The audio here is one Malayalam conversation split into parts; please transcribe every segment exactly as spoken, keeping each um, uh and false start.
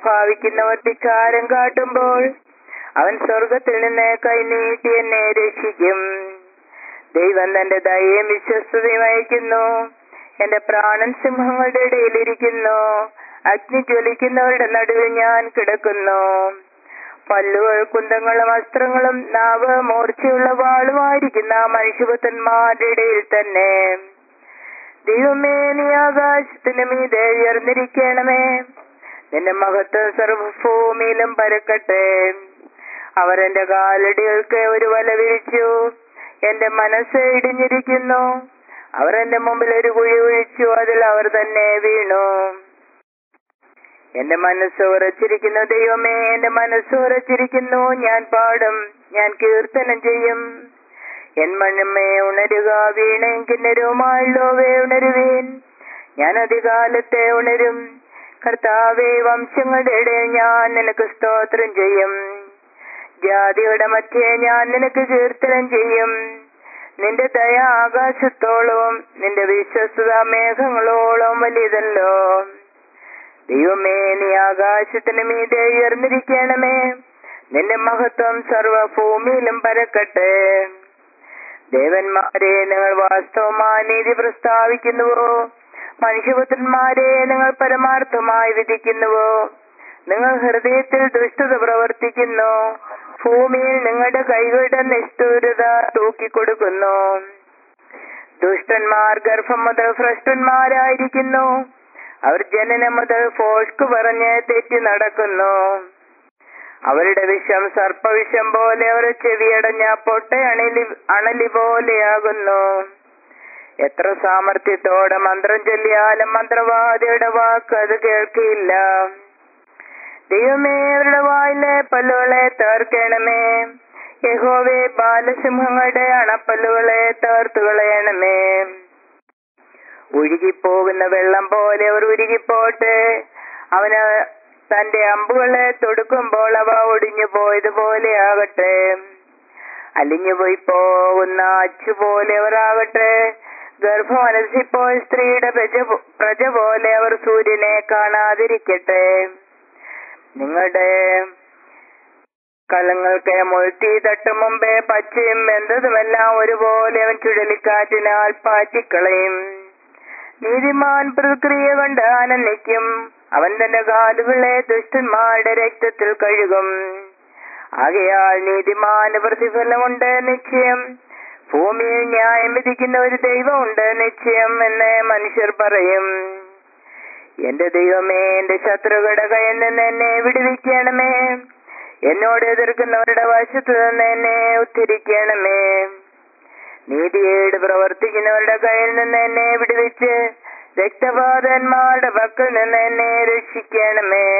ഭാവിക്കുന്നവർ ധിക്കാരം കാട്ടുമ്പോൾ അവൻ സ്വർഗത്തിൽ നിന്ന് കൈനീട്ടി എന്നെ രക്ഷിക്കും. ദൈവം തന്റെ ദയയും വിശ്വസ്തതയും അയക്കുന്നു. എന്റെ പ്രാണൻ സിംഹങ്ങളുടെ ഇടയിലിരിക്കുന്നു. അഗ്നി ജ്വലിക്കുന്നവരുടെ നടുവിൽ ഞാൻ കിടക്കുന്നു. പല്ലുകൾ കുന്തങ്ങളും അസ്ത്രങ്ങളും നാവ് മൂർച്ചയുള്ള വാളുമായിരിക്കുന്ന മനുഷ്യപുത്രന്മാരുടെ ഇടയിൽ തന്നെ. ദൈവമേ, നീ ആകാശത്തിന് മീതെ ഉയർന്നിരിക്കണമേ. നിന്റെ മഹത്വം സർവഭൂമിയിലും പരക്കട്ടെ. അവർ എന്റെ കാലടികൾക്ക് ഒരു വല വിരിച്ചു. എന്റെ മനസ്സ് ഇടിഞ്ഞിരിക്കുന്നു. അവർ എന്റെ മുമ്പിൽ ഒരു കുഴി കുഴിച്ചു, അതിൽ അവർ തന്നെ വീണു. എന്റെ മനസ്സ് ഉറച്ചിരിക്കുന്നു. ദൈവമേ, എന്റെ മനസ്സ് ഉറച്ചിരിക്കുന്നു. ഞാൻ പാടും, ഞാൻ കീർത്തനം ചെയ്യും. എൻ മണ്ണമ്മേ ഉണരുക, വീണയും കിന്നരവുമായുള്ളവേ ഉണരുവീൻ. ഞാൻ അധികാലത്തെ ഉണരും. കർത്താവേ, വംശങ്ങളുടെ ഇടയിൽ ഞാൻ നിനക്ക് സ്തോത്രം ചെയ്യും. ജാതിയുടെ മധ്യേ ഞാൻ നിനക്ക് കീർത്തനം ചെയ്യും. നിന്റെ ദയ ആകാശത്തോളവും നിന്റെ വിശ്വസ്തത മേഘങ്ങളോളം വലിയതല്ലോ. ദൈവമേ, നീ ആകാശത്തിന് മീതെ ഉയർന്നിരിക്കണമേ. നിന്റെ മഹത്വം സർവഭൂമിയിലും പരക്കട്ടെ. ദേവന്മാരെ, നിങ്ങൾ വാസ്തവമായ നീതി പ്രസ്താവിക്കുന്നുവോ? മനുഷ്യപുത്രന്മാരെ, നിങ്ങൾ പരമാർത്ഥമായി വിധിക്കുന്നുവോ? നിങ്ങൾ ഹൃദയത്തിൽ ദുഷ്ടത പ്രവർത്തിക്കുന്നു. ഭൂമിയിൽ നിങ്ങളുടെ കൈകളുടെ നിഷ്ഠൂരത തൂക്കിക്കൊടുക്കുന്നു. ദുഷ്ടന്മാർ ഗർഭം മുതൽ ഭ്രഷ്ടന്മാരായിരിക്കുന്നു. അവർ ജനനം മുതൽ ഫോഷ്ക് പറഞ്ഞ് തെറ്റി നടക്കുന്നു. അവരുടെ വിഷം സർപ്പവിഷം പോലെ, അവർ ചെവിയടഞ്ഞ പൊട്ട അണലി അണലി പോലെയാകുന്നു. എത്ര സാമർത്ഥ്യത്തോടെ മന്ത്രം ചൊല്ലിയാലും മന്ത്രവാദിയുടെ വാക്ക് അത് കേൾക്കില്ല. ദൈവമേ, അവരുടെ വായിലെ പല്ലുകളെ തേർക്കണമേ. യഹോവേ, ബാലസിംഹങ്ങളുടെ അണപ്പല്ലുകളെ തേർത്തുകളയണമേ. ഒഴുകിപ്പോകുന്ന വെള്ളം പോലെ അവർ ഉരുകിപ്പോട്ടെ. അവന് തന്റെ അമ്പുകളെ തൊടുക്കുമ്പോൾ അവ ഒടിഞ്ഞു പോയതുപോലെ ആകട്ടെ. അലിഞ്ഞുപോയി പോകുന്ന അച്ചുപോലെ അവർ ആകട്ടെ. ഗർഭം അലസിപ്പോൾ സ്ത്രീയുടെ പ്രജ പ്രജ പോലെ അവർ സൂര്യനെ കാണാതിരിക്കട്ടെ. നിങ്ങളുടെ കലങ്ങൾക്ക് മുഴുത്തി തട്ടും മുമ്പേ പച്ചയും വെന്തതുമെല്ലാം ഒരുപോലെ അവൻ ചുഴലിക്കാറ്റിനാൽ പാറ്റിക്കളയും. നീതിമാൻ പ്രക്രിയ കൊണ്ട് ആനന്ദിക്കും. അവൻ തന്റെ കാലുകളെ ദുഷ്ടന്മാരുടെ രക്തത്തിൽ കഴുകും. ആകയാൽ നീതിമാന് പ്രതിഫലമുണ്ട് നിശ്ചയം. ഭൂമിയിൽ ന്യായം വിധിക്കുന്ന ഒരു ദൈവമുണ്ട് നിശ്ചയം എന്ന് മനുഷ്യർ പറയും. എന്റെ ദൈവമേ, എന്റെ ശത്രുക്കളുടെ കയ്യിൽ നിന്ന് എന്നെ വിടുവിക്കണമേ. എന്നോട് എതിർക്കുന്നവരുടെ വശത്തു നിന്ന് എന്നെ ഉദ്ധരിക്കണമേ. നീതിയേട് പ്രവർത്തിക്കുന്നവരുടെ കയ്യിൽ നിന്ന് എന്നെ വിടുവിച്ച് രക്തപാതന്മാരുടെ പക്കൽ നിന്ന് എന്നെ രക്ഷിക്കണമേ.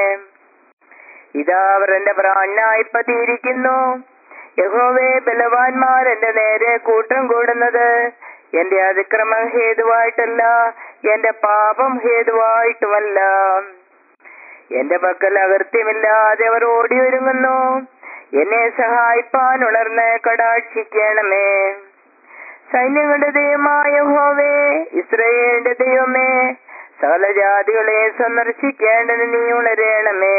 ഇതാ അവർ എന്റെ പ്രാണനായി പതിയിരിക്കുന്നു. യഹോവേ, ബലവാന്മാർ എന്റെ നേരെ കൂട്ടം കൂടുന്നത് എന്റെ അതിക്രമം ഹേതുവായിട്ടല്ല, എന്റെ പാപം ഹേതുവായിട്ടുമല്ല. എന്റെ പക്കൽ അകൃത്യമില്ലാതെ അവർ ഓടി ഒരുങ്ങുന്നു. എന്നെ സഹായിപ്പാൻ ഉണർന്ന് കടാക്ഷിക്കണമേ. സൈന്യങ്ങളുടെ ദൈവമായ യഹോവേ, ഇസ്രായേലിന്റെ ദൈവമേ, സകല ജാതികളെ സന്ദർശിക്കേണ്ടത് നീ ഉണരണമേ.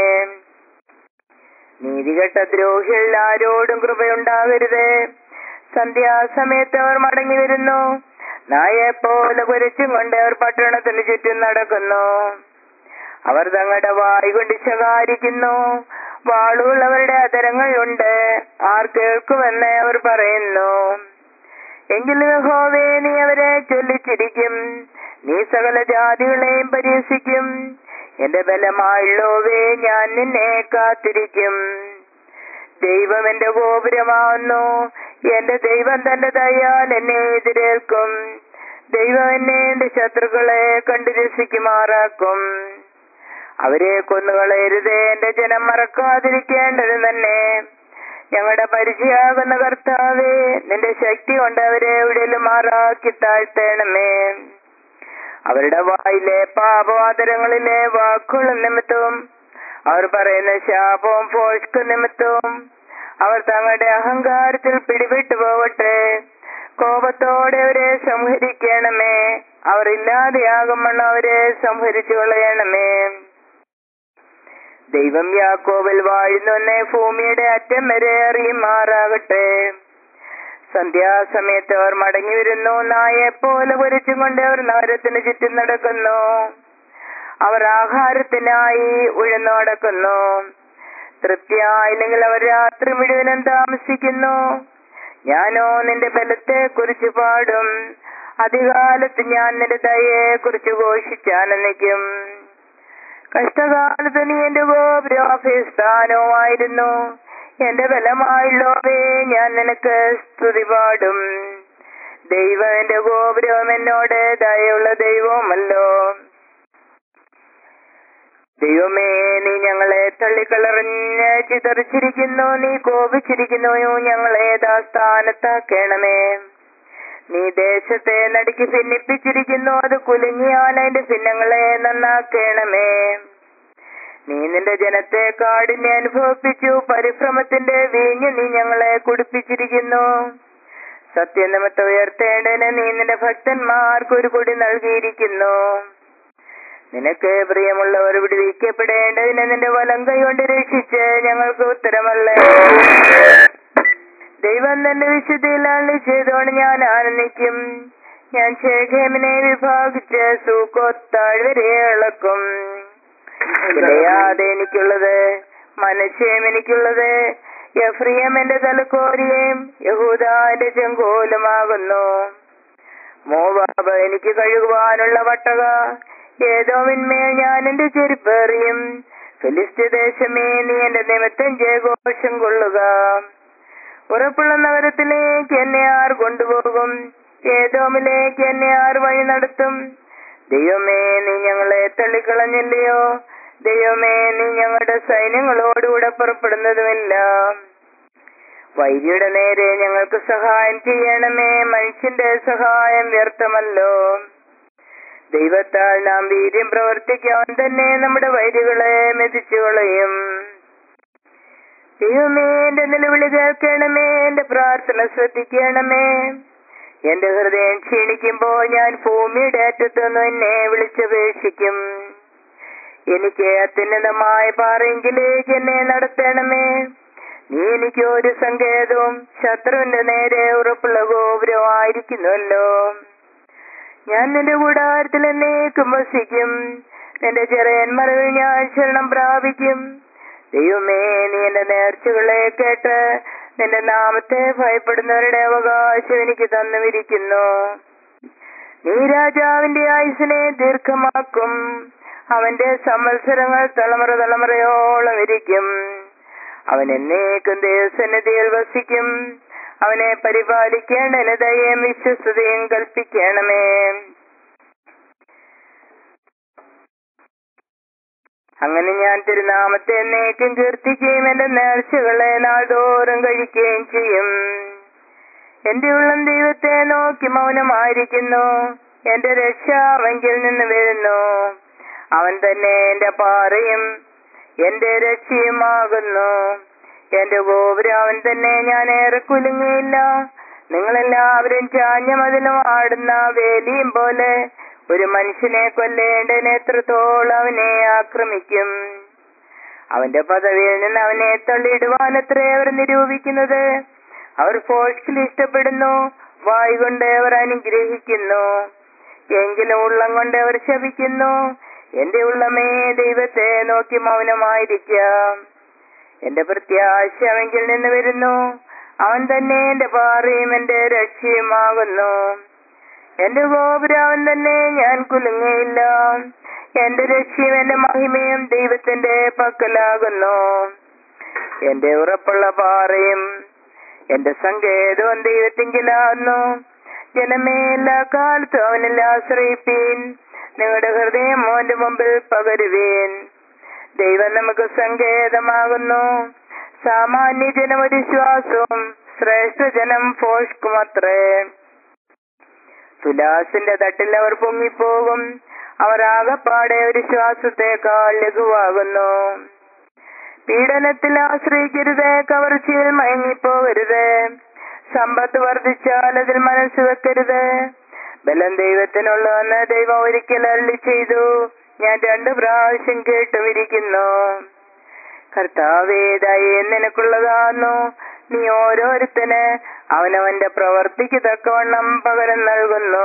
നീതികെട്ട ദ്രോഹികൾ ആരോടും കൃപയുണ്ടാകരുത്. സന്ധ്യാസമയത്ത് അവർ മടങ്ങി വരുന്നു. നായെപ്പോലെ കുരച്ചും കൊണ്ട് അവർ പട്ടണത്തിന് ചുറ്റും നടക്കുന്നു. അവർ തങ്ങളുടെ വായ് കൊണ്ട് ശകാരിക്കുന്നു. വാളുള്ളവരുടെ അധരങ്ങളുണ്ട്. ആർ കേൾക്കുമെന്ന് അവർ പറയുന്നു. എങ്കിലും യഹോവേ, നീ അവരെ ചൊല്ലിച്ചിരിക്കും. നീ സകല ജാതികളെയും പരിഹസിക്കും. എന്റെ ബലമായുള്ളവേ, ഞാൻ നിന്നെ കാത്തിരിക്കും. ദൈവം എന്റെ ഗോപുരമാവുന്നു. എന്റെ ദൈവം തന്റെ ദയാൽ എന്നെ എതിരേൽക്കും. ദൈവം എന്നെ എന്റെ ശത്രുക്കളെ കണ്ടു രസിക്കുമാറാക്കും. അവരെ കൊന്നുകളയരുതേ. എന്റെ ജനം മറക്കാതിരിക്കേണ്ടത് തന്നെ. ഞങ്ങളുടെ പരിചയാകുന്ന കർത്താവേ, നിന്റെ ശക്തി കൊണ്ട് അവരെ എവിടെയും മാറാക്കി താഴ്ത്തണമേ. അവരുടെ വായിലെ പാപവാതരങ്ങളിലെ വാക്കുകൾ നിമിത്തവും അവർ പറയുന്ന ശാപവും ഫോഷ്ക് നിമിത്തവും അവർ തങ്ങളുടെ അഹങ്കാരത്തിൽ പിടിവിട്ടു പോകട്ടെ. കോപത്തോടെ അവരെ സംഹരിക്കണമേ. അവർ ഇല്ലാതെയാകുമ്പോൾ അവരെ സംഹരിച്ചു കളയണമേ. ദൈവം യാക്കോബിൽ വാഴുന്നൊന്നെ ഭൂമിയുടെ അറ്റം വരെ അറിയുമാറാകട്ടെ. സന്ധ്യാസമയത്ത് അവർ മടങ്ങി വരുന്നു. നായെപ്പോലെ കുരച്ചും കൊണ്ട് അവർ നഗരത്തിന് ചുറ്റും നടക്കുന്നു. അവർ ആഹാരത്തിനായി ഉഴന്നു നടക്കുന്നു. തൃപ്തിയായില്ലെങ്കിൽ അവർ രാത്രി മുഴുവനും താമസിക്കുന്നു. ഞാനോ നിന്റെ ബലത്തെ കുറിച്ച് പാടും. അധികാലത്ത് ഞാൻ നിന്റെ ദയയെ കുറിച്ച് ഘോഷിച്ചാനന്ദിക്കും. കഷ്ടകാലത്ത് നീ എന്റെ ഗോപുരാഭിസ്ഥാനവുമായിരുന്നു. എന്റെ ബലമായുള്ളവേ, ഞാൻ നിനക്ക് സ്തുതി പാടും. ദൈവം എന്റെ ഗോപുരം, എന്നോട് ദയുള്ള ദൈവവുമല്ലോ. ദൈവമേ, നീ ഞങ്ങളെ തള്ളിക്കളറിഞ്ഞ് ചിതറിച്ചിരിക്കുന്നു. നീ കോപിച്ചിരിക്കുന്നു. ഞങ്ങളെ യഥാസ്ഥാനത്താക്കണമേ. നീ ദേശത്തെ നടുക്കി ഭിന്നിപ്പിച്ചിരിക്കുന്നു. അത് കുലുങ്ങിയാൽ അതിന്റെ ഭിന്നങ്ങളെ നന്നാക്കണമേ. നീ നിന്റെ ജനത്തെ കാടിനെ അനുഭവിപ്പിച്ചു. പരിഭ്രമത്തിന്റെ വീഞ്ഞ് നീ ഞങ്ങളെ കുടിപ്പിച്ചിരിക്കുന്നു. സത്യനിമിത്തം ഉയർത്തേണ്ടതിന് നീ നിന്റെ ഭക്തന്മാർക്ക് ഒരു കൊടി നൽകിയിരിക്കുന്നു. നിനക്ക് പ്രിയമുള്ളവർ വിടുവിക്കപ്പെടേണ്ടതിന് നിന്റെ വലം കൈ കൊണ്ട് രക്ഷിച്ച് ഞങ്ങൾക്ക് ഉത്തരമല്ലേ. ദൈവം തന്റെ വിശുദ്ധിയിൽ അരുളി ചെയ്തോണ്ട് ഞാൻ ആനന്ദിക്കും. ഞാൻ ശേഖേമിനെ വിഭാഗിച്ച് സൂക്കോത്ത് താഴ്വരയെ ഇളക്കും. ഗിലെയാദ് എനിക്കുള്ളത്, മനശ്ശേം എനിക്കുള്ളത്. എഫ്രയീം എന്റെ തലക്കോരിയും യഹൂദ എന്റെ ചെങ്കോലുമാകുന്നു. മോവാബ് എനിക്ക് കഴുകുവാനുള്ള വട്ടക. ഏദോമിന്മേൽ ഞാൻ എന്റെ ചെരുപ്പേറിയും. ഫിലിസ്ത്യ ദേശമേ, നീ എന്റെ നിമിത്തം ജയഘോഷം കൊള്ളുക. ഉറപ്പുള്ള നഗരത്തിലേക്ക് എന്നെ ആർ കൊണ്ടുപോകും? ഏദോമിലേക്ക് എന്നെ ആർ വഴി നടത്തും? ദൈവമേ, നീ ഞങ്ങളെ തള്ളിക്കളഞ്ഞില്ലയോ? ദൈവമേ, നീ ഞങ്ങളുടെ സൈന്യങ്ങളോടുകൂടെ പുറപ്പെടുന്നതുമില്ല. വൈരിയുടെ നേരെ ഞങ്ങൾക്ക് സഹായം ചെയ്യണമേ. മനുഷ്യന്റെ സഹായം വ്യർത്ഥമല്ലോ. ദൈവത്താൽ നാം വീര്യം പ്രവർത്തിക്കാൻ തന്നെ നമ്മുടെ വൈരികളെ മെതിച്ചു കളയും. ദൈവമേ, എന്റെ നിലവിളി കേൾക്കണമേ. എന്റെ പ്രാർത്ഥന ശ്രദ്ധിക്കണമേ. എന്റെ ഹൃദയം ക്ഷീണിക്കുമ്പോൾ ഞാൻ ഭൂമിയുടെ അറ്റത്തുനിന്ന് എന്നെ വിളിച്ചപേക്ഷിക്കും. എനിക്ക് അത്യുന്നതമായ പാറയെങ്കിലേക്ക് എന്നെ നടത്തണമേ. നീ എനിക്ക് ഒരു സങ്കേതവും ശത്രുവിന്റെ നേരെ ഉറപ്പുള്ള ഗോപുരമായിരിക്കുന്നുവല്ലോ. ഞാൻ നിന്റെ കൂടാരത്തിൽ എന്നേക്കും വസിക്കും. നിന്റെ ചെറിയൻ മറവിൽ ഞാൻ ശരണം പ്രാപിക്കും. ദൈവമേ, നീ എന്റെ നേർച്ചകളെ കേട്ട് നിന്റെ നാമത്തെ ഭയപ്പെടുന്നവരുടെ അവകാശം എനിക്ക് തന്നുമിരിക്കുന്നു. നീ രാജാവിന്റെ ആയുസ്സിനെ ദീർഘമാക്കും. അവന്റെ സംവത്സരങ്ങൾ തലമുറ തലമുറയോളം ഇരിക്കും. അവൻ എന്നേക്കും ദൈവസന്നിധിയിൽ വസിക്കും. അവനെ പരിപാലിക്കേണ്ടതിന് ദയയും വിശ്വസ്തയും കൽപ്പിക്കണമേ. അങ്ങനെ ഞാൻ തിരുനാമത്തെ എന്നേക്കും കീർത്തിക്കുകയും എന്റെ നേർച്ചകളെ നാൾതോറും കഴിക്കുകയും ചെയ്യും. എന്റെ ഉള്ളം ദൈവത്തെ നോക്കി മൗനമായിരിക്കുന്നു. എന്റെ രക്ഷ അവങ്കിൽ നിന്ന് വരുന്നു. അവൻ തന്നെ എന്റെ പാറയും എന്റെ രക്ഷയുമാകുന്നു. എന്റെ ഗോപുരം അവൻ തന്നെ. ഞാൻ ഏറെ കുലുങ്ങിയില്ല. നിങ്ങളെല്ലാവരും ചാഞ്ഞ മതിലും ആടുന്ന വേലിയും പോലെ ഒരു മനുഷ്യനെ കൊല്ലേണ്ടതിന് എത്രത്തോളം അവനെ ആക്രമിക്കും. അവന്റെ പദവിയിൽ നിന്ന് അവനെ തള്ളിയിടുവാൻ എത്രേ അവർ നിരൂപിക്കുന്നത്. അവർ ഫോഷ്കിൽ ഇഷ്ടപ്പെടുന്നു. വായ് കൊണ്ട് അവർ അനുഗ്രഹിക്കുന്നു. എങ്കിലും ഉള്ളം കൊണ്ട് അവർ ശപിക്കുന്നു. എന്റെ ഉള്ളമേ, ദൈവത്തെ നോക്കി മൗനമായിരിക്കാം. എന്റെ പ്രത്യാശ അവങ്കിൽ നിന്ന് വരുന്നു. അവൻ തന്നെ എന്റെ പാറയും എന്റെ രക്ഷയുമാകുന്നു. എന്റെ ഗോപുരം അവൻ തന്നെ. ഞാൻ കുലുങ്ങയില്ല. എന്റെ രക്ഷയും എന്റെ മഹിമയും ദൈവത്തിന്റെ പക്കലാകുന്നു. എന്റെ ഉറപ്പുള്ള പാറയും എന്റെ സങ്കേതവും ദൈവത്തിങ്കിലാകുന്നു. ജനമേ, എല്ലാ കാലത്തും അവനിൽ ആശ്രയിപ്പീൻ. നിങ്ങളുടെ ഹൃദയം അവന്റെ മുമ്പിൽ പകരുവീൻ. ദൈവം നമുക്ക് സങ്കേതമാകുന്നു. സാമാന്യ ജനം ഒരു ശ്വാസവും ശ്രേഷ്ഠ ജനം ഫോഷ്കുമത്രേ. തുലാസിന്റെ തട്ടിൽ അവർ പൊങ്ങിപ്പോകും. അവർ ആകപ്പാടെ ഒരു ശ്വാസത്തെക്കാൾ ലഘുവാകുന്നു. പീഡനത്തിൽ ആശ്രയിക്കരുത്. കവർച്ചയിൽ മയങ്ങിപ്പോകരുത്. സമ്പത്ത് വർദ്ധിച്ചാൽ അതിൽ മനസ്സ് വെക്കരുത്. ബലം ദൈവത്തിനുള്ളതെന്ന് ദൈവം ഒരിക്കൽ അരുളി ചെയ്തു. ഞാൻ രണ്ടു പ്രാവശ്യം കേട്ടുമിരിക്കുന്നു. കർത്താവേ, ദയ നിനക്കുള്ളതാന്നു. നീ ഓരോരുത്തന് അവനവന്റെ പ്രവർത്തിക്ക് തക്കവണ്ണം പകരം നൽകുന്നു.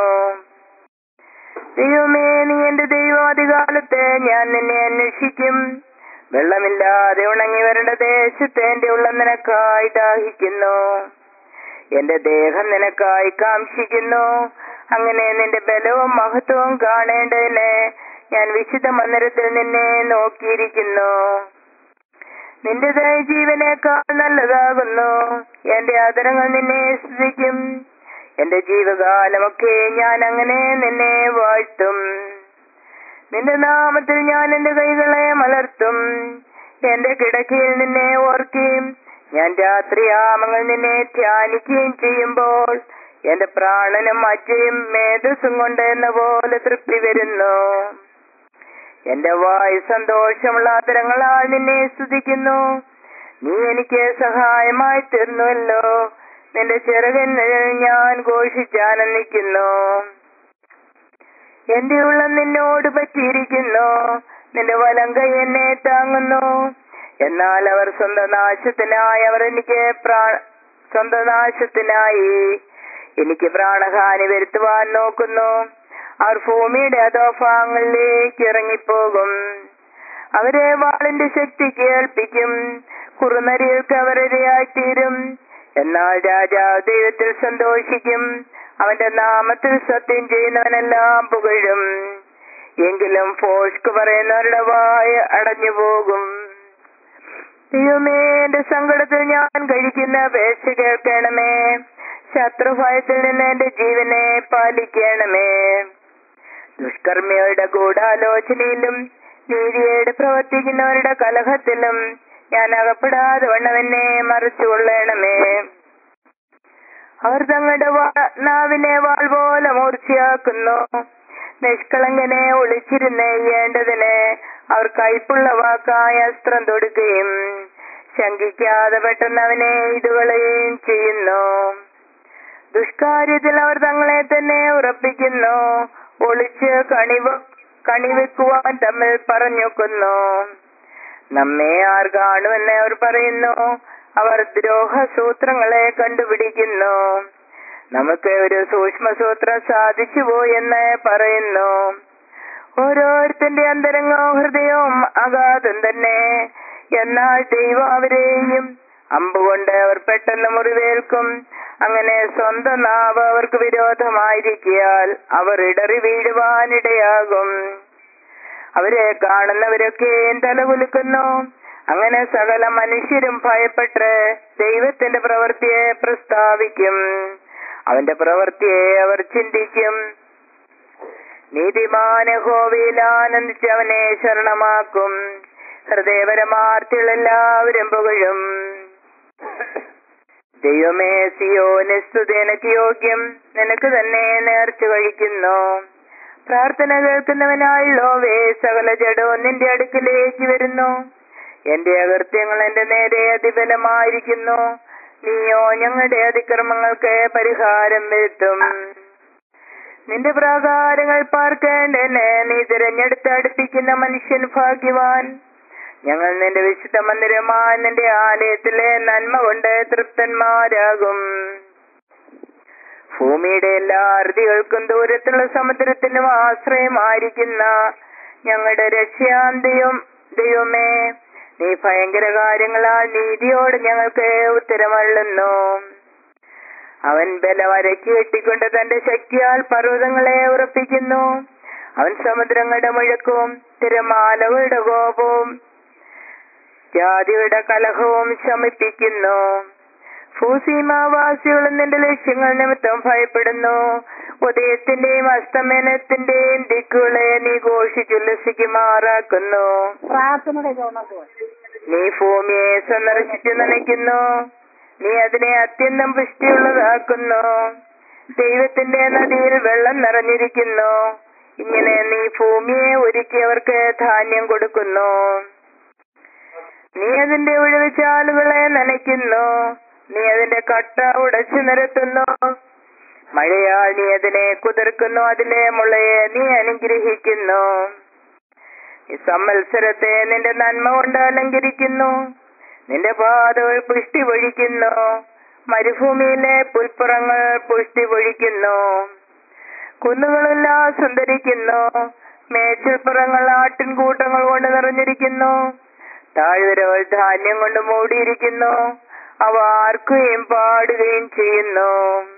ദൈവമേ, നീ എന്റെ ദൈവാധികാലത്ത് ഞാൻ നിന്നെ അന്വേഷിക്കും. വെള്ളമില്ലാതെ ഉണങ്ങി വരേണ്ട ദേശത്ത് എന്റെ ഉള്ളം നിനക്കായി ദാഹിക്കുന്നു. എന്റെ ദേഹം നിനക്കായി കാംക്ഷിക്കുന്നു. അങ്ങനെ നിന്റെ ബലവും മഹത്വവും കാണേണ്ടതിന് ഞാൻ വിശുദ്ധ മന്ദിരത്തിൽ നിന്നെ നോക്കിയിരിക്കുന്നു. നിന്റെ ദയ ജീവനേക്കാൾ നല്ലതാകുന്നു. എന്റെ ആദരങ്ങൾ നിന്നെ സ്തുതിക്കും. എന്റെ ജീവകാലമൊക്കെ ഞാൻ അങ്ങനെ നിന്നെ വാഴ്ത്തും. നിന്റെ നാമത്തിൽ ഞാൻ എന്റെ കൈകളെ മലർത്തും. എന്റെ കിടക്കയിൽ നിന്നെ ഓർക്കുകയും ഞാൻ രാത്രിയാമങ്ങൾ നിന്നെ ധ്യാനിക്കുകയും ചെയ്യുമ്പോൾ എന്റെ പ്രാണനും അജയും മേധസ്സും കൊണ്ട് എന്ന പോലെ തൃപ്തി വരുന്നു. എന്റെ വായ് സന്തോഷമുള്ള ആദരങ്ങളാൽ നിന്നെ സ്തുതിക്കുന്നു. നീ എനിക്ക് സഹായമായി തീർന്നുവല്ലോ. നിന്റെ ചിറകിൽ ഞാൻ ഘോഷിച്ചാനന്ദിക്കുന്നു. എന്റെ ഉള്ളം നിന്നോട് പറ്റിയിരിക്കുന്നു. നിന്റെ വലം കൈ എന്നെ താങ്ങുന്നു. എന്നാൽ അവർ സ്വന്തം നാശത്തിനായി അവർ എനിക്ക് പ്രാ സ്വന്തം നാശത്തിനായി എനിക്ക് പ്രാണഹാനി വരുത്തുവാൻ നോക്കുന്നു. അവർ ഭൂമിയുടെ അധോഭാഗങ്ങളിലേക്ക് ഇറങ്ങിപ്പോകും. അവരെ വാളിന്റെ ശക്തി കേൾപ്പിക്കും. കുറുനരികൾക്ക് അവർ ഇരയായിത്തീരും. എന്നാൽ രാജാവ് ദൈവത്തിൽ സന്തോഷിക്കും. അവന്റെ നാമത്തിൽ സത്യം ചെയ്യുന്നവനെല്ലാം പുകഴും. എങ്കിലും ഫോഷ്ക്ക് പറയുന്നവരുടെ വായ അടഞ്ഞു പോകും. ദൈവമേ, എന്റെ സങ്കടത്തിൽ ഞാൻ കഴിക്കുന്ന അപേക്ഷ കേൾക്കണമേ. ശത്രുഭയത്തിൽ നിന്ന് എന്റെ ജീവനെ പാലിക്കണമേ. ദുഷ്കർമ്മികളുടെ ഗൂഢാലോചനയിലും നീതിയോട് പ്രവർത്തിക്കുന്നവരുടെ കലഹത്തിലും ഞാൻ അകപ്പെടാതെ വണ്ണം എന്നെ മറച്ചുകൊള്ളണമേ. അവർ തങ്ങളുടെ നാവിനെ വാൾ പോലെ മൂർച്ചയാക്കുന്നു. നിഷ്കളങ്കനെ ഒളിച്ചിരുന്നേണ്ടതിന് അവർ കൈപ്പുള്ള വാക്കായ അസ്ത്രം തൊടുക്കുകയും ശങ്കിക്കാതെ പെട്ടെന്ന് അവനെ ഇതുകളയുകയും ചെയ്യുന്നു. ദുഷ്കാര്യത്തിൽ അവർ തങ്ങളെ തന്നെ ഉറപ്പിക്കുന്നു. ഒളിച്ച് കണിവ കണിവെക്കുവാൻ തമ്മിൽ പറഞ്ഞൊക്കുന്നു. നമ്മെ ആർ കാണുമെന്ന് അവർ പറയുന്നു. അവർ ദ്രോഹസൂത്രങ്ങളെ കണ്ടുപിടിക്കുന്നു. നമുക്ക് ഒരു സൂക്ഷ്മസൂത്രം സാധിച്ചു പോയെന്ന് പറയുന്നു. ഓരോരുത്തന്റെ അന്തരംഗവും ഹൃദയവും അഗാധം തന്നെ. എന്നാൽ ദൈവം അവരെയും അമ്പുകൊണ്ട് അവർ പെട്ടെന്ന് മുറിവേൽക്കും. അങ്ങനെ സ്വന്തം നാവ് അവർക്ക് വിരോധമായിരിക്കിയാൽ അവർ ഇടറി വീഴുവാനിടയാകും. അവരെ കാണുന്നവരൊക്കെയും തലകുലുക്കുന്നു. അങ്ങനെ സകല മനുഷ്യരും ഭയപ്പെട്ട് ദൈവത്തിന്റെ പ്രവൃത്തിയെ പ്രസ്താവിക്കും. അവന്റെ പ്രവൃത്തിയെ അവർ ചിന്തിക്കും. നീതിമാൻ യഹോവയിൽ ആനന്ദിച്ച് അവനെ ശരണമാക്കും. ഹൃദയപരമാർത്ഥികൾ എല്ലാവരും പുകഴും. ദൈവമേ, സിയോനെ സ്തുതി നിനക്ക് യോഗ്യം. നിനക്ക് തന്നെ നേർച്ച കഴിക്കുന്നു. പ്രാർത്ഥന കേൾക്കുന്നവനായുള്ളോവേ, സകല ജഡവും നിന്റെ അടുക്കിലേക്ക് വരുന്നു. എന്റെ അകൃത്യങ്ങൾ എന്റെ നേരെ അതിബലമായിരിക്കുന്നു. നീയോ ഞങ്ങളുടെ അതിക്രമങ്ങൾക്ക് പരിഹാരം വരുത്തും. നിന്റെ പ്രാകാരങ്ങൾ പാർക്കേണ്ടതിന് നീ തിരഞ്ഞെടുത്ത് അടുപ്പിക്കുന്ന മനുഷ്യൻ ഭാഗ്യവാൻ. ഞങ്ങൾ നിന്റെ വിശുദ്ധ മന്ദിരമായ നിന്റെ ആലയത്തിലെ നന്മ കൊണ്ട് തൃപ്തന്മാരാകും. ഭൂമിയുടെ എല്ലാ അറുതികൾക്കും ദൂരത്തുള്ള സമുദ്രത്തിനും ആശ്രയമായിരിക്കുന്ന ഞങ്ങളുടെ രക്ഷാന്തിയും ദൈവമേ, നീ ഭയങ്കര കാര്യങ്ങളാൽ നീതിയോട് ഞങ്ങൾക്ക് ഉത്തരമള്ളുന്നു. അവൻ ബലവരയ്ക്ക് കെട്ടിക്കൊണ്ട് തന്റെ ശക്തിയാൽ പർവ്വതങ്ങളെ ഉറപ്പിക്കുന്നു. അവൻ സമുദ്രങ്ങളുടെ മുഴക്കവും തിരമാലകളുടെ കോപവും ജാതിയുടെ കലഹവും ശമിപ്പിക്കുന്നു. ഭൂസീമാവാസികളും നിന്റെ ലക്ഷ്യങ്ങൾ നിമിത്തം ഭയപ്പെടുന്നു. ഉദയത്തിന്റെയും അസ്തമനത്തിന്റെയും ദിക്കുകളെ നീ ഘോഷിച്ചുല്ലസിക്കുമാറാക്കുന്നു. നീ ഭൂമിയെ സന്ദർശിച്ചു നനയ്ക്കുന്നു. നീ അതിനെ അത്യന്തം പുഷ്ടിയുള്ളതാക്കുന്നു. ദൈവത്തിന്റെ നദിയിൽ വെള്ളം നിറഞ്ഞിരിക്കുന്നു. ഇങ്ങനെ നീ ഭൂമിയെ ഒരുക്കി അവർക്ക് ധാന്യം കൊടുക്കുന്നു. നീ അതിന്റെ ഒഴിവുചാലുകളെ നനയ്ക്കുന്നു. നീ അതിന്റെ കട്ട ഉടച്ചു നിരത്തുന്നു. മഴയാൽ നീ അതിനെ കുതിർക്കുന്നു. അതിലെ മുളയെ നീ അനുഗ്രഹിക്കുന്നു. ഈ സംവത്സരത്തെ നിന്റെ നന്മ കൊണ്ട് അലങ്കരിക്കുന്നു. നിന്റെ പാതകൾ പുഷ്ടി പൊഴിക്കുന്നു. മരുഭൂമിയിലെ പുൽപ്പുറങ്ങൾ പുഷ്ടി പൊഴിക്കുന്നു. കുന്നുകളെല്ലാം സുന്ദരിക്കുന്നു. മേച്ചിൽപ്പുറങ്ങൾ ആട്ടിൻകൂട്ടങ്ങൾ കൊണ്ട് നിറഞ്ഞിരിക്കുന്നു. താഴ്വരകൾ ധാന്യം കൊണ്ട് മൂടിയിരിക്കുന്നു. അവ ആർക്കുകയും പാടുകയും ചെയ്യുന്നു.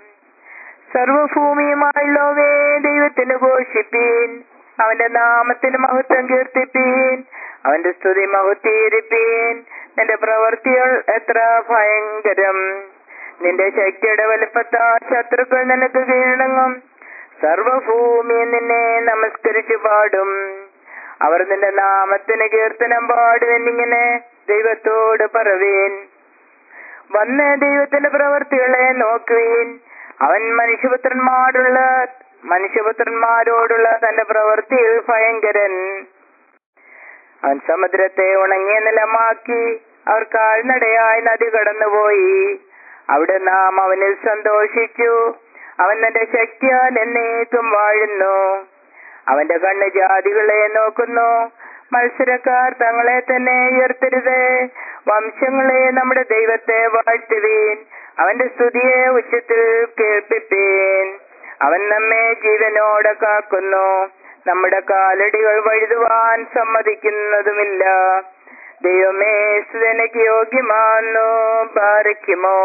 സർവഭൂമിയുമായുള്ളവേ ദൈവത്തിന് ഘോഷിപ്പീൻ. അവന്റെ നാമത്തിന് മഹത്വം കീർത്തിപ്പീൻ. അവന്റെ സ്തുതി മഹത്വീകരിപ്പീൻ. നിന്റെ പ്രവൃത്തികൾ എത്ര ഭയങ്കരം! നിന്റെ ശക്തിയുടെ വലുപ്പത്താൽ ശത്രുക്കൾ നിനക്ക് കീഴടങ്ങും. സർവഭൂമി നിന്നെ നമസ്കരിച്ചു പാടും. അവർ നിന്റെ നാമത്തിന് കീർത്തനം പാടുമെന്നിങ്ങനെ ദൈവത്തോട് പറവീൻ. വന്ന് ദൈവത്തിന്റെ പ്രവൃത്തികളെ നോക്കുവീൻ. അവൻ മനുഷ്യപുത്രന്മാരുള്ള മനുഷ്യപുത്രന്മാരോടുള്ള തന്റെ പ്രവൃത്തിയിൽ ഭയങ്കരൻ. അവൻ സമുദ്രത്തെ ഉണങ്ങിയ നിലമാക്കി. അവർ കാൽനടയായി നദി കടന്നുപോയി. അവിടെ നാം അവനിൽ സന്തോഷിച്ചു. അവൻ തന്റെ ശക്തിയാൽ എന്നേക്കും വാഴുന്നു. അവന്റെ കണ്ണ് ജാതികളെ നോക്കുന്നു. മത്സരക്കാർ തങ്ങളെ തന്നെ ഉയർത്തരുത്. വംശങ്ങളെ നമ്മുടെ ദൈവത്തെ വാഴ്ത്തുവീൻ. അവന്റെ സ്തുതിയെ ഉച്ചത്തിൽ കേൾപ്പിപ്പീൻ. അവൻ നമ്മെ ജീവനോടെ കാക്കുന്നു. നമ്മുടെ കാലടികൾ വഴുതുവാൻ സമ്മതിക്കുന്നതുമില്ല. ദൈവമേ, സ്തുതിക്ക് യോഗ്യമാണെന്നു പാലിക്കുമോ?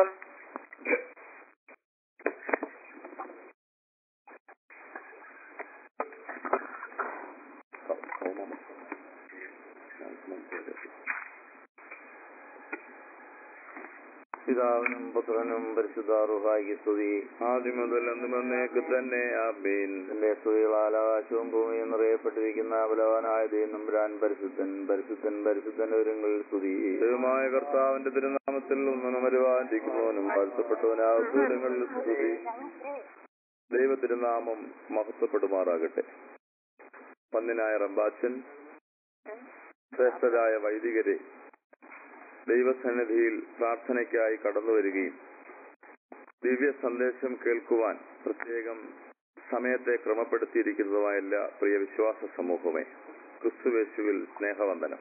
പിതാവിനും പുത്രനും പരിശുദ്ധാരൂഹായിക്ക് സ്തുതി. ആദ്യം മുതൽ എന്നും എന്നേക്ക് തന്നെ ആമേൻ. എന്റെ സ്തുതികളാൽ ആകാശവും ഭൂമിയും നിറയപ്പെട്ടിരിക്കുന്ന ബലവാനായ ദൈവനമ്പുരാൻ പരിശുദ്ധൻ പരിശുദ്ധൻ പരിശുദ്ധൻ ഒരുങ്ങളിൽ സ്തുതി. ദൈവമായ കർത്താവിന്റെ തിരുനാമത്തിൽ ഒന്നും വരുവാനിരിക്കുന്നവനും വാഴ്ത്തപ്പെട്ടവനാവുന്നങ്ങളിൽ സ്തുതി. ദൈവ തിരുനാമം മഹത്വപ്പെടുമാറാകട്ടെ. പന്നിനായ റമ്പാച്ചൻ, ശ്രേഷ്ഠരായ വൈദികരെ, ദൈവസന്നിധിയിൽ പ്രാർത്ഥനയ്ക്കായി കടന്നു വരികയും ദിവ്യ സന്ദേശം കേൾക്കുവാൻ പ്രത്യേകം സമയത്തെ ക്രമപ്പെടുത്തിയിരിക്കുന്നതുമായ എല്ലാ പ്രിയ വിശ്വാസ സമൂഹമേ, ക്രിസ്തുവേശുവിൽ സ്നേഹവന്ദനം.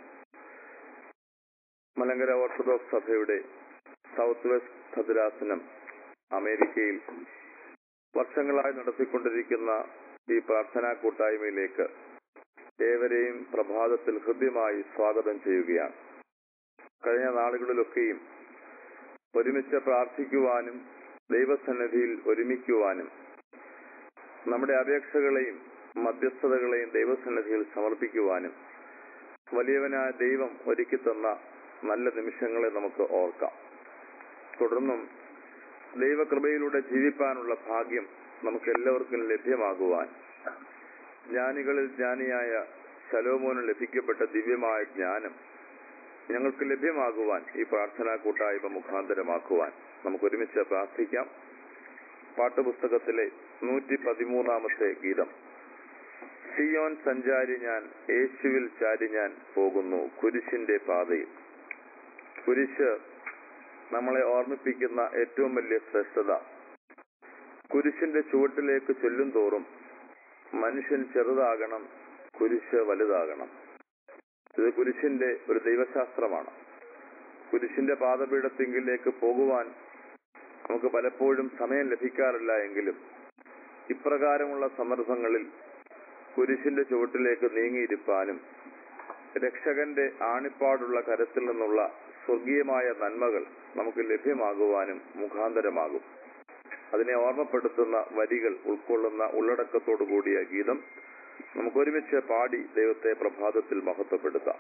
മലങ്കര ഓർത്തഡോക്സ് സഭയുടെ സൗത്ത് വെസ്റ്റ് ഭദ്രാസനം അമേരിക്കയിൽ വർഷങ്ങളായി നടത്തിക്കൊണ്ടിരിക്കുന്ന ഈ പ്രാർത്ഥനാ കൂട്ടായ്മയിലേക്ക് ഏവരെയും പ്രഭാതത്തിൽ ഹൃദ്യമായി സ്വാഗതം ചെയ്യുകയാണ്. കഴിഞ്ഞ നാളുകളിലൊക്കെയും ഒരുമിച്ച് പ്രാർത്ഥിക്കുവാനും ദൈവസന്നിധിയിൽ ഒരുമിക്കുവാനും നമ്മുടെ അപേക്ഷകളെയും മധ്യസ്ഥതകളെയും ദൈവസന്നിധിയിൽ സമർപ്പിക്കുവാനും വലിയവനായ ദൈവം ഒരുക്കി തന്ന നല്ല നിമിഷങ്ങളെ നമുക്ക് ഓർക്കാം. തുടർന്നും ദൈവകൃപയിലൂടെ ജീവിപ്പാനുള്ള ഭാഗ്യം നമുക്ക് എല്ലാവർക്കും ലഭ്യമാകുവാൻ ജ്ഞാനികളിൽ ജ്ഞാനിയായ ശലോമോന് ലഭിക്കപ്പെട്ട ദിവ്യമായ ജ്ഞാനം ഞങ്ങൾക്ക് ലഭ്യമാകുവാൻ ഈ പ്രാർത്ഥനാ കൂട്ടായ്മ മുഖാന്തരമാക്കുവാൻ നമുക്ക് ഒരുമിച്ച് പ്രാർത്ഥിക്കാം. പാട്ടുപുസ്തകത്തിലെ നൂറ്റി പതിമൂന്നാമത്തെ ഗീതം. സിയോൻ സഞ്ചാരി ഞാൻ, യേശുവിൽ ചാരി ഞാൻ പോകുന്നു കുരിശിന്റെ പാതയിൽ. കുരിശ് നമ്മളെ ഓർമ്മിപ്പിക്കുന്ന ഏറ്റവും വലിയ ശ്രേഷ്ഠത, കുരിശിന്റെ ചുവട്ടിലേക്ക് ചെല്ലും തോറും മനുഷ്യൻ ചെറുതാകണം, കുരിശ് വലുതാകണം. ഇത് കുരിശിന്റെ ഒരു ദൈവശാസ്ത്രമാണ്. കുരിശിന്റെ പാദപീഠത്തിങ്കിലേക്ക് പോകുവാൻ നമുക്ക് പലപ്പോഴും സമയം ലഭിക്കാറില്ല എങ്കിലും ഇപ്രകാരമുള്ള സന്ദർഭങ്ങളിൽ കുരിശിന്റെ ചുവട്ടിലേക്ക് നീങ്ങിയിരിപ്പാനും രക്ഷകന്റെ ആണിപ്പാടുള്ള കരത്തിൽ നിന്നുള്ള സ്വർഗീയമായ നന്മകൾ നമുക്ക് ലഭ്യമാകുവാനും മുഖാന്തരമാകും. അതിനെ ഓർമ്മപ്പെടുത്തുന്ന വരികൾ ഉൾക്കൊള്ളുന്ന ഉള്ളടക്കത്തോടു കൂടിയ ഗീതം നമുക്കൊരുമിച്ച് പാടി ദൈവത്തെ പ്രഭാതത്തിൽ മഹത്വപ്പെടുത്താം.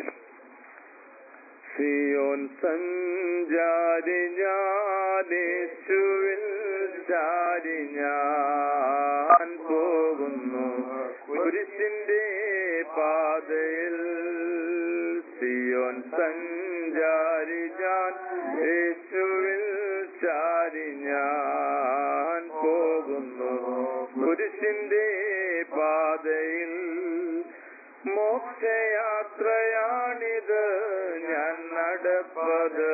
സിയോൻ സഞ്ചാരി ഞാൻ, യേശുവിൽ ചാരി ഞാൻ പോകുന്നു കുരിശിന്റെ പാതയിൽ. സിയോൻ സഞ്ചാരി ഞാൻ, യേശുവിൽ ചാരി ഞാൻ പോകുന്നു കുരിശിന്റെ പാതയിൽ. മോക്ഷയാത്രയാണിത് ഞാൻ നടപ്പത്,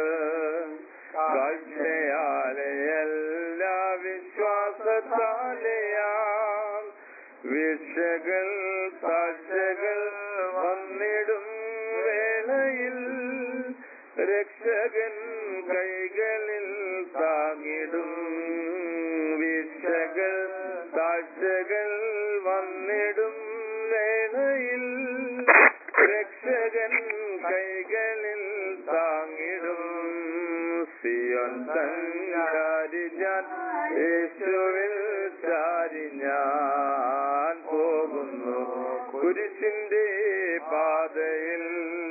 കാഴ്ചയാലെയല്ല വിശ്വാസത്താലെയാ. വീഴ്ചകൾ താഴ്ചകൾ രക്ഷകൻ കൈകളിൽ താങ്ങിടും. വീഴ്ചകൾ താഴ്ചകൾ വന്നിടും വേളയിൽ രക്ഷകൻ കൈകളിൽ താങ്ങിടും. സിയോൻ സഞ്ചാരി ഞാൻ യേശുവിൽ ചാരി ഞാൻ പോകുന്നു കുരിശിന്റെ പാതയിൽ.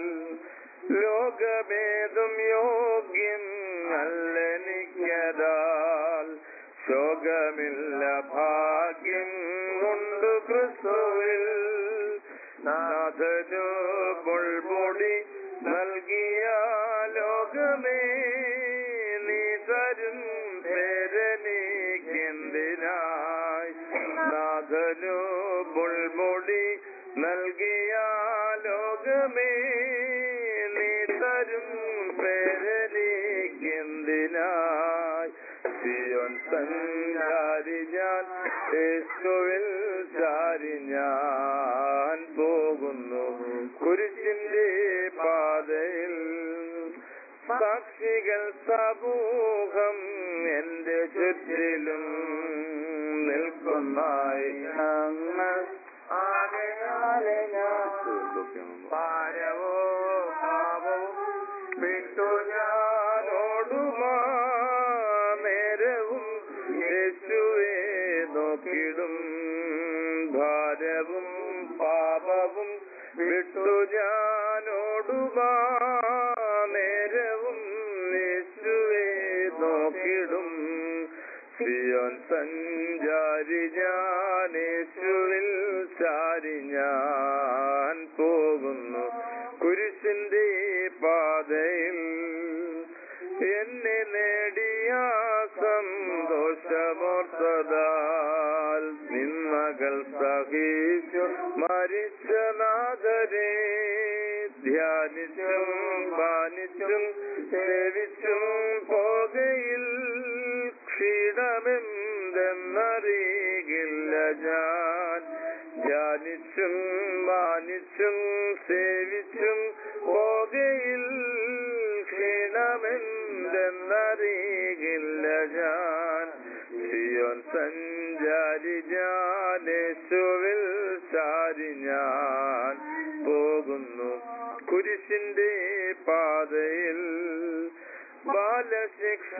ലോകഭേദം യോഗ്യം അല്ലെനിക്കതാൽ ശോകമില്ല ഭാഗ്യം കൊണ്ടു ക്രിസ്തുവിൽ. നാഥനു പൊൾപൊടി നൽകിയ ലോകമേ നീ തരും പേരനീക്കെന്തിനായി. നാഥനു പൊൾപൊടി നൽകിയ ലോകമേ നീ തരും പേരനീക്കെന്തിനായി. സിയോൻ സഞ്ചാരി ഞാൻ യേശുവിൽ ചാരി ഞാൻ പോകുന്നു കുരിശിന്റെ പാതയിൽ. സാക്ഷികൾ സമൂഹം എന്റെ ചുറ്റിലും നിൽക്കുന്നായി ഞങ്ങൾ ആകയാലെ ഞാൻ ഭാരവോ പാപവും വിട്ടു ഞാനോടുമാ നേരവും യേശുവേ നോക്കിടും. ഭാരവും പാപവും വിട്ടു ഞാനോടുമാ നേരവും യേശുവേ നോക്കിടും. സിയോൻ സഞ്ചാരി ഞാൻ യേശുവിൽ ചാരി ഞാൻ പോകുന്നു കുരിശിന്റെ പാതയിൽ. എന്നെ നേടിയ സന്തോഷമോർത്തതാൽ നിന്മകൾ സഹിച്ചു മരിച്ച നാഥരെ ധ്യാനിച്ചും പാനിച്ചും സേവിച്ചും പോകയിൽ ക്ഷീണമെന്തെന്നറിയില്ല ഞാൻ. ധ്യാനിച്ചും മാനിച്ചും സേവിച്ചും പോകയിൽ ക്ഷീണമെന്തെന്നറിയില്ല ഞാൻ. സിയോൻ സഞ്ചാരി ഞാൻ യേശുവിൽ ചാരി ഞാൻ പോകുന്നു കുരിശിന്റെ പാതയിൽ. ബാലശിക്ഷ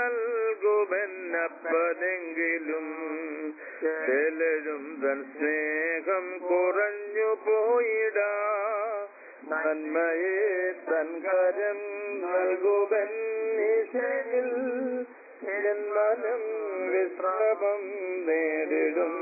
നൽകുമെന്നപ്പനെങ്കിലും ചിലരും തൻ സ്നേഹം കുറഞ്ഞു പോയിടാ. നന്മയെ തൻ കരം നൽകുമെന്നീശയിൽ മനം വിശ്രമം നേരിടും.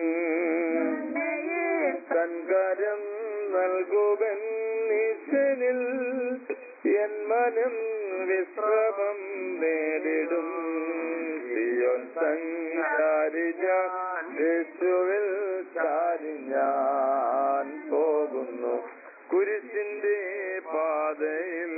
തൻ കരം നൽകുമെന്നീശയിൽ എൻ മനം വിശ്രമം നേരിടും. സിയോൻ സഞ്ചാരി ഞാൻ യേശുവിൽ ചാരി ഞാൻ പോകുന്നു കുരിശിന്റെ പാതയിൽ.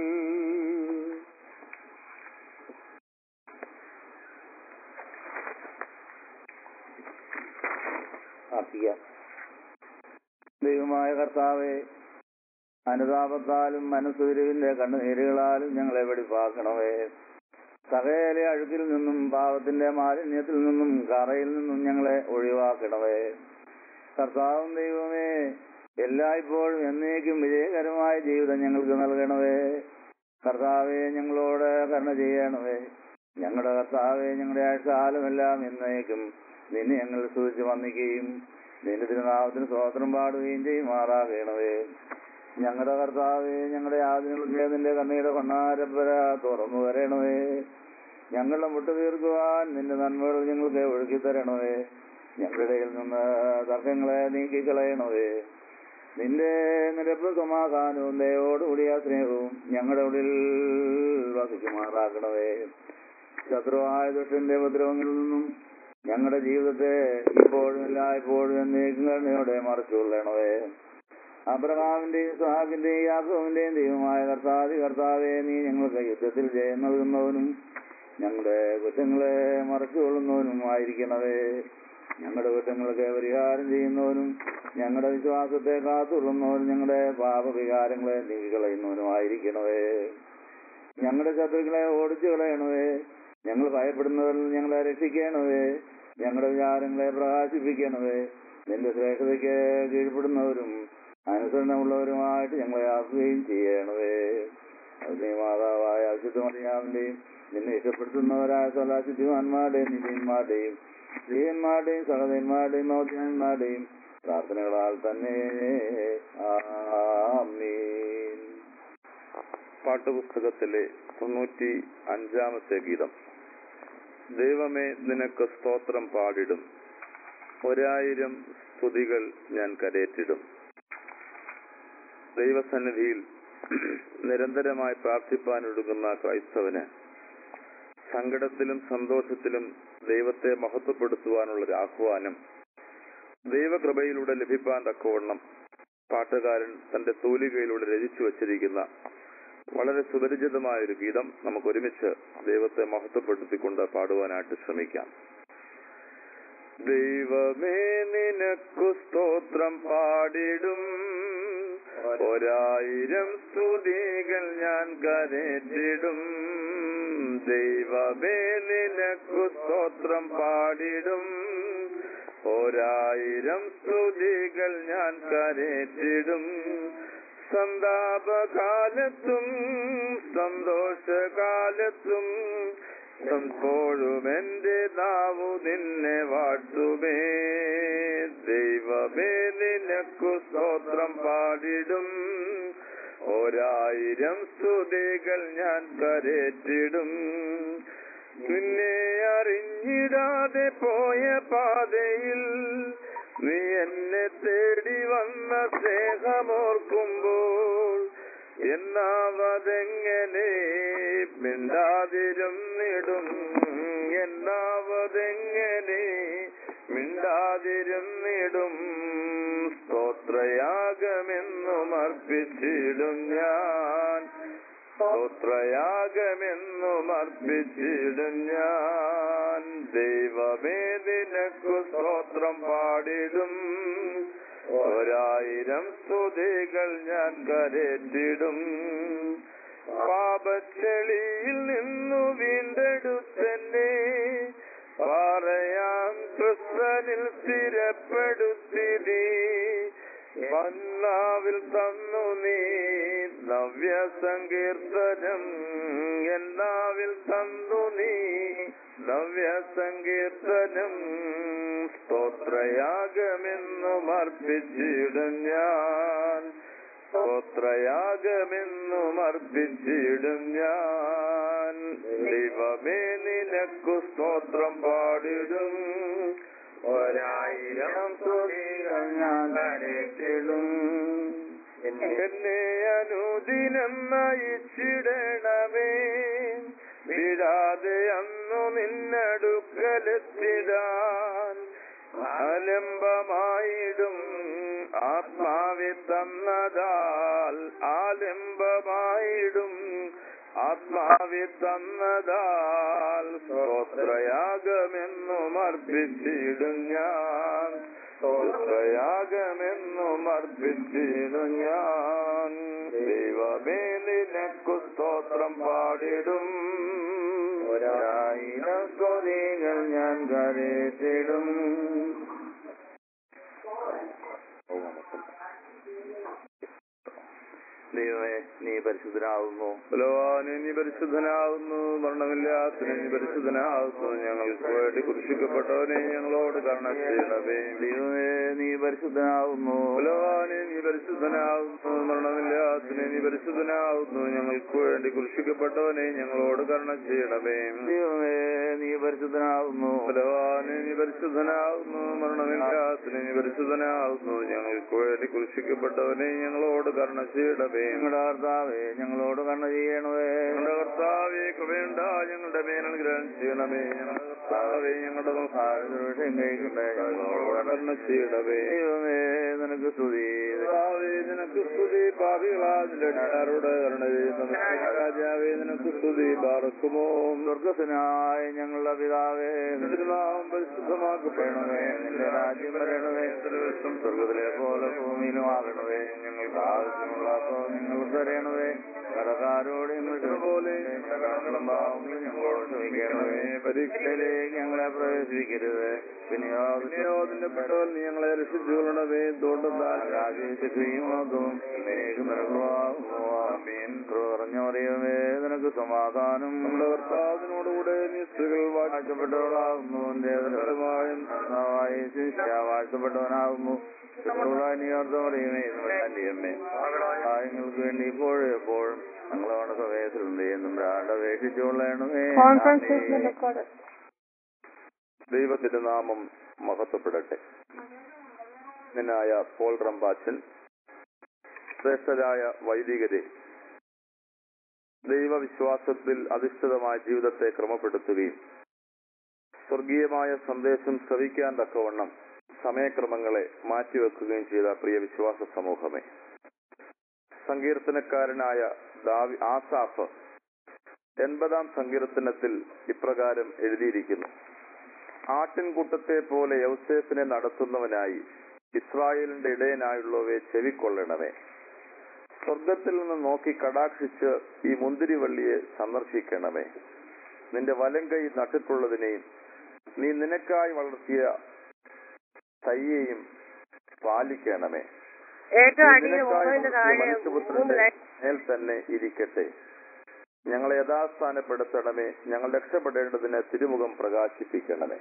ദൈവമായ കർത്താവേ, അനുതാപത്താലും മനസ്സുരുവിന്റെ കണ്ണുനീരുകളാലും ഞങ്ങളെ വെടിപ്പാക്കണമേ. സകല അഴുക്കിൽ നിന്നും പാപത്തിന്റെ മാലിന്യത്തിൽ നിന്നും കറയിൽ നിന്നും ഞങ്ങളെ ഒഴിവാക്കണമേ. കർത്താവും ദൈവമേ, എല്ലായ്പ്പോഴും എന്നേക്കും വിജയകരമായ ജീവിതം ഞങ്ങൾക്ക് നൽകണമേ. കർത്താവെ, ഞങ്ങളോട് കരുണ ചെയ്യണമേ. ഞങ്ങളുടെ കർത്താവെ, ഞങ്ങളുടെ ആഴ്ചകാലമെല്ലാം എന്നേക്കും നിന്നെ ഞങ്ങൾ സ്തുതിച്ച് വന്ദിക്കുകയും നിന്റെ തിരുനാമത്തിന് സ്തോത്രം പാടുകയും ചെയ്യുമാറാകണമേ. ഞങ്ങളുടെ കർത്താവെ, ഞങ്ങളുടെ ആദിനങ്ങൾക്ക് നിന്റെ കണ്ണീരുടെ ഭണ്ഡാരപ്പുര തുറന്നു തരണമേ. ഞങ്ങളുടെ മുട്ട തീർക്കുവാൻ നിന്റെ നന്മകൾ ഞങ്ങൾക്ക് ഒഴുക്കി തരണമേ. ഞങ്ങളുടെ ഇടയിൽ നിന്ന് തർക്കങ്ങളെ നീക്കിക്കളയണമേ. നിന്റെ നിരപ്പ് സമാധാനവും ദയോടുകൂടിയ സ്നേഹവും ഞങ്ങളുടെ ഉള്ളിൽ വസിക്കുമാറാക്കണമേ. ശത്രുവായ ദുഷ്ടന്റെ ഉപദ്രവങ്ങളിൽ നിന്നും ഞങ്ങളുടെ ജീവിതത്തെ ഇപ്പോഴും എല്ലായ്പ്പോഴും എന്നേക്കും കരുണയോടെ മറച്ചുകൊള്ളണമേ. അബ്രഹാമിന്റെയും ഇസ്ഹാക്കിന്റെയും യാക്കോബിന്റെയും ദൈവമായ കർത്താതി കർത്താവെ, നീ ഞങ്ങൾക്ക് യുദ്ധത്തിൽ ജയം നൽകുന്നവനും ഞങ്ങളുടെ കുറ്റങ്ങളെ മറച്ചുകൊള്ളുന്നവനും ആയിരിക്കണമേ. ഞങ്ങളുടെ കുറ്റങ്ങൾക്ക് പരിഹാരം ചെയ്യുന്നവനും ഞങ്ങളുടെ വിശ്വാസത്തെ കാത്തുകൊള്ളുന്നവനും ഞങ്ങളുടെ പാപവികാരങ്ങളെ നീക്കിക്കളയുന്നവനും ആയിരിക്കണമേ. ഞങ്ങളുടെ ശത്രുക്കളെ ഓടിച്ചു കളയണമേ. ഞങ്ങൾ ഭയപ്പെടുന്നവരിൽ ഞങ്ങളെ രക്ഷിക്കണമേ. ഞങ്ങളുടെ വിചാരങ്ങളെ പ്രകാശിപ്പിക്കണമേ. നിന്റെ ശ്രേഷ്ഠതയ്ക്ക് കീഴ്പ്പെടുന്നവരും അനുസരണമുള്ളവരുമായിട്ട് ഞങ്ങളെ ആക്കുകയും ചെയ്യണമേ. നീ മാതാവായ അശുദ്ധമറിയാവിന്റെയും നിന്നെ ഇഷ്ടപ്പെടുത്തുന്നവരായ സകല ശുദ്ധിമാന്മാരുടെയും നിധിയന്മാരുടെയും സ്ത്രീയന്മാരുടെയും സഹോദരന്മാരുടെയും മൗദ്യന്മാരുടെയും പ്രാർത്ഥനകളാൽ തന്നെ ആമീൻ. പാട്ടുപുസ്തകത്തിലെ തൊണ്ണൂറ്റി അഞ്ചാമത്തെ ഗീതം. ദൈവമേ നിനക്ക് സ്തോത്രം പാടിടും, ഒരായിരം സ്തുതികൾ ഞാൻ കരേറ്റിടും. ദൈവസന്നിധിയിൽ നിരന്തരമായി പ്രാർത്ഥിപ്പാനൊടുങ്ങുന്ന ക്രൈസ്തവന് സങ്കടത്തിലും സന്തോഷത്തിലും ദൈവത്തെ മഹത്വപ്പെടുത്തുവാനുള്ളൊരു ആഹ്വാനം ദൈവകൃപയിലൂടെ ലഭിപ്പാൻ തക്കവണ്ണം പാട്ടുകാരൻ തന്റെ തൂലികയിലൂടെ രചിച്ചു വച്ചിരിക്കുന്ന വളരെ സുപരിചിതമായൊരു ഗീതം നമുക്ക് ഒരുമിച്ച് ദൈവത്തെ മഹത്വപ്പെടുത്തിക്കൊണ്ട് പാടുവാനായിട്ട് ശ്രമിക്കാം. ദൈവമേ നിനക്കു സ്തോത്രം പാടിടും, ഒരായിരം സ്തുതികൾ ഞാൻ കരേറ്റിടും. ദൈവമേ നിനക്കു സ്തോത്രം പാടിടും, ഒരായിരം സ്തുതികൾ ഞാൻ കരേറ്റിടും. സന്താപകാലത്തും സന്തോഷകാലത്തും എപ്പോഴും എന്റെ നാവു നിന്നെ വാഴ്ത്തുമേ. ദൈവമേ നിനക്കു സ്തോത്രം പാടിടും, ഒരായിരം സ്തുതികൾ ഞാൻ കരേറ്റിടും. നിന്നെ അറിഞ്ഞിടാതെ പോയ പാതയിൽ നീ എന്നെ തേടി വന്ന സ്നേഹമോർക്കുമ്പോൾ എന്നാവതെങ്ങനെ മിണ്ടാതിരുന്നിടും, എന്നാവതെങ്ങനെ മിണ്ടാതിരുന്നിടും. സ്തോത്രയാഗമെന്നും അർപ്പിച്ചിടും ഞാൻ, സ്തോത്രയാഗമെന്നും അർപ്പിച്ചിടും ഞാൻ. ദൈവമേ നിനക്കു സ്തോത്രം പാടിടും, ഒരായിരം സ്തുതികൾ ഞാൻ കരേറ്റിടും. പാപച്ചെളിയിൽ നിന്നു വീണ്ടെടുത്തന്നെ പാറയാം ക്രിസ്തനിൽ സ്ഥിരപ്പെടുത്തി നീ. മന്നാവിൽ തന്നു നീ നവ്യ സങ്കീർത്തനം, എന്നാവിൽ തന്നു നീ നവ്യ സങ്കീർത്തനം. സ്തോത്രയാഗമെന്നും അർപ്പിച്ചിടും ഞാൻ, സ്തോത്രയാഗമെന്നും അർപ്പിച്ചിടും ഞാൻ. ദൈവമേ നിനക്കു സ്തോത്രം പാടിടും, ഒരായിരം സ്തുതികൾ ഞാൻ കരേറ്റിടും. എന്നെ അനുദിനം നയിച്ചിടണമേ, വിടാതെ അന്നു നിന്നടുക്കലെത്തിടാൻ. ആലംബമായിടും ആത്മാവെ തന്നതാൽ, ആലംബമായിടും ആത്മാവെ തന്നതാൽ. സ്തോത്രയാഗമെന്നും അർപ്പിച്ചിടും ഞാൻ, സ്തോത്രയാഗമെന്നും അർപ്പിച്ചിടും ഞാൻ. ദൈവമേ നിനക്കു സ്തോത്രം പാടിടും, ഒരായിരം സ്തുതികൾ ഞാൻ കരേറ്റിടും. ദൈവമേ നീ പരിശുദ്ധനാവുന്നു, ബലവാനെ നീ പരിശുദ്ധനാവുന്നു, മരണമില്ലാത്തതിനെ നീ പരിശുദ്ധനാവുന്നു. ഞങ്ങൾക്ക് വേണ്ടി കുരിശിക്കപ്പെട്ടവനെ ഞങ്ങളോട് കരുണ ചെയ്യണമേ. ദൈവമേ നീ പരിശുദ്ധനാവുന്നു, ബലവാനെ നീ പരിശുദ്ധനാവുന്നു, മരണമില്ലാത്തതിനെ നീ പരിശുദ്ധനാവുന്നു. ഞങ്ങൾക്ക് വേണ്ടി കുരിശിക്കപ്പെട്ടവനെ ഞങ്ങളോട് കരുണ ചെയ്യണമേ. ദൈവമേ നീ പരിശുദ്ധനാവുന്നു, ബലവാനെ നീ പരിശുദ്ധനാവുന്നു, മരണമില്ലാത്തതിനെ നീ പരിശുദ്ധനാവുന്നു. ഞങ്ങൾക്ക് വേണ്ടി കുരിശിക്കപ്പെട്ടവനെ ഞങ്ങളോട് കരുണ ചെയ്യണമേ. ഞങ്ങളുടെ കർത്താവേ ഞങ്ങളോട് കരുണ ചെയ്യണമേ. ഞങ്ങളുടെ കർത്താവേ കൃപയുണ്ട ഞങ്ങളുടെ മേൽ അനുഗ്രഹം ചെയ്യണമേ. ഞങ്ങളുടെ കർത്താവേ ഞങ്ങളുടെ ഞങ്ങളോട് കരുണ ചെയ്യണമേ. ദൈവമേ നിനക്ക് സ്തുതി, കർത്താവേ നിനക്ക് സ്തുതി. പാപികളാരുടെ കരുണ ചെയ്യുന്ന രാജാവേ നിനക്ക് സ്തുതി. പാർക്കുമോ സ്വർഗസ്വനായ ഞങ്ങളുടെ പിതാവേ, നാമം പരിശുദ്ധമാക്കപ്പെടണമേ. നിന്റെ രാജ്യം വരണമേ, സ്വർഗത്തിലെ പോലെ ഭൂമിയിലും ആകണമേ. ഞങ്ങൾക്ക് ആവശ്യമുള്ള നിങ്ങൾ തരണമേ. കടക്കാരോട് പോലെ ഞങ്ങളോട് ക്ഷമിക്കണമേ. പരീക്ഷയിലേക്ക് ഞങ്ങളെ പ്രവേശിപ്പിക്കരുത്. വിനിയോഗപ്പെട്ടവൻ നീ ഞങ്ങളെ രക്ഷിച്ചുകൊള്ളണമേ. തോണ്ടുന്നാൽ പറഞ്ഞറിയമേ നിനക്ക് സമാധാനം. നമ്മുടെ കർത്താവിനോടുകൂടെ നീ സ്ത്രീകൾ വാഴ്ചപ്പെട്ടവളാകുന്നു. വാഴ്ചപ്പെട്ടവനാകുന്നു. നിങ്ങൾക്ക് വേണ്ടി ഇപ്പോഴും എപ്പോഴും ഞങ്ങളോട് സമയത്തിലുണ്ട് എന്നും അപേക്ഷിച്ചുകൊള്ളണമേ. ദൈവത്തിന്റെ നാമം മഹത്വപ്പെടട്ടെ. ായ പോൾ റമ്പാച്ചൻ, ശ്രേഷ്ഠരായ വൈദികരെ, ദൈവവിശ്വാസത്തിൽ അധിഷ്ഠിതമായ ജീവിതത്തെ ക്രമപ്പെടുത്തുകയും സ്വർഗീയമായ സന്ദേശം ശ്രവിക്കാൻ തക്കവണ്ണം സമയക്രമങ്ങളെ മാറ്റിവെക്കുകയും ചെയ്ത പ്രിയ വിശ്വാസ സമൂഹമേ, സങ്കീർത്തനക്കാരനായ ദാവി ആസാഫ് എൺപതാം സങ്കീർത്തനത്തിൽ ഇപ്രകാരം എഴുതിയിരിക്കുന്നു: ആട്ടിൻകൂട്ടത്തെ പോലെ യൗസേപ്പിനെ നടത്തുന്നവനായി ഇസ്രായേലിന്റെ ഇടയനായുള്ളവയെ ചെവിക്കൊള്ളണമേ. സ്വർഗത്തിൽ നിന്ന് നോക്കി കടാക്ഷിച്ച് ഈ മുന്തിരിവള്ളിയെ സന്ദർശിക്കണമേ. നിന്റെ വലം കൈ നട്ടിട്ടുള്ളതിനെയും നീ നിനക്കായി വളർത്തിയ തയ്യെയും പാലിക്കണമേ. മനുഷ്യപുത്രന്റെ മേൽ തന്നെ ഇരിക്കട്ടെ. ഞങ്ങളെ യഥാസ്ഥാനപ്പെടുത്തണമേ. ഞങ്ങൾ രക്ഷപ്പെടേണ്ടതിന് തിരുമുഖം പ്രകാശിപ്പിക്കണമേ.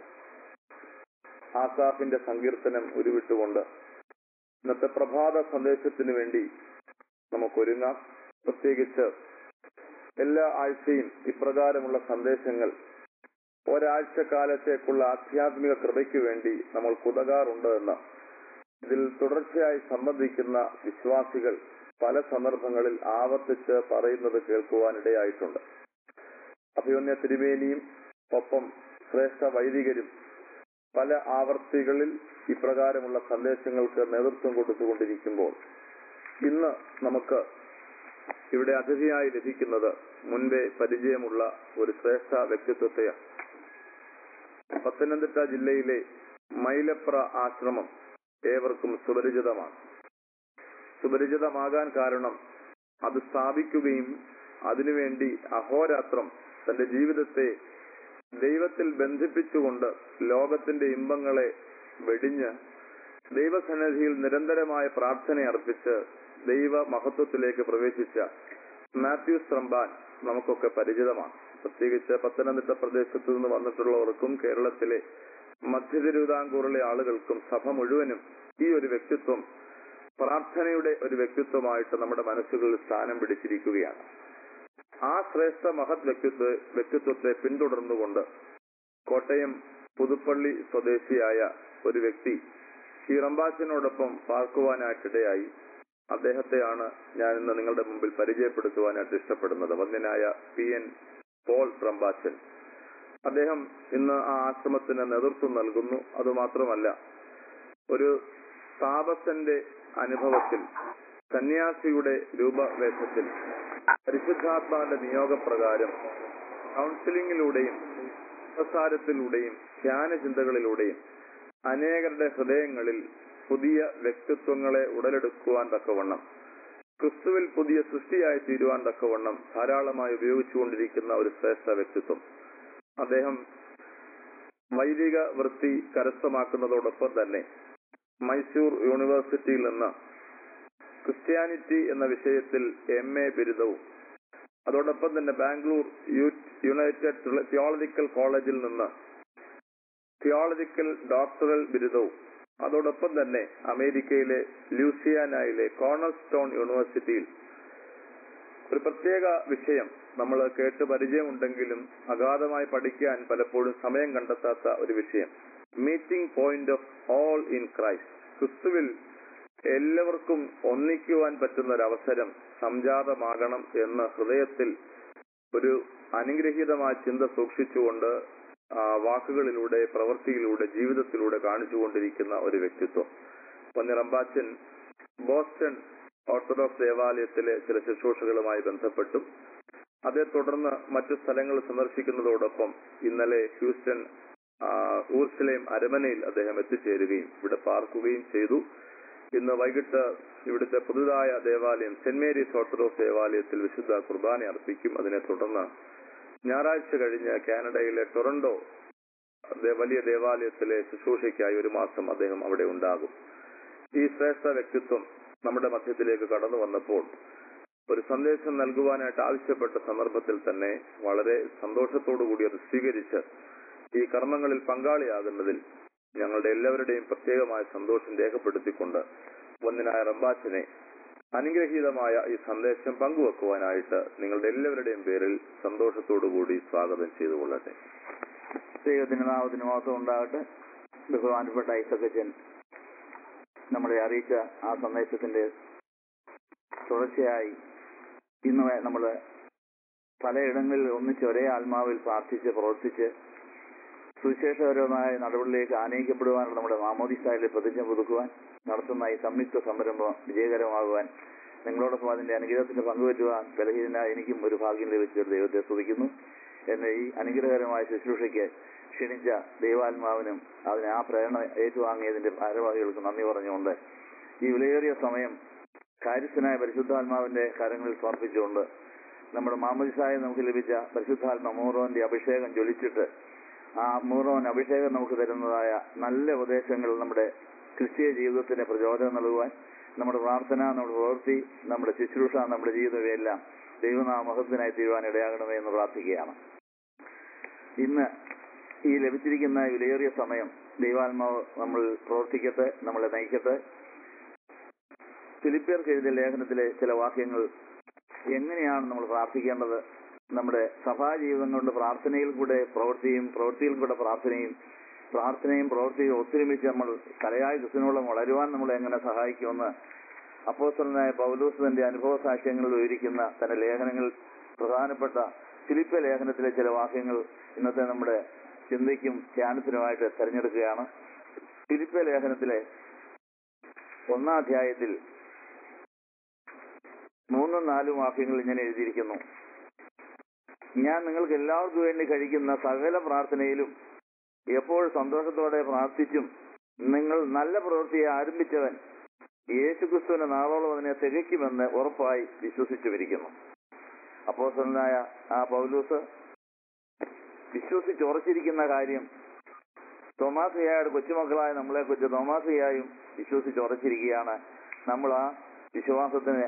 ആസാഫിന്റെ സങ്കീർത്തനം ഉരുവിട്ടുകൊണ്ട് ഇന്നത്തെ പ്രഭാത സന്ദേശത്തിന് വേണ്ടി നമുക്കൊരുങ്ങാം. പ്രത്യേകിച്ച് എല്ലാ ആഴ്ചയും ഇപ്രകാരമുള്ള സന്ദേശങ്ങൾ ഒരാഴ്ച കാലത്തേക്കുള്ള ആധ്യാത്മിക കൃപയ്ക്ക് വേണ്ടി നമ്മൾ കുതകാറുണ്ട് എന്ന് ഇതിൽ തുടർച്ചയായി സംബന്ധിക്കുന്ന വിശ്വാസികൾ പല സന്ദർഭങ്ങളിൽ ആവർത്തിച്ച് പറയുന്നത് കേൾക്കുവാനിടയായിട്ടുണ്ട്. അഭിമന്യ തിരുമേനിയും ഒപ്പം ശ്രേഷ്ഠ വൈദികരും പല ആവർത്തികളിൽ ഇപ്രകാരമുള്ള സന്ദേശങ്ങൾക്ക് നേതൃത്വം കൊടുത്തുകൊണ്ടിരിക്കുമ്പോൾ ഇന്ന് നമുക്ക് ഇവിടെ അതിഥിയായി ലഭിക്കുന്നത് മുൻപേ പരിചയമുള്ള ഒരു ശ്രേഷ്ഠ വ്യക്തിത്വത്തെയാണ്. പത്തനംതിട്ട ജില്ലയിലെ മൈലപ്ര ആശ്രമം ഏവർക്കും സുപരിചിതമാണ്. സുപരിചിതമാകാൻ കാരണം അത് സ്ഥാപിക്കുകയും അതിനുവേണ്ടി അഹോരാത്രം തന്റെ ജീവിതത്തെ ദൈവത്തിൽ ബന്ധിപ്പിച്ചുകൊണ്ട് ലോകത്തിന്റെ ഇമ്പങ്ങളെ വെടിഞ്ഞ് ദൈവസന്നിധിയിൽ നിരന്തരമായ പ്രാർത്ഥന അർപ്പിച്ച് ദൈവ മഹത്വത്തിലേക്ക് പ്രവേശിച്ച മാത്യൂസ് റമ്പാൻ നമുക്കൊക്കെ പരിചിതമാണ്. പ്രത്യേകിച്ച് പത്തനംതിട്ട പ്രദേശത്തു നിന്ന് വന്നിട്ടുള്ളവർക്കും കേരളത്തിലെ മധ്യ തിരുവിതാംകൂറിലെ ആളുകൾക്കും സഭ മുഴുവനും ഈ ഒരു വ്യക്തിത്വം പ്രാർത്ഥനയുടെ ഒരു വ്യക്തിത്വമായിട്ട് നമ്മുടെ മനസ്സുകളിൽ സ്ഥാനം പിടിച്ചിരിക്കുകയാണ്. ആ ശ്രേഷ്ഠ മഹത് വ്യക്തിത്വ വ്യക്തിത്വത്തെ പിന്തുടർന്നുകൊണ്ട് കോട്ടയം പുതുപ്പള്ളി സ്വദേശിയായ ഒരു വ്യക്തി ഈ റമ്പാച്ചനോടൊപ്പം പാർക്കുവാനായിട്ടിടയായി. അദ്ദേഹത്തെയാണ് ഞാൻ ഇന്ന് നിങ്ങളുടെ മുമ്പിൽ പരിചയപ്പെടുത്തുവാനായിട്ട് ഇഷ്ടപ്പെടുന്നത്. വന്യനായ പി എൻ പോൾ റമ്പാച്ചൻ. അദ്ദേഹം ഇന്ന് ആ ആശ്രമത്തിന് നേതൃത്വം നൽകുന്നു. അതുമാത്രമല്ല, ഒരു താപസന്റെ അനുഭവത്തിൽ സന്യാസിയുടെ രൂപവേഷത്തിൽ പരിശുദ്ധാത്മാവിന്റെ നിയോഗപ്രകാരം കൗൺസിലിംഗിലൂടെയും സംസാരത്തിലൂടെയും ധ്യാന ചിന്തകളിലൂടെയും അനേകരുടെ ഹൃദയങ്ങളിൽ പുതിയ വ്യക്തിത്വങ്ങളെ ഉടലെടുക്കുവാൻ തക്കവണ്ണം, ക്രിസ്തുവിൽ പുതിയ സൃഷ്ടിയായി തീരുവാൻ തക്കവണ്ണം ധാരാളമായി ഉപയോഗിച്ചുകൊണ്ടിരിക്കുന്ന ഒരു ശ്രേഷ്ഠ വ്യക്തിത്വം. അദ്ദേഹം വൈദിക വൃത്തി കരസ്ഥമാക്കുന്നതോടൊപ്പം തന്നെ മൈസൂർ യൂണിവേഴ്സിറ്റിയിൽ നിന്ന് ക്രിസ്ത്യാനിറ്റി എന്ന വിഷയത്തിൽ എം എ ബിരുദവും, അതോടൊപ്പം തന്നെ ബാംഗ്ലൂർ യുണൈറ്റഡ് തിയോളജിക്കൽ കോളേജിൽ നിന്ന് തിയോളജിക്കൽ ഡോക്ടറൽ ബിരുദവും, അതോടൊപ്പം തന്നെ അമേരിക്കയിലെ ലൂസിയാനയിലെ കോർണർ സ്റ്റോൺ യൂണിവേഴ്സിറ്റിയിൽ ഒരു പ്രത്യേക വിഷയം നമ്മൾ കേട്ട് പരിചയമുണ്ടെങ്കിലും അഗാധമായി പഠിക്കാൻ പലപ്പോഴും സമയം കണ്ടെത്താത്ത ഒരു വിഷയം, meeting point of all in Christ. ക്രിസ്തുവിൽ എല്ലാവർക്കും ഒന്നിക്കുവാൻ പറ്റുന്ന ഒരു അവസരം സംജാതമാകണം എന്ന ഹൃദയത്തിൽ ഒരു അനുഗ്രഹീതമായ ചിന്ത സൂക്ഷിച്ചുകൊണ്ട് വാക്കുകളിലൂടെ, പ്രവൃത്തിയിലൂടെ, ജീവിതത്തിലൂടെ കാണിച്ചുകൊണ്ടിരിക്കുന്ന ഒരു വ്യക്തിത്വം. വന്യ റമ്പാച്ചൻ ബോസ്റ്റൺ ഓർത്തഡോക്സ് ദേവാലയത്തിലെ ചില ശുശ്രൂഷകളുമായി ബന്ധപ്പെട്ടും അതേ തുടർന്ന് മറ്റു സ്ഥലങ്ങൾ സന്ദർശിക്കുന്നതോടൊപ്പം ഇന്നലെ ഹ്യൂസ്റ്റൺ ഊർസലേം അരമനയിൽ അദ്ദേഹം എത്തിച്ചേരുകയും ഇവിടെ പാർക്കുകയും ചെയ്തു. ഇന്ന് വൈകിട്ട് ഇവിടുത്തെ പുതുതായ ദേവാലയം സെന്റ് മേരീസ് ഓർത്തഡോക്സ് ദേവാലയത്തിൽ വിശുദ്ധ കുർബാന അർപ്പിക്കും. അതിനെ തുടർന്ന് ഞായറാഴ്ച കഴിഞ്ഞ് കാനഡയിലെ ടൊറന്റോ ദേ- വലിയ ദേവാലയത്തിലെ ശുശ്രൂഷയ്ക്കായി ഒരു മാസം അദ്ദേഹം അവിടെ ഉണ്ടാകും. ഈ ശ്രേഷ്ഠ വ്യക്തിത്വം നമ്മുടെ മധ്യത്തിലേക്ക് കടന്നു വന്നപ്പോൾ ഒരു സന്ദേശം നൽകുവാനായിട്ട് ആവശ്യപ്പെട്ട സന്ദർഭത്തിൽ തന്നെ വളരെ സന്തോഷത്തോടു കൂടി അത് സ്വീകരിച്ച് ഈ കർമ്മങ്ങളിൽ പങ്കാളിയാകുന്നതിൽ ഞങ്ങളുടെ എല്ലാവരുടെയും പ്രത്യേകമായ സന്തോഷം രേഖപ്പെടുത്തിക്കൊണ്ട് വന്ദനായ റമ്പാച്ചനെ അനുഗ്രഹീതമായ ഈ സന്ദേശം പങ്കുവെക്കുവാനായിട്ട് നിങ്ങളുടെ എല്ലാവരുടെയും പേരിൽ സന്തോഷത്തോടു കൂടി സ്വാഗതം ചെയ്തുകൊള്ളട്ടെ. ദൈവത്തിന് നാമത്തിന് മഹത്വം ഉണ്ടാകട്ടെ. ബഹുമാനപ്പെട്ട ഐസക്കച്ചൻ നമ്മളെ അറിയിച്ച ആ സന്ദേശത്തിന്റെ തുടർച്ചയായി ഇന്ന് നമ്മൾ പലയിടങ്ങളിൽ ഒന്നിച്ച് ഒരേ ആത്മാവിൽ പ്രാർത്ഥിച്ച് പ്രവർത്തിച്ച് സുവിശേഷപരമായ നടപടികളിലേക്ക് ആനയിക്കപ്പെടുവാനുള്ള നമ്മുടെ മാമോദിസായിലെ പ്രതിജ്ഞ പുതുക്കുവാൻ നടത്തുന്ന ഈ സംയുക്ത സംരംഭം വിജയകരമാകുവാൻ നിങ്ങളോടൊപ്പം അതിന്റെ അനുഗ്രഹത്തിന് പങ്കുവറ്റുവാൻ ബലഹീനനായ എനിക്കും ഒരു ഭാഗ്യം ലഭിച്ച ദൈവത്തെ സ്തുതിക്കുന്നു. എന്നെ ഈ അനുഗ്രഹകരമായ ശുശ്രൂഷയ്ക്ക് ക്ഷണിച്ച ദൈവാത്മാവിനും അതിനെ ആ പ്രേരണ ഏറ്റുവാങ്ങിയതിന്റെ ഭാരവാഹികൾക്ക് നന്ദി പറഞ്ഞുകൊണ്ട് ഈ വിലയേറിയ സമയം കാര്യസ്ഥനായ പരിശുദ്ധാത്മാവിന്റെ കരങ്ങളിൽ സമർപ്പിച്ചുകൊണ്ട് നമ്മുടെ മാമോദിസായ നമുക്ക് ലഭിച്ച പരിശുദ്ധാത്മ മൂറോന്റെ അഭിഷേകം ജ്വലിച്ചിട്ട് ആ മൂറോൻ അഭിഷേകം നമുക്ക് തരുന്നതായ നല്ല ഉപദേശങ്ങൾ നമ്മുടെ ക്രിസ്തീയ ജീവിതത്തിന് പ്രചോദനം നൽകുവാൻ നമ്മുടെ പ്രാർത്ഥന, നമ്മുടെ പ്രവൃത്തി, നമ്മുടെ ശുശ്രൂഷ, നമ്മുടെ ജീവിതമെല്ലാം ദൈവനാമഹത്വത്തിനായി തീരുവാൻ ഇടയാകണമേ എന്ന് പ്രാർത്ഥിക്കുകയാണ്. ഇന്ന് ഈ ലഭിച്ചിരിക്കുന്ന വിലയേറിയ സമയം ദൈവാത്മാവ് നമ്മൾ പ്രവർത്തിക്കട്ടെ, നമ്മളെ നയിക്കട്ടെ. ഫിലിപ്പിയർക്ക് എഴുതിയ ലേഖനത്തിലെ ചില വാക്യങ്ങൾ എങ്ങനെയാണ് നമ്മൾ പ്രാർത്ഥിക്കേണ്ടത്, നമ്മുടെ സഭാജീവിതം കൊണ്ട് പ്രാർത്ഥനയിൽ കൂടെ പ്രവൃത്തിയും പ്രവൃത്തിയിൽ കൂടെ പ്രാർത്ഥനയും പ്രാർത്ഥനയും പ്രവൃത്തിയും ഒത്തൊരുമിച്ച് നമ്മൾ കലയായ ക്രിസ്തുവിനോളം വളരുവാൻ നമ്മളെ എങ്ങനെ സഹായിക്കുമെന്ന് അപ്പോസ്തലനായ പൗലോസ് തന്റെ അനുഭവ സാക്ഷ്യങ്ങളിൽ വിവരിക്കുന്ന തന്റെ ലേഖനങ്ങളിൽ പ്രധാനപ്പെട്ട ഫിലിപ്പിയ ലേഖനത്തിലെ ചില വാക്യങ്ങൾ ഇന്നത്തെ നമ്മുടെ ചിന്തയ്ക്കും ധ്യാനത്തിനുമായിട്ട് തെരഞ്ഞെടുക്കുകയാണ്. ഫിലിപ്പിയ ലേഖനത്തിലെ ഒന്നാം അധ്യായത്തിൽ മൂന്നും നാലും വാക്യങ്ങൾ ഇങ്ങനെ എഴുതിയിരിക്കുന്നു: ഞാൻ നിങ്ങൾക്ക് എല്ലാവർക്കും വേണ്ടി കഴിക്കുന്ന സകല പ്രാർത്ഥനയിലും എപ്പോൾ സന്തോഷത്തോടെ പ്രാർത്ഥിച്ചും നിങ്ങൾ നല്ല പ്രവൃത്തിയെ ആരംഭിച്ചവൻ യേശുക്രിസ്തുവിന്റെ നാളോളം അതിനെ തികയ്ക്കുമെന്ന് ഉറപ്പായി വിശ്വസിച്ചുവരിക്കുന്നു. അപ്പോസ്തലനായ ആ പൗലോസ് വിശ്വസിച്ചുറച്ചിരിക്കുന്ന കാര്യം തോമാസിയായുടെ കൊച്ചുമക്കളായ നമ്മളെ കുറിച്ച് തോമാസിയായും വിശ്വസിച്ചുറച്ചിരിക്കുകയാണ്. നമ്മൾ ആ വിശ്വാസത്തിന്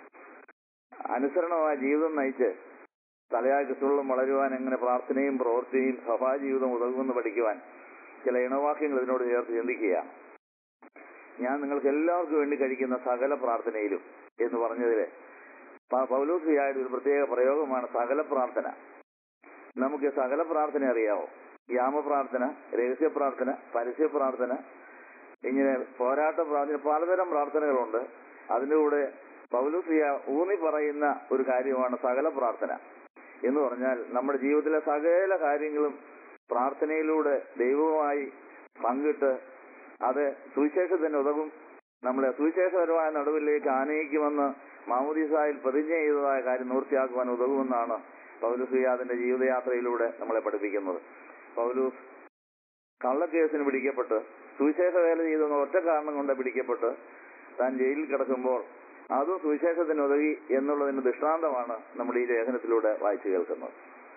അനുസരണമായ ജീവിതം നയിച്ച് തലയായ ക്രിസ്തുവിലും വളരുവാൻ എങ്ങനെ പ്രാർത്ഥനയും പ്രവൃത്തിയും സഭാജീവിതം ഉതകുമെന്ന് പഠിക്കുവാൻ ചില ഇണവാക്യങ്ങൾ ഇതിനോട് ചേർത്ത് ചിന്തിക്കുകയാണ്. ഞാൻ നിങ്ങൾക്ക് എല്ലാവർക്കും വേണ്ടി കഴിക്കുന്ന സകല പ്രാർത്ഥനയിലും എന്ന് പറഞ്ഞതില് പൗലോസിയായുടെ ഒരു പ്രത്യേക പ്രയോഗമാണ് സകല പ്രാർത്ഥന. നമുക്ക് സകല പ്രാർത്ഥന അറിയാവോ? യാമപ്രാർത്ഥന, രഹസ്യ പ്രാർത്ഥന, പരസ്യ പ്രാർത്ഥന, ഇങ്ങനെ പോരാട്ട പ്രാർത്ഥന, പലതരം പ്രാർത്ഥനകളുണ്ട്. അതിൻ്റെ കൂടെ പൗലോസിയ ഊന്നി പറയുന്ന ഒരു കാര്യമാണ് സകല പ്രാർത്ഥന എന്ന് പറഞ്ഞാൽ നമ്മുടെ ജീവിതത്തിലെ സകല കാര്യങ്ങളും പ്രാർത്ഥനയിലൂടെ ദൈവവുമായി പങ്കിട്ട് അത് സുവിശേഷത്തിന് ഉതകും, നമ്മളെ സുവിശേഷപരമായ നടുവിലേക്ക് ആനയിക്കുമെന്ന് മാമോദീസായിൽ പ്രതിജ്ഞ ചെയ്തതായ കാര്യം പൂർത്തിയാക്കുവാൻ ഉതകുമെന്നാണ് പൗലോസ് അതിന്റെ ജീവിതയാത്രയിലൂടെ നമ്മളെ പഠിപ്പിക്കുന്നത്. പൗലോസ് കള്ളക്കേസിന് പിടിക്കപ്പെട്ട് സുവിശേഷ വേല ചെയ്തെന്ന ഒറ്റ കാരണം കൊണ്ട് പിടിക്കപ്പെട്ട് താൻ ജയിലിൽ കിടക്കുമ്പോൾ അതും സുവിശേഷത്തിന് ഉതകി എന്നുള്ളതിന് ദൃഷ്ടാന്തമാണ് നമ്മൾ ഈ ലേഖനത്തിലൂടെ വായിച്ചു കേൾക്കുന്നത്.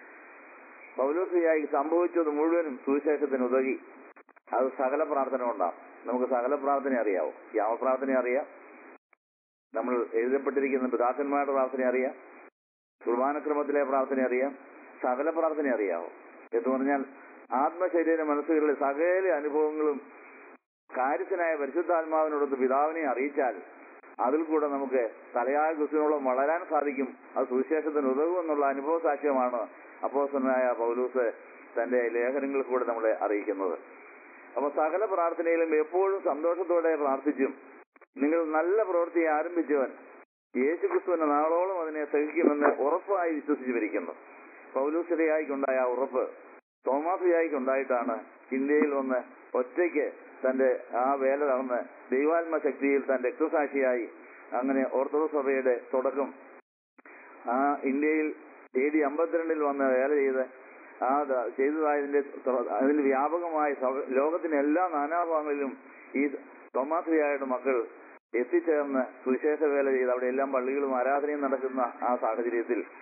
പൗലോസിയായി സംഭവിച്ചത് മുഴുവനും സുവിശേഷത്തിന് ഉതകി. അത് സകല പ്രാർത്ഥന കൊണ്ടാണ്. നമുക്ക് സകല പ്രാർത്ഥന അറിയാവോ? യാമപ്രാർത്ഥന അറിയാം, നമ്മൾ എഴുതപ്പെട്ടിരിക്കുന്ന പിതാക്കന്മാരുടെ പ്രാർത്ഥന അറിയാം, കുർബാനക്രമത്തിലെ പ്രാർത്ഥന അറിയാം, സകല പ്രാർത്ഥന അറിയാവോ എന്ന് പറഞ്ഞാൽ ആത്മശരീര മനസ്സുകളിലെ സകല അനുഭവങ്ങളും കാര്യസ്ഥനായ പരിശുദ്ധാത്മാവിനോടൊത്ത് പിതാവിനെ അറിയിച്ചാൽ അതിൽ കൂടെ നമുക്ക് തലയായ ക്രിസ്തുവിനോളം വളരാൻ സാധിക്കും. അത് സുവിശേഷത്തിന് ഉതകുമെന്നുള്ള അനുഭവ സാക്ഷ്യമാണ് അപ്പോസ്തലനായ പൗലോസ് തന്റെ ലേഖനങ്ങളിൽ കൂടെ നമ്മളെ അറിയിക്കുന്നത്. അപ്പൊ സകല പ്രാർത്ഥനയിലും എപ്പോഴും സന്തോഷത്തോടെ പ്രാർത്ഥിച്ചും നിങ്ങൾ നല്ല പ്രവൃത്തി ആരംഭിച്ചവൻ യേശുക്രിസ്തുവിന്റെ നാളോളം അതിനെ സഹിക്കുമെന്ന് ഉറപ്പായി വിശ്വസിച്ചു വരിക്കുന്നു. പൗലോസിയായിക്കുണ്ടായ ആ ഉറപ്പ് തോമാസിയായിക്കുണ്ടായിട്ടാണ് ഇന്ത്യയിൽ വന്ന് ഒറ്റയ്ക്ക് തന്റെ ആ വേല നടന്ന് ദൈവാത്മ ശക്തിയിൽ താൻ രക്തസാക്ഷിയായി അങ്ങനെ ഓർത്തഡോക്സ് സഭയുടെ തുടക്കം ആ ഇന്ത്യയിൽ എ ഡി അമ്പത്തിരണ്ടിൽ വന്ന് വേല ചെയ്ത് ആ ചെയ്തതായതിന്റെ അതിന്റെ വ്യാപകമായ ലോകത്തിന്റെ എല്ലാ നാനാഭാഗങ്ങളിലും ഈ തോമാസിയായുടെ മക്കൾ എത്തിച്ചേർന്ന് സുവിശേഷ വേല ചെയ്ത് അവിടെ എല്ലാം പള്ളികളും ആരാധനയും നടക്കുന്ന ആ സാഹചര്യത്തിൽ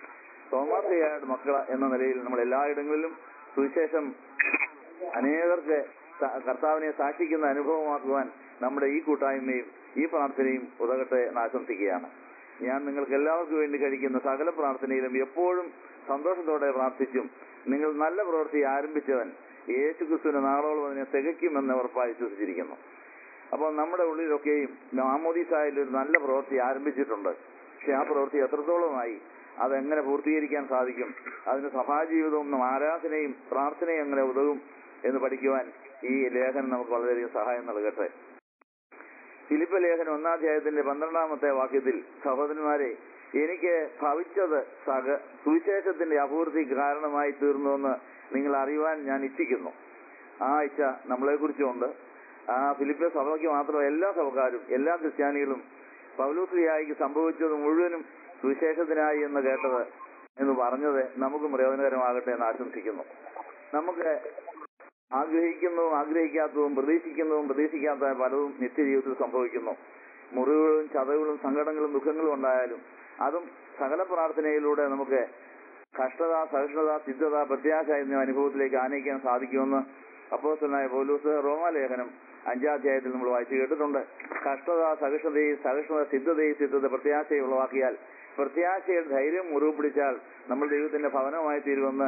തോമാശ്രീയായുടെ മക്കൾ എന്ന നിലയിൽ നമ്മൾ എല്ലായിടങ്ങളിലും സുവിശേഷം അനേകർക്ക് കർത്താവിനെ സാക്ഷിക്കുന്ന അനുഭവമാക്കുവാൻ നമ്മുടെ ഈ കൂട്ടായ്മയും ഈ പ്രാർത്ഥനയും ഉതകട്ടെ എന്ന് ആശംസിക്കുകയാണ്. ഞാൻ നിങ്ങൾക്ക് എല്ലാവർക്കും വേണ്ടി കഴിക്കുന്ന സകല പ്രാർത്ഥനയിലും എപ്പോഴും സന്തോഷത്തോടെ പ്രാർത്ഥിച്ചും നിങ്ങൾ നല്ല പ്രവൃത്തി ആരംഭിച്ചവൻ യേശു ക്രിസ്തുവിന്റെ നാളോളം അതിനെ തികയ്ക്കുമെന്ന് ഉറപ്പായി വിശ്വസിച്ചിരിക്കുന്നു. അപ്പോൾ നമ്മുടെ ഉള്ളിലൊക്കെയും മാമോദീസായിൽ ഒരു നല്ല പ്രവൃത്തി ആരംഭിച്ചിട്ടുണ്ട്. പക്ഷെ ആ പ്രവൃത്തി എത്രത്തോളമായി, അതെങ്ങനെ പൂർത്തീകരിക്കാൻ സാധിക്കും, അതിന് സഭാജീവിതവും ആരാധനയും പ്രാർത്ഥനയും എങ്ങനെ ഉതകും എന്ന് പഠിക്കുവാൻ ഈ ലേഖനം നമുക്ക് വളരെയധികം സഹായം നൽകട്ടെ. ഫിലിപ്പ് ലേഖനം ഒന്നാം അധ്യായത്തിന്റെ പന്ത്രണ്ടാമത്തെ വാക്യത്തിൽ, സഹോദരന്മാരെ, എനിക്ക് ഭവിച്ചത് സക സുവിശേഷത്തിന്റെ അപൂർത്തിക്ക് കാരണമായി തീർന്നുവെന്ന് നിങ്ങൾ അറിയുവാൻ ഞാൻ ഇച്ഛിക്കുന്നു. ആ ഇച്ഛ നമ്മളെ കുറിച്ചുണ്ട്. ആ ഫിലിപ്പിയ സഭയ്ക്ക് മാത്രമല്ല, എല്ലാ സഭക്കാരും എല്ലാ ക്രിസ്ത്യാനികളും പൗലോസ്ലിഹായിക്ക് സംഭവിച്ചത് മുഴുവനും സുവിശേഷത്തിനായി എന്ന് കേട്ടത് എന്ന് പറഞ്ഞത് നമുക്കും പ്രയോജനകരമാകട്ടെ എന്ന് ആശംസിക്കുന്നു. നമുക്ക് ആഗ്രഹിക്കുന്നതും ആഗ്രഹിക്കാത്തതും പ്രതീക്ഷിക്കുന്നതും പ്രതീക്ഷിക്കാത്ത പലതും നിത്യജീവിതത്തിൽ സംഭവിക്കുന്നു. മുറിവുകളും ചതവുകളും സങ്കടങ്ങളും ദുഃഖങ്ങളും ഉണ്ടായാലും അതും സകല പ്രാർത്ഥനയിലൂടെ നമുക്ക് കഷ്ടത, സഹിഷ്ണുത, സിദ്ധത, പ്രത്യാശ എന്ന അനുഭവത്തിലേക്ക് ആനയിക്കാൻ സാധിക്കുമെന്ന് അപ്പോസ്തലനായ പൗലോസ് റോമാലേഖനം അഞ്ചാം അധ്യായത്തിൽ നമ്മൾ വായിച്ചു കേട്ടിട്ടുണ്ട്. കഷ്ടത, സഹിഷ്ണുതയും സഹിഷ്ണുത, സിദ്ധതയും സിദ്ധത പ്രത്യാശയെ ഉളവാക്കിയാൽ പ്രത്യാശയുടെ ധൈര്യം മുറിവ് പിടിച്ചാൽ നമ്മൾ ദൈവത്തിന്റെ ഭവനമായി തീരുമെന്ന്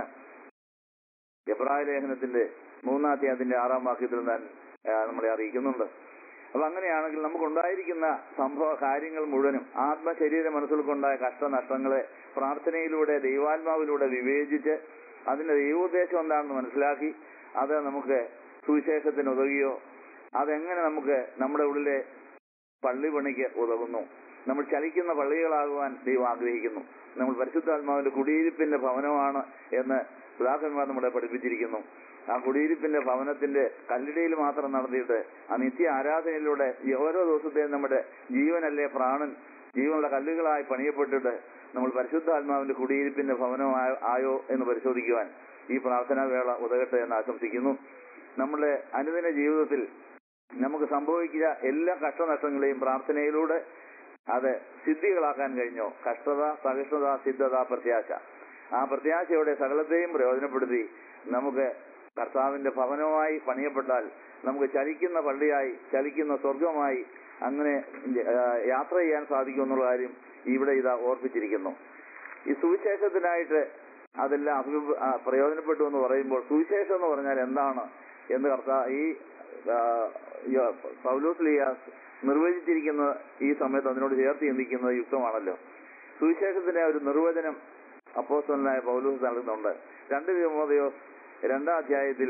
എബ്രായ ലേഖനത്തിന്റെ മൂന്നാം അധ്യായത്തിന്റെ ആറാം വാക്യത്തിൽ ഞാൻ നമ്മളെ അറിയിക്കുന്നുണ്ട്. അപ്പൊ അങ്ങനെയാണെങ്കിൽ നമുക്കുണ്ടായിരിക്കുന്ന സംഭവ കാര്യങ്ങൾ മുഴുവനും ആത്മശരീര മനസ്സിൽക്കൊണ്ടായ കഷ്ടനഷ്ടങ്ങളെ പ്രാർത്ഥനയിലൂടെ ദൈവാത്മാവിലൂടെ വിവേചിച്ച് അതിന്റെ ദൈവോദ്ദേശം എന്താണെന്ന് മനസ്സിലാക്കി അത് നമുക്ക് സുവിശേഷത്തിന് ഉതകുകയോ അതെങ്ങനെ നമുക്ക് നമ്മുടെ ഉള്ളിലെ പള്ളി പണിക്ക് ഉതകുന്നു. നമ്മൾ ചലിക്കുന്ന പള്ളികളാകുവാൻ ദൈവം ആഗ്രഹിക്കുന്നു. നമ്മൾ പരിശുദ്ധാത്മാവിന്റെ കുടിയിരിപ്പിന്റെ ഭവനമാണ് എന്ന് പിതാക്കന്മാർ നമ്മളെ പഠിപ്പിച്ചിരിക്കുന്നു. ആ കുടിയിരിപ്പിന്റെ ഭവനത്തിന്റെ കല്ലിടയിൽ മാത്രം നടത്തിയിട്ട് ആ നിത്യ ആരാധനയിലൂടെ ഓരോ ദിവസത്തെയും നമ്മുടെ ജീവനല്ലേ പ്രാണൻ ജീവനുള്ള കല്ലുകളായി പണിയപ്പെട്ടിട്ട് നമ്മൾ പരിശുദ്ധാത്മാവിന്റെ കുടിയിരിപ്പിന്റെ ഭവനം ആയോ എന്ന് പരിശോധിക്കുവാൻ ഈ പ്രാർത്ഥനാ വേള ഉതകട്ടെ എന്ന് ആശംസിക്കുന്നു. നമ്മുടെ അനുദിന ജീവിതത്തിൽ നമുക്ക് സംഭവിക്കുക എല്ലാ കഷ്ടനഷ്ടങ്ങളെയും പ്രാർത്ഥനയിലൂടെ അത് സിദ്ധികളാക്കാൻ കഴിഞ്ഞോ? കഷ്ടത, സഹിഷ്ണുത, സിദ്ധത, പ്രത്യാശ. ആ പ്രത്യാശയോടെ സകലത്തെയും പ്രയോജനപ്പെടുത്തി നമുക്ക് കർത്താവിന്റെ ഭവനമായി പണിയപ്പെട്ടാൽ നമുക്ക് ചലിക്കുന്ന പള്ളിയായി, ചലിക്കുന്ന സ്വർഗമായി അങ്ങനെ യാത്ര ചെയ്യാൻ സാധിക്കും എന്നുള്ള കാര്യം ഇവിടെ ഇതാ ഓർപ്പിച്ചിരിക്കുന്നു. ഈ സുവിശേഷത്തിനായിട്ട് അതെല്ലാം അഭി പ്രയോജനപ്പെട്ടു എന്ന് പറയുമ്പോൾ സുവിശേഷം എന്ന് പറഞ്ഞാൽ എന്താണ് എന്ന് കർത്താ ഈ പൗലോസ്ലീഹ നിർവചിച്ചിരിക്കുന്ന ഈ സമയത്ത് അതിനോട് ചേർത്ത് ചിന്തിക്കുന്നത് യുക്തമാണല്ലോ. സുവിശേഷത്തിന്റെ ഒരു നിർവചനം അപ്പോസ്തലനായ പൗലോസ് നൽകുന്നുണ്ട്. രണ്ട് തിമോഥെയോസ് രണ്ടാം അധ്യായത്തിൽ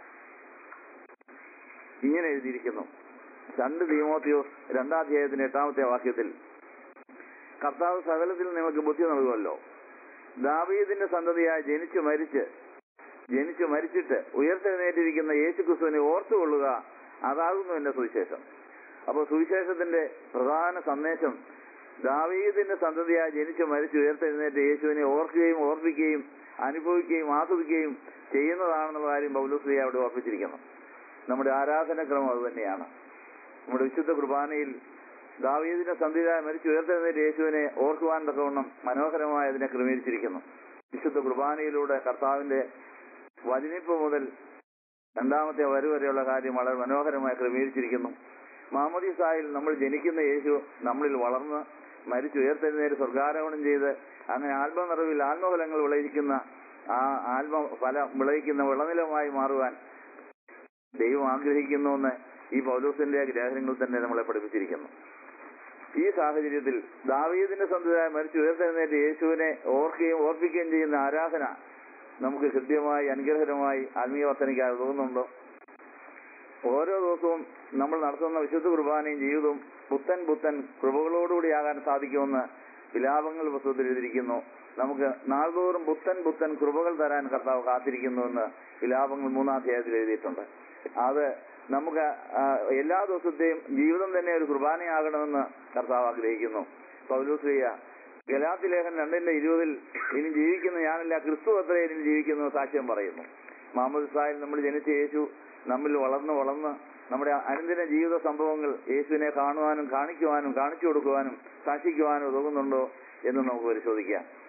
ഇങ്ങനെ എഴുതിയിരിക്കുന്നു. രണ്ട് തിമോഥെയോസ് രണ്ടാം അധ്യായത്തിന്റെ എട്ടാമത്തെ വാക്യത്തിൽ, കർത്താവ് സകലത്തിൽ നിങ്ങൾക്ക് ബുദ്ധി നൽകുമല്ലോ. ദാവീദിന്റെ സന്തതിയായി ജനിച്ചു മരിച്ച് ജനിച്ചു മരിച്ചിട്ട് ഉയർത്തെഴുന്നേറ്റിരിക്കുന്ന യേശു ക്രിസ്തുവിനെ ഓർത്തുകൊള്ളുക, അതാകുന്നു എന്റെ സുവിശേഷം. അപ്പോൾ സുവിശേഷത്തിന്റെ പ്രധാന സന്ദേശം ദാവീദിന്റെ സന്തതിയായി ജനിച്ചു മരിച്ചു ഉയർത്തെഴുന്നേറ്റ് യേശുവിനെ ഓർക്കുകയും ഓർപ്പിക്കുകയും അനുഭവിക്കുകയും ആസ്വദിക്കുകയും ചെയ്യുന്നതാണെന്നുള്ള കാര്യം പൗലോസ് അവിടെ ഓർപ്പിച്ചിരിക്കുന്നു. നമ്മുടെ ആരാധനക്രമം അത് തന്നെയാണ്. നമ്മുടെ വിശുദ്ധ കുർബാനയിൽ ദാവീദിന്റെ സന്തതിയായി മരിച്ചു ഉയർത്തെഴുന്നേറ്റ് യേശുവിനെ ഓർക്കുവാൻ തക്കവണ്ണം മനോഹരമായി അതിനെ ക്രമീകരിച്ചിരിക്കുന്നു. വിശുദ്ധ കുർബാനയിലൂടെ കർത്താവിന്റെ വചനിപ്പ് മുതൽ രണ്ടാമത്തെ വരു വരെയുള്ള കാര്യം വളരെ മനോഹരമായി ക്രമീകരിച്ചിരിക്കുന്നു. മാമോദീസായിൽ നമ്മൾ ജനിക്കുന്ന യേശു നമ്മളിൽ വളർന്ന് മരിച്ചു ഉയർത്തെഴുന്നേറ്റ് സ്വർഗാരോഹണം ചെയ്ത് അങ്ങനെ ആത്മനിറവിൽ ആത്മഫലങ്ങൾ വിളയിക്കുന്ന ആ ആത്മ ഫലം വിളയിക്കുന്ന വിളനിലമായി മാറുവാൻ ദൈവം ആഗ്രഹിക്കുന്നുവെന്ന് ഈ പൗലോസിന്റെ ലേഖനങ്ങൾ തന്നെ നമ്മളെ പഠിപ്പിച്ചിരിക്കുന്നു. ഈ സാഹചര്യത്തിൽ ദാവീദിന്റെ സന്തതിയായി മരിച്ചു ഉയർത്തെഴുന്നേറ്റ് യേശുവിനെ ഓർക്കുകയും ഓർപ്പിക്കുകയും ചെയ്യുന്ന ആരാധന നമുക്ക് കൃത്യമായി അനുഗ്രഹകരമായി ആത്മീയ വർധനയ്ക്കായി തോന്നുന്നുണ്ടോ? ഓരോ ദിവസവും നമ്മൾ നടത്തുന്ന വിശുദ്ധ കുർബാനയും ജീവിതവും പുത്തൻ പുത്തൻ കൃപകളോടുകൂടിയാകാൻ സാധിക്കുമെന്ന് വിലാപങ്ങൾ പുസ്തകത്തിൽ എഴുതിയിരിക്കുന്നു. നമുക്ക് നാൾതോറും പുത്തൻ പുത്തൻ കൃപകൾ തരാൻ കർത്താവ് കാത്തിരിക്കുന്നുവെന്ന് വിലാപങ്ങൾ മൂന്നാം അധ്യായത്തിൽ എഴുതിയിട്ടുണ്ട്. അത് നമുക്ക് എല്ലാ ദിവസത്തെയും ജീവിതം തന്നെ ഒരു കുർബാനയാകണമെന്ന് കർത്താവ് ആഗ്രഹിക്കുന്നു. പൗലോസ്ലീഹ ഗലാത്യ ലേഖനം രണ്ടിന്റെ ഇരുപതിൽ ഇനി ജീവിക്കുന്ന ഞാനല്ല ക്രിസ്തു അത്രേ ഇനി ജീവിക്കുന്ന സാക്ഷ്യം പറയുന്നു. മാമോദീസായിൽ നമ്മൾ ജനിച്ച യേശു നമ്മിൽ വളർന്ന് വളർന്ന് നമ്മുടെ അനുദിന ജീവിത സംഭവങ്ങൾ യേശുവിനെ കാണുവാനും കാണിക്കുവാനും കാണിച്ചു കൊടുക്കുവാനും സാക്ഷിക്കുവാനും ഉതകുന്നുണ്ടോ എന്ന് നമുക്ക് പരിശോധിക്കാം.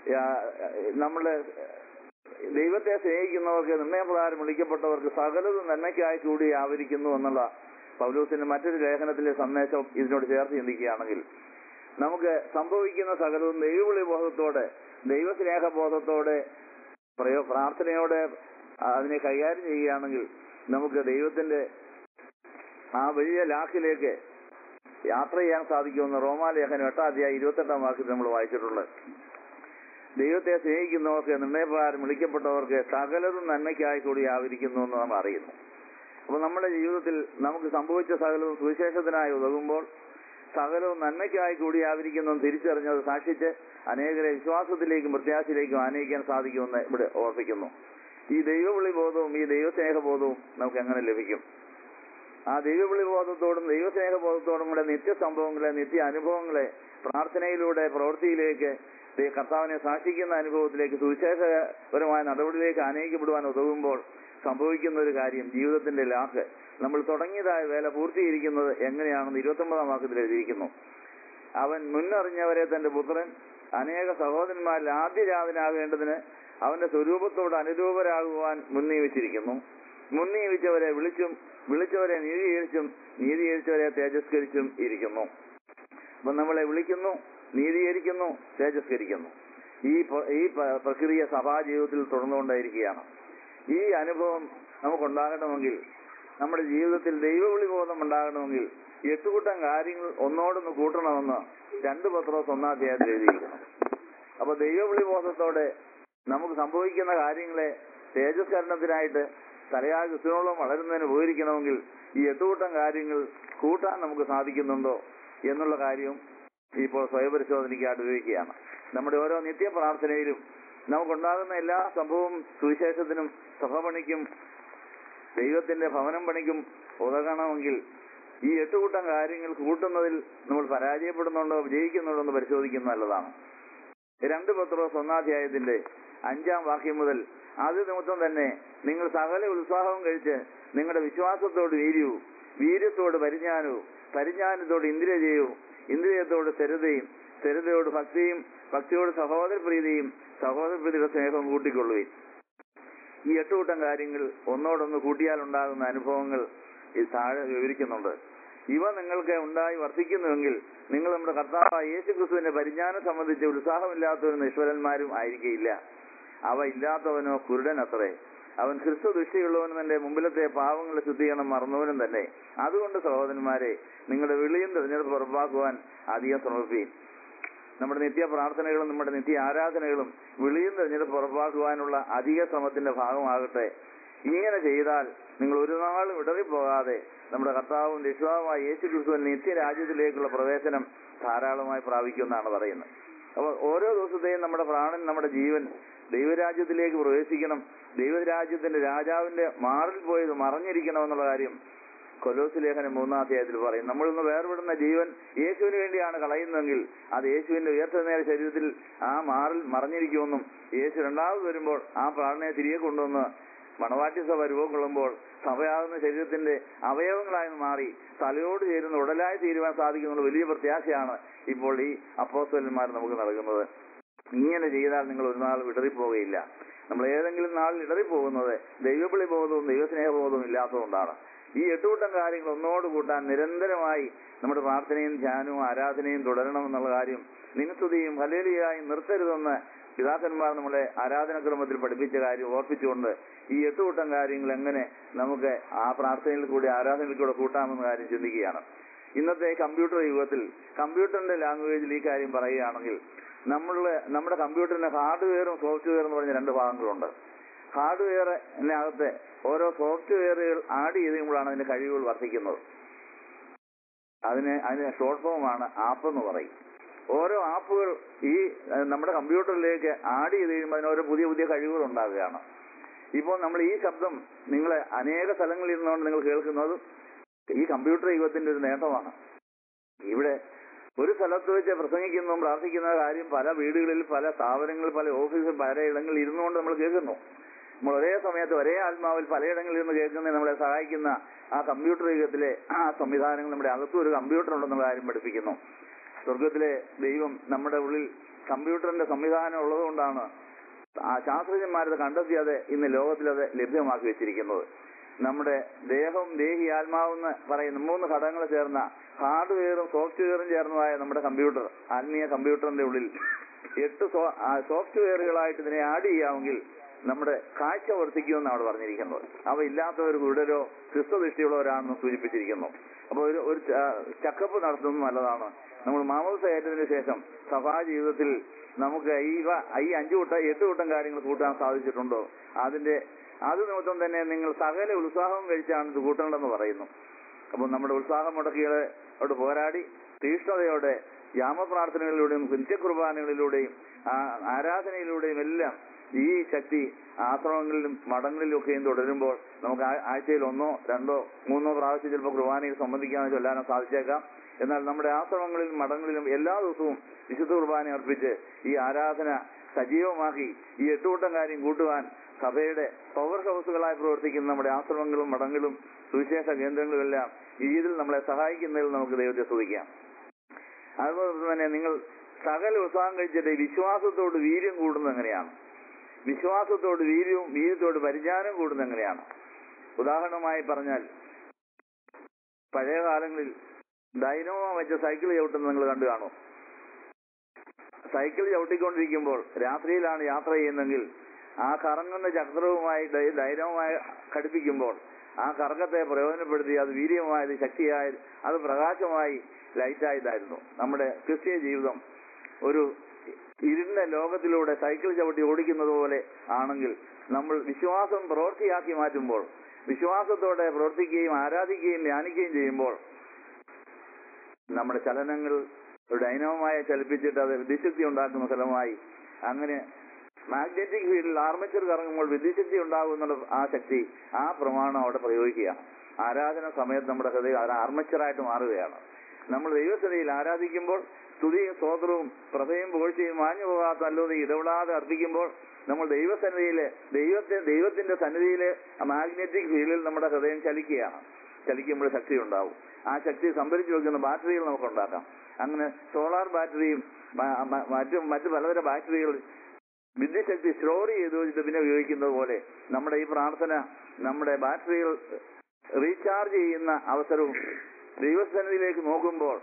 നമ്മള് ദൈവത്തെ സ്നേഹിക്കുന്നവർക്ക് നിർണയപ്രകാരം വിളിക്കപ്പെട്ടവർക്ക് സകലതും നന്മയ്ക്കായി കൂടി ആവരിക്കുന്നു എന്നുള്ള പൗലോസിന്റെ മറ്റൊരു ലേഖനത്തിലെ സന്ദേശം ഇതിനോട് ചേർത്ത് ചിന്തിക്കുകയാണെങ്കിൽ നമുക്ക് സംഭവിക്കുന്ന സകലവും ദൈവവിളി ബോധത്തോടെ ദൈവസ്നേഹബോധത്തോടെ പ്രയോ പ്രാർത്ഥനയോടെ അതിനെ കൈകാര്യം ചെയ്യുകയാണെങ്കിൽ നമുക്ക് ദൈവത്തിന്റെ ആ വലിയ ലാക്കിലേക്ക് യാത്ര ചെയ്യാൻ സാധിക്കുമെന്ന് റോമാലേഖനം എട്ടാം അധ്യായം ഇരുപത്തെട്ടാം വാക്യത്തിൽ നമ്മൾ വായിച്ചിട്ടുള്ളത്. ദൈവത്തെ സ്നേഹിക്കുന്നവർക്ക് നിർണയപ്രകാരം വിളിക്കപ്പെട്ടവർക്ക് സകലതും നന്മയ്ക്കായി കൂടി ആവരിക്കുന്നു എന്ന് നാം അറിയുന്നു. അപ്പൊ നമ്മുടെ ജീവിതത്തിൽ നമുക്ക് സംഭവിച്ച സകലവും സുവിശേഷത്തിനായി ഉതകുമ്പോൾ സകലവും നന്മയ്ക്കായി കൂടി ആവരിക്കുന്നു തിരിച്ചറിഞ്ഞത് സാക്ഷിച്ച് അനേകരെ വിശ്വാസത്തിലേക്കും പ്രത്യാശയിലേക്കും ആനയിക്കാൻ സാധിക്കുമെന്ന് ഇവിടെ ഓർപ്പിക്കുന്നു. ഈ ദൈവവിളി ബോധവും ഈ ദൈവസ്നേഹബോധവും നമുക്ക് എങ്ങനെ ലഭിക്കും? ആ ദൈവവിളി ബോധത്തോടും ദൈവസ്നേഹബോധത്തോടും കൂടെ നിത്യ സംഭവങ്ങളെ നിത്യ അനുഭവങ്ങളെ പ്രാർത്ഥനയിലൂടെ പ്രവൃത്തിയിലേക്ക് കർത്താവിനെ സാക്ഷിക്കുന്ന അനുഭവത്തിലേക്ക് സുവിശേഷപരമായ നടപടിയിലേക്ക് ആനയിക്കപ്പെടുവാൻ ഉതകുമ്പോൾ സംഭവിക്കുന്ന ഒരു കാര്യം ജീവിതത്തിന്റെ ലാക്ക് നമ്മൾ തുടങ്ങിയതായ വേല പൂർത്തീകരിക്കുന്നത് എങ്ങനെയാണെന്ന് ഇരുപത്തി ഒമ്പതാം വാക്യത്തിൽ എഴുതിയിരിക്കുന്നു. അവൻ മുന്നറിഞ്ഞവരെ തന്റെ പുത്രൻ അനേക സഹോദരന്മാരിൽ ആദ്യജാതനാകേണ്ടതിന് അവന്റെ സ്വരൂപത്തോട് അനുരൂപരാകുവാൻ മുൻനിയമിച്ചിരിക്കുന്നു. മുൻനിയമിച്ചവരെ വിളിച്ചും വിളിച്ചവരെ നീതീകരിച്ചും നീതീകരിച്ചവരെ തേജസ്കരിച്ചും ഇരിക്കുന്നു. അപ്പൊ നമ്മളെ വിളിക്കുന്നു, നീതീകരിക്കുന്നു, തേജസ്കരിക്കുന്നു. ഈ ഈ പ്രക്രിയ സഭാ ജീവിതത്തിൽ തുടർന്നുകൊണ്ടായിരിക്കുകയാണ്. ഈ അനുഭവം നമുക്കുണ്ടാകണമെങ്കിൽ, നമ്മുടെ ജീവിതത്തിൽ ദൈവവിളി ബോധം ഉണ്ടാകണമെങ്കിൽ എട്ടുകൂട്ടം കാര്യങ്ങൾ ഒന്നോടൊന്ന് കൂട്ടണമെന്ന് രണ്ട് പത്രോസ് ഒന്നാം അധ്യായത്തിൽ എഴുതിയിരിക്കുന്നു. അപ്പൊ ദൈവവിളി ബോധത്തോടെ നമുക്ക് സംഭവിക്കുന്ന കാര്യങ്ങളെ തേജസ്കരണത്തിനായിട്ട് തലയാ ക്രിസ്തുവിനോളം വളരുന്നതിന് ഉപകരിക്കണമെങ്കിൽ ഈ എട്ടുകൂട്ടം കാര്യങ്ങൾ കൂട്ടാൻ നമുക്ക് സാധിക്കുന്നുണ്ടോ എന്നുള്ള കാര്യവും ഇപ്പോൾ സ്വയപരിശോധനയ്ക്കായിട്ട് ഉപയോഗിക്കുകയാണ്. നമ്മുടെ ഓരോ നിത്യ പ്രാർത്ഥനയിലും നമുക്കുണ്ടാകുന്ന എല്ലാ സംഭവവും സുവിശേഷത്തിനും സഭപണിക്കും ദൈവത്തിന്റെ ഭവനം പണിക്കും ഉതകണമെങ്കിൽ ഈ എട്ടുകൂട്ടം കാര്യങ്ങൾ കൂട്ടുന്നതിൽ നമ്മൾ പരാജയപ്പെടുന്നുണ്ടോ വിജയിക്കുന്നുണ്ടോ എന്ന് പരിശോധിക്കുന്നത് നല്ലതാണ്. രണ്ട് പത്രോസ് ഒന്നാധ്യായത്തിന്റെ അഞ്ചാം വാക്യം മുതൽ അത് നിമിത്തം തന്നെ നിങ്ങൾ സകല ഉത്സാഹവും കഴിച്ച് നിങ്ങളുടെ വിശ്വാസത്തോട് വീര്യവും വീര്യത്തോട് പരിജ്ഞാനവും പരിജ്ഞാനത്തോട് ഇന്ദ്രിയജയവും ഇന്ദ്രിയത്തോട് സ്ഥിരതയും സ്ഥിരതയോട് ഭക്തിയും ഭക്തിയോട് സഹോദരപ്രീതിയും സഹോദരപ്രീതിയുടെ സ്നേഹവും കൂട്ടിക്കൊള്ളുകയും. ഈ എട്ടുകൂട്ടം കാര്യങ്ങൾ ഒന്നോടൊന്ന് കൂട്ടിയാൽ ഉണ്ടാകുന്ന അനുഭവങ്ങൾ ഈ താഴെ വിവരിക്കുന്നുണ്ട്. ഇവ നിങ്ങൾക്ക് ഉണ്ടായി വർദ്ധിക്കുന്നുവെങ്കിൽ നിങ്ങൾ നമ്മുടെ കർത്താവായ യേശു ക്രിസ്തുവിന്റെ പരിജ്ഞാനം സംബന്ധിച്ച് ഉത്സാഹമില്ലാത്തവരും നിഷ്ഫലന്മാരും ആയിരിക്കയില്ല. അവ ഇല്ലാത്തവനോ കുരുടൻ അത്രേ. അവൻ ക്രിസ്തു ദൃഷ്ടിയുള്ളവനും തന്റെ മുമ്പിലത്തെ പാവങ്ങളുടെ ശുദ്ധീകരണം മറന്നവനും തന്നെ. അതുകൊണ്ട് സഹോദരന്മാരെ, നിങ്ങളുടെ വിളിയും തിരഞ്ഞെടുപ്പ് ഉറപ്പാക്കുവാൻ അധികം ശ്രമിപ്പീൻ. നമ്മുടെ നിത്യ പ്രാർത്ഥനകളും നമ്മുടെ നിത്യ ആരാധനകളും വിളിയും തിരഞ്ഞെടുപ്പ് ഉറപ്പാക്കുവാനുള്ള അധിക ശ്രമത്തിന്റെ ഭാഗമാകട്ടെ. ഇങ്ങനെ ചെയ്താൽ നിങ്ങൾ ഒരു നാളും ഇടറിപ്പോകാതെ നമ്മുടെ കർത്താവും രക്ഷിതാവുമായ യേശു ക്രിസ്തുവിൻ നിത്യരാജ്യത്തിലേക്കുള്ള പ്രവേശനം ധാരാളമായി പ്രാപിക്കുമെന്നാണ് പറയുന്നത്. അപ്പോൾ ഓരോ ദിവസത്തെയും നമ്മുടെ പ്രാണൻ, നമ്മുടെ ജീവൻ ദൈവരാജ്യത്തിലേക്ക് പ്രവേശിക്കണം. ദൈവരാജ്യത്തിന്റെ രാജാവിന്റെ മാറിൽ പോയത് മറഞ്ഞിരിക്കണം എന്നുള്ള കാര്യം കൊലോസ്യ ലേഖനം മൂന്നാം അധ്യായത്തിൽ പറയും. നമ്മളിന്ന് വേർപെടുന്ന ജീവൻ യേശുവിന് വേണ്ടിയാണ് കളയുന്നതെങ്കിൽ അത് യേശുവിന്റെ ഉയർത്തെഴുന്നേറ്റ ശരീരത്തിൽ ആ മാറിൽ മറഞ്ഞിരിക്കുമെന്നും യേശു രണ്ടാമത് വരുമ്പോൾ ആ പ്രാണനെ തിരികെ കൊണ്ടുവന്ന് മണവാട്ടി സഭ രൂപം കൊള്ളുമ്പോൾ സഭയാകുന്ന ശരീരത്തിന്റെ അവയവങ്ങളായി മാറി തലയോട് ചേരുന്ന ഉടലായി തീരുവാൻ സാധിക്കുന്ന വലിയ പ്രത്യാശയാണ് ഇപ്പോൾ ഈ അപ്പോസ്തലന്മാർ നമുക്ക് നൽകുന്നത്. ഇങ്ങനെ ചെയ്താൽ നിങ്ങൾ ഒരു നാൾ ഇടറിപ്പോവുകയില്ല. നമ്മൾ ഏതെങ്കിലും നാളിൽ ഇടറിപ്പോകുന്നത് ദൈവവിളി ബോധവും ദൈവസ്നേഹബോധവും ഇല്ലാത്തതുകൊണ്ടാണ്. ഈ എട്ടുകൂട്ടം കാര്യങ്ങൾ ഒന്നോട് കൂട്ടാൻ നിരന്തരമായി നമ്മുടെ പ്രാർത്ഥനയും ധ്യാനവും ആരാധനയും തുടരണമെന്നുള്ള കാര്യം നിനസ്തുതിയും ഹല്ലേലൂയയും നിർത്തരുതെന്ന് പിതാക്കന്മാർ നമ്മളെ ആരാധനക്രമത്തിൽ പഠിപ്പിച്ച കാര്യം ഓർപ്പിച്ചുകൊണ്ട് ഈ എട്ടുകൂട്ടം കാര്യങ്ങൾ എങ്ങനെ നമുക്ക് ആ പ്രാർത്ഥനയിൽ കൂടി ആരാധനയിൽ കൂടെ കൂട്ടാമെന്ന കാര്യം ചിന്തിക്കുകയാണ്. ഇന്നത്തെ കമ്പ്യൂട്ടർ യുഗത്തിൽ കമ്പ്യൂട്ടറിന്റെ ലാംഗ്വേജിൽ ഈ കാര്യം പറയുകയാണെങ്കിൽ നമ്മള് നമ്മുടെ കമ്പ്യൂട്ടറിന് ഹാർഡ്വെയറും സോഫ്റ്റ്വെയറും എന്ന് പറഞ്ഞ രണ്ട് ഭാഗങ്ങളുണ്ട്. ഹാർഡ്വെയറിനകത്ത് ഓരോ സോഫ്റ്റ്വെയറുകൾ ആഡ് ചെയ്തുമ്പോഴാണ് അതിന്റെ കഴിവുകൾ വർദ്ധിക്കുന്നത്. അതിന് അതിന് ഷോർട്ട് ഫോമാണ് ആപ്പ് എന്ന് പറയും. ഓരോ ആപ്പുകൾ ഈ നമ്മുടെ കമ്പ്യൂട്ടറിലേക്ക് ആഡ് ചെയ്ത് കഴിയുമ്പോൾ അതിന് ഓരോ പുതിയ പുതിയ കഴിവുകൾ ഉണ്ടാകുകയാണ്. ഇപ്പോൾ നമ്മൾ ഈ ശബ്ദം നിങ്ങൾ അനേക സ്ഥലങ്ങളിൽ ഇരുന്നുകൊണ്ട് നിങ്ങൾ കേൾക്കുന്നത് ഈ കമ്പ്യൂട്ടർ യുഗത്തിന്റെ ഒരു നേട്ടമാണ്. ഇവിടെ ഒരു സ്ഥലത്ത് വെച്ച് പ്രസംഗിക്കുന്നതും പ്രാർത്ഥിക്കുന്ന കാര്യം പല വീടുകളിൽ, പല സ്ഥാപനങ്ങളിൽ, പല ഓഫീസിൽ, പല ഇടങ്ങളിൽ ഇരുന്നുകൊണ്ട് നമ്മൾ കേൾക്കുന്നു. നമ്മൾ ഒരേ സമയത്ത് ഒരേ ആത്മാവിൽ പലയിടങ്ങളിൽ നിന്ന് കേൾക്കുന്നതിന് നമ്മളെ സഹായിക്കുന്ന ആ കമ്പ്യൂട്ടർ യുഗത്തിലെ ആ സംവിധാനങ്ങൾ നമ്മുടെ അകത്തും ഒരു കമ്പ്യൂട്ടർ ഉണ്ടെന്നുള്ള കാര്യം പഠിപ്പിക്കുന്നു. സ്വർഗത്തിലെ ദൈവം നമ്മുടെ ഉള്ളിൽ കമ്പ്യൂട്ടറിന്റെ സംവിധാനം ഉള്ളതുകൊണ്ടാണ് ആ ശാസ്ത്രജ്ഞന്മാരത് കണ്ടെത്തിയത് ഇന്ന് ലോകത്തിലത് ലഭ്യമാക്കി വെച്ചിരിക്കുന്നത്. നമ്മുടെ ദേഹം, ദേഹി, ആത്മാവെന്ന് പറയുന്ന മൂന്ന് ഘടകങ്ങൾ ചേർന്ന ഹാർഡ്വെയറും സോഫ്റ്റ്വെയറും ചേർന്നതായ നമ്മുടെ കമ്പ്യൂട്ടർ, ആത്മീയ കമ്പ്യൂട്ടറിന്റെ ഉള്ളിൽ എട്ട് സോഫ്റ്റ്വെയറുകളായിട്ട് ഇതിനെ ആഡ് ചെയ്യാമെങ്കിൽ നമ്മുടെ കാഴ്ച വർദ്ധിക്കുമെന്നാണ് പറഞ്ഞിരിക്കുന്നത്. അവ ഇല്ലാത്തവർ കുരുടരോ ക്രിസ്തുദൃഷ്ടിയുള്ളവരാണെന്ന് സൂചിപ്പിച്ചിരിക്കുന്നു. അപ്പോൾ ഒരു ഒരു ചെക്കപ്പ് നടത്തുന്നത് നല്ലതാണ്. നമ്മൾ മാമോദിസ ഏറ്റതിനു ശേഷം സഭാ ജീവിതത്തിൽ നമുക്ക് ഈ ഈ അഞ്ചു കൂട്ടം എട്ട് കൂട്ടം കാര്യങ്ങൾ കൂട്ടാൻ സാധിച്ചിട്ടുണ്ടോ? അതിന്റെ അത് നിമിത്തം തന്നെ നിങ്ങൾ സകല ഉത്സാഹം കഴിച്ചാണ് ഇത് കൂട്ടേണ്ടതെന്ന് പറയുന്നു. അപ്പോൾ നമ്മുടെ ഉത്സാഹം മുടക്കികളോട് പോരാടി തീഷ്ണതയോടെ യാമപ്രാർത്ഥനകളിലൂടെയും നിത്യകുർബാനകളിലൂടെയും ആരാധനയിലൂടെയും എല്ലാം ഈ ശക്തി ആശ്രമങ്ങളിലും മഠങ്ങളിലും ഒക്കെയും തുടരുമ്പോൾ നമുക്ക് ആഴ്ചയിൽ ഒന്നോ രണ്ടോ മൂന്നോ പ്രാവശ്യം ചിലപ്പോൾ കുർബാനയിൽ സംബന്ധിക്കാനോ ചൊല്ലാനോ സാധിച്ചേക്കാം. എന്നാൽ നമ്മുടെ ആശ്രമങ്ങളിലും മഠങ്ങളിലും എല്ലാ ദിവസവും വിശുദ്ധ കുർബാന അർപ്പിച്ച് ഈ ആരാധന സജീവമാക്കി ഈ എട്ടുകൂട്ടം കാര്യം കൂട്ടുവാൻ സഭയുടെ പവർ ഹൗസുകളായി പ്രവർത്തിക്കുന്ന നമ്മുടെ ആശ്രമങ്ങളും മഠങ്ങളും സുവിശേഷ കേന്ദ്രങ്ങളും എല്ലാം ഈ ഇതിൽ നമ്മളെ സഹായിക്കുന്നതിൽ നമുക്ക് ദൈവത്തെ സ്തുതിക്കാം. അതുപോലെ തന്നെ നിങ്ങൾ സകല ഉത്സാഹം കഴിച്ചിട്ട് വിശ്വാസത്തോട് വീര്യം കൂടുന്നത് എങ്ങനെയാണ്? വിശ്വാസത്തോട് വീര്യവും വീര്യത്തോട് പരിജ്ഞാനം കൂടുന്നത് എങ്ങനെയാണ്? ഉദാഹരണമായി പറഞ്ഞാൽ, പഴയ കാലങ്ങളിൽ ഡൈനമോ വെച്ച സൈക്കിൾ ചവിട്ടുന്നത് നിങ്ങൾ കണ്ടു കാണും. സൈക്കിൾ ചവിട്ടിക്കൊണ്ടിരിക്കുമ്പോൾ രാത്രിയിലാണ് യാത്ര ചെയ്യുന്നതെങ്കിൽ ആ കറങ്ങുന്ന ചക്രവുമായി ഡൈനമോമായി ഘടിപ്പിക്കുമ്പോൾ ആ കറക്കത്തെ പ്രയോജനപ്പെടുത്തി അത് വീര്യമായത്, ശക്തിയായത്, അത് പ്രകാശമായി ലൈറ്റായതായിരുന്നു. നമ്മുടെ ക്രിസ്തീയ ജീവിതം ഒരു ഇരുണ്ട ലോകത്തിലൂടെ സൈക്കിൾ ചവിട്ടി ഓടിക്കുന്നത് പോലെ ആണെങ്കിൽ നമ്മൾ വിശ്വാസം പ്രവൃത്തിയാക്കി മാറ്റുമ്പോൾ, വിശ്വാസത്തോടെ പ്രവർത്തിക്കുകയും ആരാധിക്കുകയും ധ്യാനിക്കുകയും ചെയ്യുമ്പോൾ നമ്മുടെ ചലനങ്ങൾ ഡൈനമോമായി ചലിപ്പിച്ചിട്ട് അത് വിദ്യുശക്തി ഉണ്ടാക്കുന്ന ഫലമായി, അങ്ങനെ മാഗ്നറ്റിക് ഫീൽഡിൽ ആർമേച്ചർ കറങ്ങുമ്പോൾ വിദ്യുശക്തി ഉണ്ടാകുന്ന ആ ശക്തി, ആ പ്രമാണം അവിടെ പ്രയോഗിക്കുകയാണ്. ആരാധന സമയത്ത് നമ്മുടെ ഹൃദയം അത് ആർമേച്ചറായിട്ട് മാറുകയാണ്. നമ്മൾ ദൈവസന്നിധിയിൽ ആരാധിക്കുമ്പോൾ സ്തുതിയും സ്തോത്രവും പ്രഭയും പുകഴ്ചയും മാഞ്ഞു പോകാത്ത നല്ലത് ഇടപെടാതെ അർപ്പിക്കുമ്പോൾ നമ്മൾ ദൈവസന്നിധിയില് ദൈവത്തെ ദൈവത്തിന്റെ സന്നിധിയില് മാഗ്നറ്റിക് ഫീൽഡിൽ നമ്മുടെ ഹൃദയം ചലിക്കുകയാണ്. ചലിക്കുമ്പോൾ ശക്തി ഉണ്ടാവും. ആ ശക്തി സംഭരിച്ചു വെക്കുന്ന ബാറ്ററികൾ നമുക്ക് ഉണ്ടാക്കാം. അങ്ങനെ സോളാർ ബാറ്ററിയും മറ്റും മറ്റു പലതരം ബാറ്ററികൾ വിദ്യുശക്തി സ്റ്റോർ ചെയ്ത് വെച്ചിട്ട് പിന്നെ ഉപയോഗിക്കുന്നത് പോലെ നമ്മുടെ ഈ പ്രാർത്ഥന നമ്മുടെ ബാറ്ററികൾ റീചാർജ് ചെയ്യുന്ന അവസരവും ദൈവസന്നിധിയിലേക്ക് നോക്കുമ്പോൾ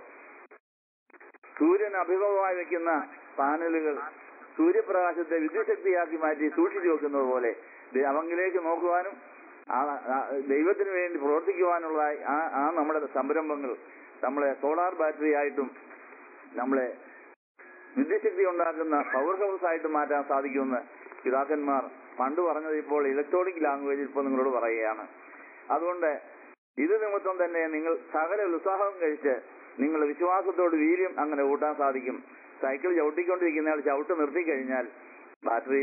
സൂര്യൻ അഭിമുഖമായി വെക്കുന്ന പാനലുകൾ സൂര്യപ്രകാശത്തെ വിദ്യുശക്തിയാക്കി മാറ്റി സൂക്ഷിച്ചു വെക്കുന്നത് പോലെ അവങ്കിലേക്ക് നോക്കുവാനും ദൈവത്തിന് വേണ്ടി പ്രവർത്തിക്കുവാനുള്ള ആ ആ നമ്മുടെ സംരംഭങ്ങൾ നമ്മളെ സോളാർ ബാറ്ററി ആയിട്ടും നമ്മളെ വിദ്യുശക്തി ഉണ്ടാക്കുന്ന പവർ ഹൗസ് ആയിട്ട് മാറ്റാൻ സാധിക്കുമെന്ന് പിതാക്കന്മാർ പണ്ട് പറഞ്ഞത് ഇപ്പോൾ ഇലക്ട്രോണിക് ലാംഗ്വേജിൽ ഇപ്പോൾ നിങ്ങളോട് പറയുകയാണ്. അതുകൊണ്ട് ഇത് നിമിത്തം തന്നെ നിങ്ങൾ സകല ഉത്സാഹം കഴിച്ച് നിങ്ങളുടെ വിശ്വാസത്തോട് വീര്യം അങ്ങനെ കൂട്ടാൻ സാധിക്കും. സൈക്കിൾ ചവിട്ടിക്കൊണ്ടിരിക്കുന്നയാൾ ചവിട്ട് നിർത്തിക്കഴിഞ്ഞാൽ ബാറ്ററി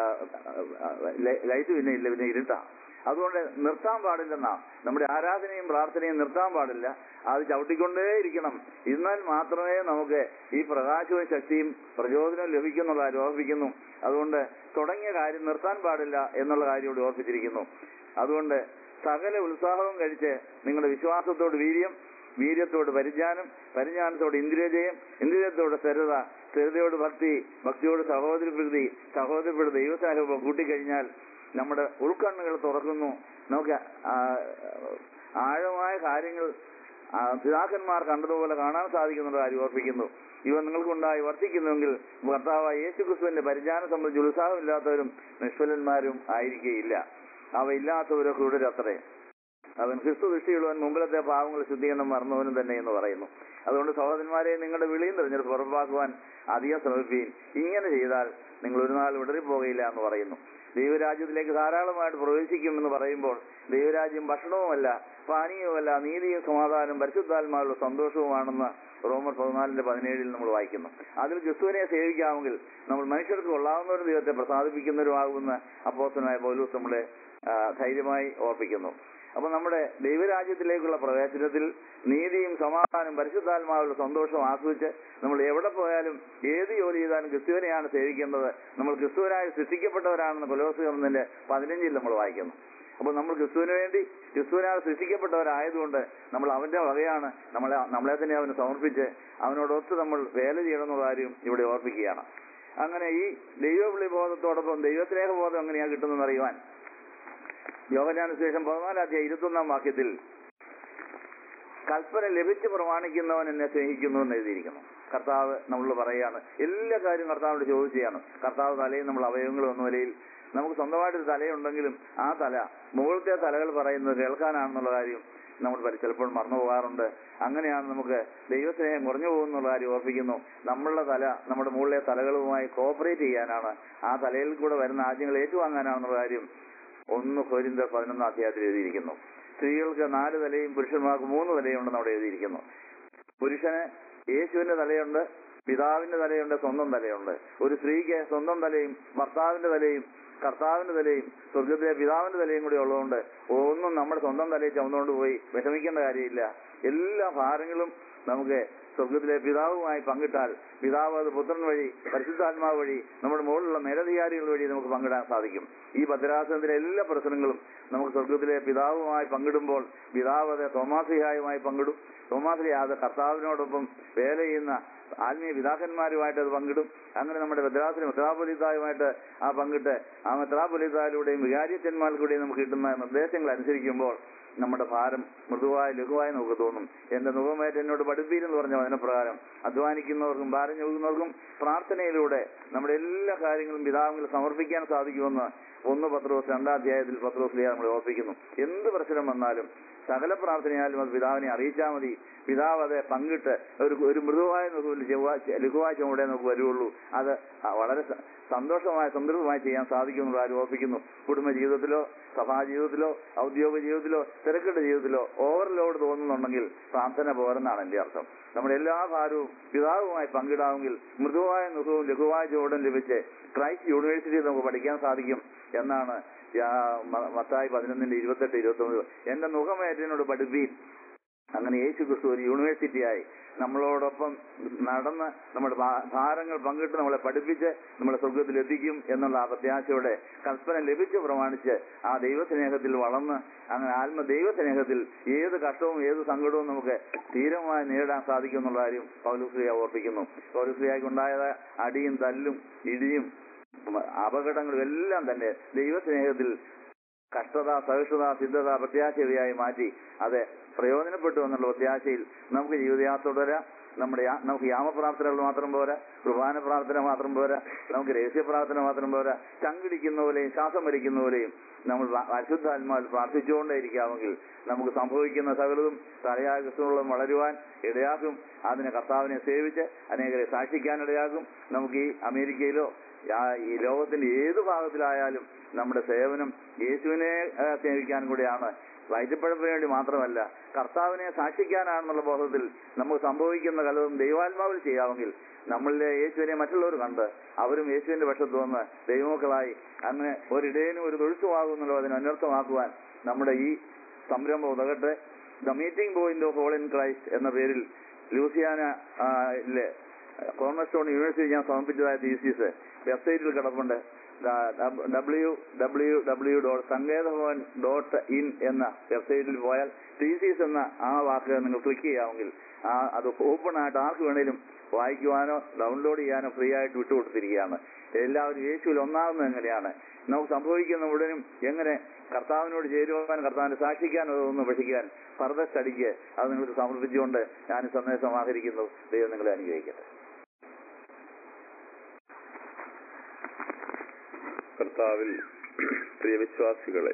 ലൈറ്റ് പിന്നെ ഇല്ല, പിന്നെ ഇരുട്ടാ. അതുകൊണ്ട് നിർത്താൻ പാടില്ലെന്നാ. നമ്മുടെ ആരാധനയും പ്രാർത്ഥനയും നിർത്താൻ പാടില്ല, അത് ചവിട്ടിക്കൊണ്ടേയിരിക്കണം. എന്നാൽ മാത്രമേ നമുക്ക് ഈ പ്രകാശവും ശക്തിയും പ്രചോദനവും ലഭിക്കുന്നുള്ള കാര്യം ഓർപ്പിക്കുന്നു. അതുകൊണ്ട് തുടങ്ങിയ കാര്യം നിർത്താൻ പാടില്ല എന്നുള്ള കാര്യം ഇവിടെ ഓർപ്പിച്ചിരിക്കുന്നു. അതുകൊണ്ട് സകല ഉത്സാഹവും കഴിച്ച് നിങ്ങളുടെ വിശ്വാസത്തോട് വീര്യം, വീര്യത്തോട് പരിജ്ഞാനം, പരിജ്ഞാനത്തോട് ഇന്ദ്രിയജയം, ഇന്ദ്രിയത്തോട് സ്ഥിരത, സ്ഥിരതയോട് ഭക്തി, ഭക്തിയോട് സഹോദരപ്രകൃതി, സഹോദരപ്രകൃതി ദൈവസാഹോപം കൂട്ടിക്കഴിഞ്ഞാൽ നമ്മുടെ ഉൾക്കണ്ണുകൾ തുറക്കുന്നു. നമുക്ക് ആഴമായ കാര്യങ്ങൾ പിതാക്കന്മാർ കണ്ടതുപോലെ കാണാൻ സാധിക്കുന്ന കാര്യം ഓർപ്പിക്കുന്നു. ഇവ നിങ്ങൾക്കുണ്ടായി വർദ്ധിക്കുന്നുവെങ്കിൽ കർത്താവായ യേശു ക്രിസ്തുവിന്റെ പരിജ്ഞാനം സംബന്ധിച്ച് ഉത്സാഹമില്ലാത്തവരും നിഷ്ഫലന്മാരും ആയിരിക്കുകയില്ല. അവ ഇല്ലാത്തവരൊക്കെ ഉടരത്രേ. അവൻ ക്രിസ്തു ദൃഷ്ടിയുള്ളവൻ മുമ്പിലത്തെ പാവങ്ങൾ ശുദ്ധീകരണം മറന്നവനും തന്നെ എന്ന് പറയുന്നു. അതുകൊണ്ട് സഹോദരന്മാരെ, നിങ്ങളുടെ വിളിയും തിരഞ്ഞെടുപ്പ് ഉറപ്പാക്കുവാൻ അധികം ശ്രമിപ്പീൻ. ഇങ്ങനെ ചെയ്താൽ നിങ്ങൾ ഒരു നാൾ വിടറിപ്പോകയില്ല എന്ന് പറയുന്നു. ദൈവരാജ്യത്തിലേക്ക് ധാരാളമായിട്ട് പ്രവേശിക്കുമെന്ന് പറയുമ്പോൾ ദൈവരാജ്യം ഭക്ഷണവുമല്ല പാനീയവുമല്ല, നീതിയും സമാധാനം പരിശുദ്ധാത്മാവുള്ള സന്തോഷവുമാണെന്ന് റോമർ പതിനാലിന്റെ പതിനേഴിൽ നമ്മൾ വായിക്കുന്നു. അതിൽ ക്രിസ്തുവിനെ സേവിക്കാമെങ്കിൽ നമ്മൾ മനുഷ്യർക്ക് കൊള്ളാവുന്നവരും ദൈവത്തെ പ്രസാദിപ്പിക്കുന്നവരുമാകുന്ന അപ്പോസ്തലനായ പൗലോസ് നമ്മളെ ധൈര്യമായി ഓർപ്പിക്കുന്നു. അപ്പൊ നമ്മുടെ ദൈവരാജ്യത്തിലേക്കുള്ള പ്രവേശനത്തിൽ നീതിയും സമാധാനം പരിശുദ്ധാത്മാവുള്ള സന്തോഷവും ആസ്വദിച്ച് നമ്മൾ എവിടെ പോയാലും ഏത് ജോലി ചെയ്താലും ക്രിസ്തുവിനെയാണ് സേവിക്കേണ്ടത്. നമ്മൾ ക്രിസ്തുവിനായി സൃഷ്ടിക്കപ്പെട്ടവരാണെന്ന് കൊലോസ്യർ പതിനഞ്ചിൽ നമ്മൾ വായിക്കുന്നു. അപ്പോൾ നമ്മൾ ക്രിസ്തുവിന് വേണ്ടി ക്രിസ്തുവിനാൽ സൃഷ്ടിക്കപ്പെട്ടവരായതുകൊണ്ട് നമ്മൾ അവന്റെ വകയാണ്. നമ്മളെ നമ്മളെ തന്നെ അവന് സമർപ്പിച്ച് അവനോടൊത്ത് നമ്മൾ വേല ചെയ്യണമെന്നുള്ള കാര്യം ഇവിടെ ഓർപ്പിക്കുകയാണ്. അങ്ങനെ ഈ ദൈവവിളി ബോധത്തോടൊപ്പം ദൈവസ്നേഹ ബോധം എങ്ങനെയാണ് കിട്ടുന്നതെന്ന് അറിയുവാൻ യോഹന്നാന് സുവിശേഷം പതിനാലാം അധ്യായം ഇരുപത്തൊന്നാം വാക്യത്തിൽ കൽപ്പന ലഭിച്ച് പ്രമാണിക്കുന്നവൻ എന്നെ സ്നേഹിക്കുന്നു എന്ന് എഴുതിയിരിക്കുന്നു. കർത്താവ് നമ്മൾ പറയുകയാണ്, എല്ലാ കാര്യവും കർത്താവിനോട് ചോദിക്കുകയാണ്. കർത്താവ് തലയിൽ നമ്മൾ അവയവങ്ങൾ എന്ന നിലയിൽ നമുക്ക് സ്വന്തമായിട്ടൊരു തലയുണ്ടെങ്കിലും ആ തല മുകളിലത്തെ തലകൾ പറയുന്നത് കേൾക്കാനാണെന്നുള്ള കാര്യം നമ്മൾ ചിലപ്പോൾ മറന്നു പോകാറുണ്ട്. അങ്ങനെയാണ് നമുക്ക് ദൈവസ്നേഹം കുറഞ്ഞു പോകുന്നുള്ള കാര്യം ഓർപ്പിക്കുന്നു. നമ്മളുടെ തല നമ്മുടെ മുകളിലെ തലകളുമായി കോപ്പറേറ്റ് ചെയ്യാനാണ്, ആ തലയിൽ കൂടെ വരുന്ന ആജ്ഞകൾ ഏറ്റുവാങ്ങാനാണെന്നുള്ള കാര്യം ഒന്ന് കൊരിന്ത്യർ പതിനൊന്നാം അധ്യായത്തിൽ എഴുതിയിരിക്കുന്നു. സ്ത്രീകൾക്ക് നാല് തലയും പുരുഷന്മാർക്ക് മൂന്ന് തലയും ഉണ്ടെന്ന് അവിടെ എഴുതിയിരിക്കുന്നു. പുരുഷന് യേശുവിന്റെ തലയുണ്ട്, പിതാവിന്റെ തലയുണ്ട്, സ്വന്തം തലയുണ്ട്. ഒരു സ്ത്രീക്ക് സ്വന്തം തലയും ഭർത്താവിന്റെ തലയും കർത്താവിന്റെ തലയും സ്വർഗത്തിലെ പിതാവിന്റെ തലയും കൂടി ഉള്ളതുകൊണ്ട് ഒന്നും നമ്മുടെ സ്വന്തം തലയിൽ ചുമന്നുകൊണ്ട് പോയി വിഷമിക്കേണ്ട കാര്യമില്ല. എല്ലാ ഭാരങ്ങളും നമുക്ക് സ്വർഗത്തിലെ പിതാവുമായി പങ്കിട്ടാൽ പിതാവ് അത് പുത്രൻ വഴി പരിശുദ്ധാത്മാവ് വഴി നമ്മുടെ മുകളിലുള്ള മേലധികാരികൾ വഴി നമുക്ക് പങ്കിടാൻ സാധിക്കും. ഈ ഭദ്രാസനത്തിലെ എല്ലാ പ്രശ്നങ്ങളും നമുക്ക് സ്വർഗത്തിലെ പിതാവുമായി പങ്കിടുമ്പോൾ പിതാവ് അത് തോമാശ്ലീഹായുമായി പങ്കിടും. തോമാശ്ലീഹ അത് കർത്താവിനോടൊപ്പം വേല ചെയ്യുന്ന ആത്മീയ പിതാക്കന്മാരുമായിട്ട് അത് പങ്കിടും. അങ്ങനെ നമ്മുടെ ഭദ്രാസന മെത്രാപ്പൊലീത്തായുമായിട്ട് ആ പങ്കിട്ട് ആ മെത്രാപ്പൊലീത്തായിലൂടെയും വികാരിയച്ചന്മാർക്കൂടെയും നമുക്ക് കിട്ടുന്ന നിർദ്ദേശങ്ങൾ അനുസരിക്കുമ്പോൾ നമ്മുടെ ഭാരം മൃദുവായി ലഘുവായി നമുക്ക് തോന്നും. എന്റെ മുഖമേറ്റ് എന്നോട് പഠിപ്പീരെന്ന് പറഞ്ഞ വചനപ്രകാരം അധ്വാനിക്കുന്നവർക്കും ഭാരം ചോദിക്കുന്നവർക്കും പ്രാർത്ഥനയിലൂടെ നമ്മുടെ എല്ലാ കാര്യങ്ങളും പിതാവിൽ സമർപ്പിക്കാൻ സാധിക്കുമെന്ന് ഒന്ന് പത്രോസ് രണ്ടാം അധ്യായത്തിൽ പത്രോസ് നമ്മൾ ഓർപ്പിക്കുന്നു. എന്ത് പ്രശ്നം വന്നാലും സകല പ്രാർത്ഥനയാലും അത് പിതാവിനെ അറിയിച്ചാൽ മതി. പിതാവ് അത് പങ്കിട്ട് ഒരു ഒരു മൃദുവായ ലഘുവായ ചുമടെ നമുക്ക് വരുള്ളൂ. അത് വളരെ സന്തോഷമായ സംതൃപ്തമായി ചെയ്യാൻ സാധിക്കുമെന്നുള്ള കാര്യം ഓർപ്പിക്കുന്നു. കുടുംബ ജീവിതത്തിലോ സഭാ ജീവിതത്തിലോ ഔദ്യോഗിക ജീവിതത്തിലോ തിരക്കിട്ട ജീവിതത്തിലോ ഓവർലോഡ് തോന്നുന്നുണ്ടെങ്കിൽ പ്രാർത്ഥന പോരെന്നാണ് എന്റെ അർത്ഥം. നമ്മുടെ എല്ലാ ഭാരവും പിതാവുമായി പങ്കിടാമെങ്കിൽ മൃദുവായ മുഖവും ലഘുവായ ചുവടും ലഭിച്ച് ക്രൈസ്റ്റ് യൂണിവേഴ്സിറ്റിയിൽ നമുക്ക് പഠിക്കാൻ സാധിക്കും എന്നാണ് മത്തായി പതിനൊന്നിന്റെ ഇരുപത്തെട്ട് ഇരുപത്തി ഒമ്പത്. എന്റെ മുഖമേറ്റനോട് പഠിപ്പീൻ. അങ്ങനെ യേശു ക്രിസ്തു ഒരു യൂണിവേഴ്സിറ്റിയായി നമ്മളോടൊപ്പം നടന്ന് നമ്മുടെ ഭാരങ്ങൾ പങ്കിട്ട് നമ്മളെ പഠിപ്പിച്ച് നമ്മളെ സ്വർഗത്തിൽ എത്തിക്കും എന്നുള്ള ആ പ്രത്യാശയോടെ കൽപ്പന ലഭിച്ച് പ്രമാണിച്ച് ആ ദൈവസ്നേഹത്തിൽ വളർന്ന് അങ്ങനെ ആത്മ ദൈവസ്നേഹത്തിൽ ഏത് കഷ്ടവും ഏത് സങ്കടവും നമുക്ക് തീരമായി നേടാൻ സാധിക്കും എന്നുള്ള കാര്യം പൗലോസ്ലീഹ ഓർപ്പിക്കുന്നു. പൗലോസ്ലീഹയ്ക്കുണ്ടായ അടിയും തല്ലും ഇടിയും അപകടങ്ങളും എല്ലാം തന്നെ ദൈവസ്നേഹത്തിൽ കഷ്ടത സഹിഷ്ണുത സിദ്ധത പ്രത്യാശയായി മാറ്റി അത് പ്രയോജനപ്പെട്ടു എന്നുള്ള പ്രത്യാശയിൽ നമുക്ക് ജീവിതയാത്ര തുടരാം. നമ്മുടെ നമുക്ക് യാമപ്രാർത്ഥനകൾ മാത്രം പോരാ, കുർബാന പ്രാർത്ഥന മാത്രം പോരാ, നമുക്ക് രഹസ്യ പ്രാർത്ഥന മാത്രം പോരാ, ചങ്കിടിക്കുന്ന പോലെയും ശ്വാസം വലിക്കുന്ന പോലെയും നമ്മൾ അശുദ്ധാത്മാവിൽ പ്രാർത്ഥിച്ചുകൊണ്ടേയിരിക്കാമെങ്കിൽ നമുക്ക് സംഭവിക്കുന്ന സകലതും തലയായ ക്രിസ്തുവിനോളം വളരുവാൻ ഇടയാക്കും. അതിനെ കർത്താവിനെ സേവിച്ച് അനേകരെ സാക്ഷിക്കാനിടയാകും. നമുക്ക് ഈ അമേരിക്കയിലോ ഈ ലോകത്തിന്റെ ഏതു ഭാഗത്തിലായാലും നമ്മുടെ സേവനം യേശുവിനെ സേവിക്കാൻ കൂടിയാണ്. വൈദ്യപ്പഴപ്പിന് വേണ്ടി മാത്രമല്ല, കർത്താവിനെ സാക്ഷിക്കാനാണെന്നുള്ള ബോധത്തിൽ നമുക്ക് സംഭവിക്കുന്ന കലതും ദൈവാത്മാവിൽ ചെയ്യാമെങ്കിൽ നമ്മളിലെ യേശുവിനെ മറ്റുള്ളവർ കണ്ട് അവരും യേശുവിന്റെ പക്ഷത്ത് വന്ന് ദൈവമക്കളായി അങ്ങനെ ഒരിടയനും ഒരു തൊഴുത്തുമാകും എന്നുള്ളത് അതിനെ അനർത്ഥമാക്കുവാൻ നമ്മുടെ ഈ സംരംഭം ഉതകട്ടെ. The meeting point of all in Christ എന്ന പേരിൽ ലൂസിയാന കോർണർസ്റ്റോൺ യൂണിവേഴ്സിറ്റി ഞാൻ സമർപ്പിച്ചതായ തീസിസ് വെബ്സൈറ്റിൽ കിടപ്പുണ്ട്. W W W dot Sankethabhavan dot in എന്ന വെബ്സൈറ്റിൽ പോയാൽ തീസിസ് എന്ന ആ വാക്ക് നിങ്ങൾ ക്ലിക്ക് ചെയ്യാമെങ്കിൽ ആ അത് ഓപ്പൺ ആയിട്ട് ആർക്ക് വേണേലും വായിക്കുവാനോ ഡൗൺലോഡ് ചെയ്യാനോ ഫ്രീ ആയിട്ട് വിട്ടുകൊടുത്തിരിക്കുകയാണ്. എല്ലാവരും യേശുവിൽ ഒന്നാകുന്നത് എങ്ങനെയാണ്, നമുക്ക് സംഭവിക്കുന്ന ഉടനും എങ്ങനെ കർത്താവിനോട് ചേരുവാൻ കർത്താവിനെ സാക്ഷിക്കാൻ ഒന്ന് പഠിക്കാൻ ഫർദർ സ്റ്റഡിക്ക് അത് നിങ്ങൾക്ക് സമർപ്പിച്ചുകൊണ്ട് ഞാൻ സന്ദേശം ആഹരിക്കുന്നു. ദൈവം നിങ്ങളെ അനുഗ്രഹിക്കട്ടെ. കർത്താവിൽ പ്രിയ വിശ്വാസികളെ,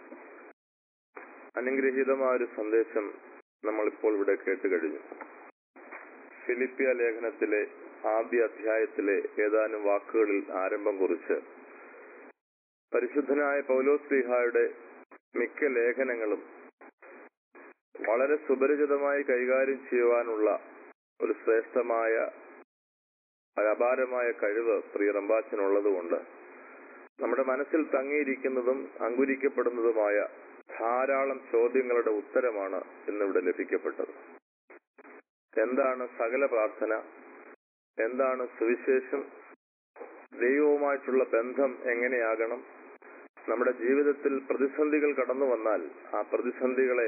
അനുഗ്രഹീതമായ ഒരു സന്ദേശം നമ്മളിപ്പോൾ ഇവിടെ കേട്ട് കഴിഞ്ഞു. ഫിലിപ്പിയ ലേഖനത്തിലെ ആദ്യ അധ്യായത്തിലെ ഏതാനും വാക്കുകളിൽ ആരംഭം കുറിച്ച് പരിശുദ്ധനായ പൗലോസ്ലീഹായുടെ മിക്ക ലേഖനങ്ങളും വളരെ സുപരിചിതമായി കൈകാര്യം ചെയ്യുവാനുള്ള ഒരു ശ്രേഷ്ഠമായ അപാരമായ കഴിവ് പ്രിയ റമ്പാച്ചനുള്ളതുകൊണ്ട് നമ്മുടെ മനസ്സിൽ തങ്ങിയിരിക്കുന്നതും അങ്കുരിക്കപ്പെടുന്നതുമായ ധാരാളം ചോദ്യങ്ങളുടെ ഉത്തരമാണ് ഇന്നിവിടെ ലഭിക്കപ്പെട്ടത്. എന്താണ് സകല പ്രാർത്ഥന? എന്താണ് സുവിശേഷം? ദൈവവുമായിട്ടുള്ള ബന്ധം എങ്ങനെയാകണം? നമ്മുടെ ജീവിതത്തിൽ പ്രതിസന്ധികൾ കടന്നു വന്നാൽ ആ പ്രതിസന്ധികളെ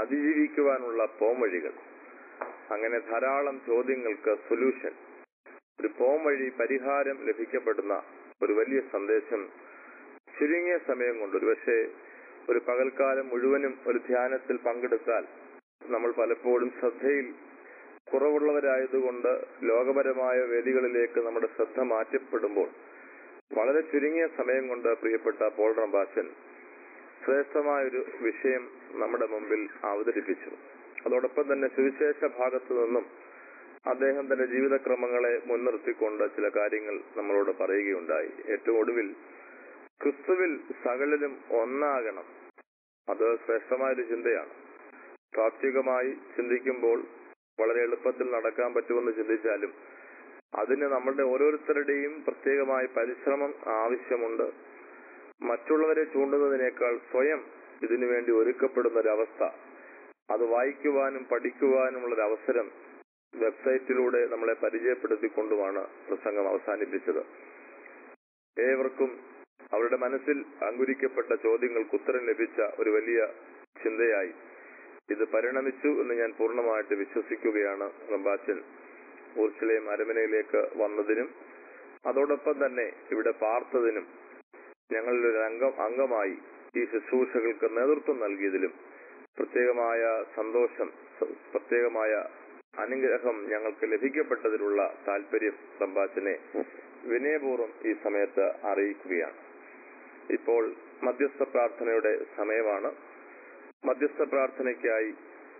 അതിജീവിക്കുവാനുള്ള പോംവഴികൾ, അങ്ങനെ ധാരാളം ചോദ്യങ്ങൾക്ക് സൊല്യൂഷൻ ഒരു പോം വഴി പരിഹാരം ലഭിക്കപ്പെടുന്ന ഒരു വലിയ സന്ദേശം ചുരുങ്ങിയ സമയം കൊണ്ട്, ഒരു പക്ഷേ ഒരു പകൽക്കാലം മുഴുവനും ഒരു ധ്യാനത്തിൽ പങ്കെടുത്താൽ നമ്മൾ പലപ്പോഴും ശ്രദ്ധയിൽ കുറവുള്ളവരായതുകൊണ്ട് ലോകപരമായ വേദികളിലേക്ക് നമ്മുടെ ശ്രദ്ധ മാറ്റപ്പെടുമ്പോൾ വളരെ ചുരുങ്ങിയ സമയം കൊണ്ട് പ്രിയപ്പെട്ട പോൾ റമ്പാച്ചൻ ശ്രേഷ്ഠമായൊരു വിഷയം നമ്മുടെ മുമ്പിൽ അവതരിപ്പിച്ചു. അതോടൊപ്പം തന്നെ സുവിശേഷ ഭാഗത്തു നിന്നും അദ്ദേഹം തന്റെ ജീവിതക്രമങ്ങളെ മുൻനിർത്തിക്കൊണ്ട് ചില കാര്യങ്ങൾ നമ്മളോട് പറയുകയുണ്ടായി. ഏറ്റവും ഒടുവിൽ ക്രിസ്തുവിൽ സകലരും ഒന്നാകണം. അത് ശ്രേഷ്ഠമായൊരു ചിന്തയാണ്. താത്വികമായി ചിന്തിക്കുമ്പോൾ വളരെ എളുപ്പത്തിൽ നടക്കാൻ പറ്റുമെന്ന് ചിന്തിച്ചാലും അതിന് നമ്മളുടെ ഓരോരുത്തരുടെയും പ്രത്യേകമായ പരിശ്രമം ആവശ്യമുണ്ട്. മറ്റുള്ളവരെ ചൂണ്ടുന്നതിനേക്കാൾ സ്വയം ഇതിനു വേണ്ടി ഒരുക്കപ്പെടുന്ന ഒരവസ്ഥ, അത് വായിക്കുവാനും പഠിക്കുവാനുമുള്ളൊരു അവസരം വെബ്സൈറ്റിലൂടെ നമ്മളെ പരിചയപ്പെടുത്തിക്കൊണ്ടുമാണ് പ്രസംഗം അവസാനിപ്പിച്ചത്. ഏവർക്കും അവരുടെ മനസ്സിൽ അങ്കുരിക്കപ്പെട്ട ചോദ്യങ്ങൾക്ക് ഉത്തരം ലഭിച്ച ഒരു വലിയ ചിന്തയായി ഇത് പരിണമിച്ചു എന്ന് ഞാൻ പൂർണ്ണമായിട്ട് വിശ്വസിക്കുകയാണ്. റമ്പാച്ചൻ ഊർച്ചിലയും അരമനയിലേക്ക് വന്നതിനും അതോടൊപ്പം തന്നെ ഇവിടെ പാർത്തതിനും ഞങ്ങളിലൊരു അംഗം അംഗമായി ഈ ശുശ്രൂഷകൾക്ക് നേതൃത്വം നൽകിയതിലും പ്രത്യേകമായ സന്തോഷം, പ്രത്യേകമായ അനുഗ്രഹം ഞങ്ങൾക്ക് ലഭിക്കപ്പെട്ടതിലുള്ള താല്പര്യം റമ്പാച്ചനെ വിനയപൂർവ്വം ഈ സമയത്ത് അറിയിക്കുകയാണ്. ഇപ്പോൾ മധ്യസ്ഥ പ്രാർത്ഥനയുടെ സമയമാണ്. മധ്യസ്ഥ പ്രാർത്ഥനയ്ക്കായി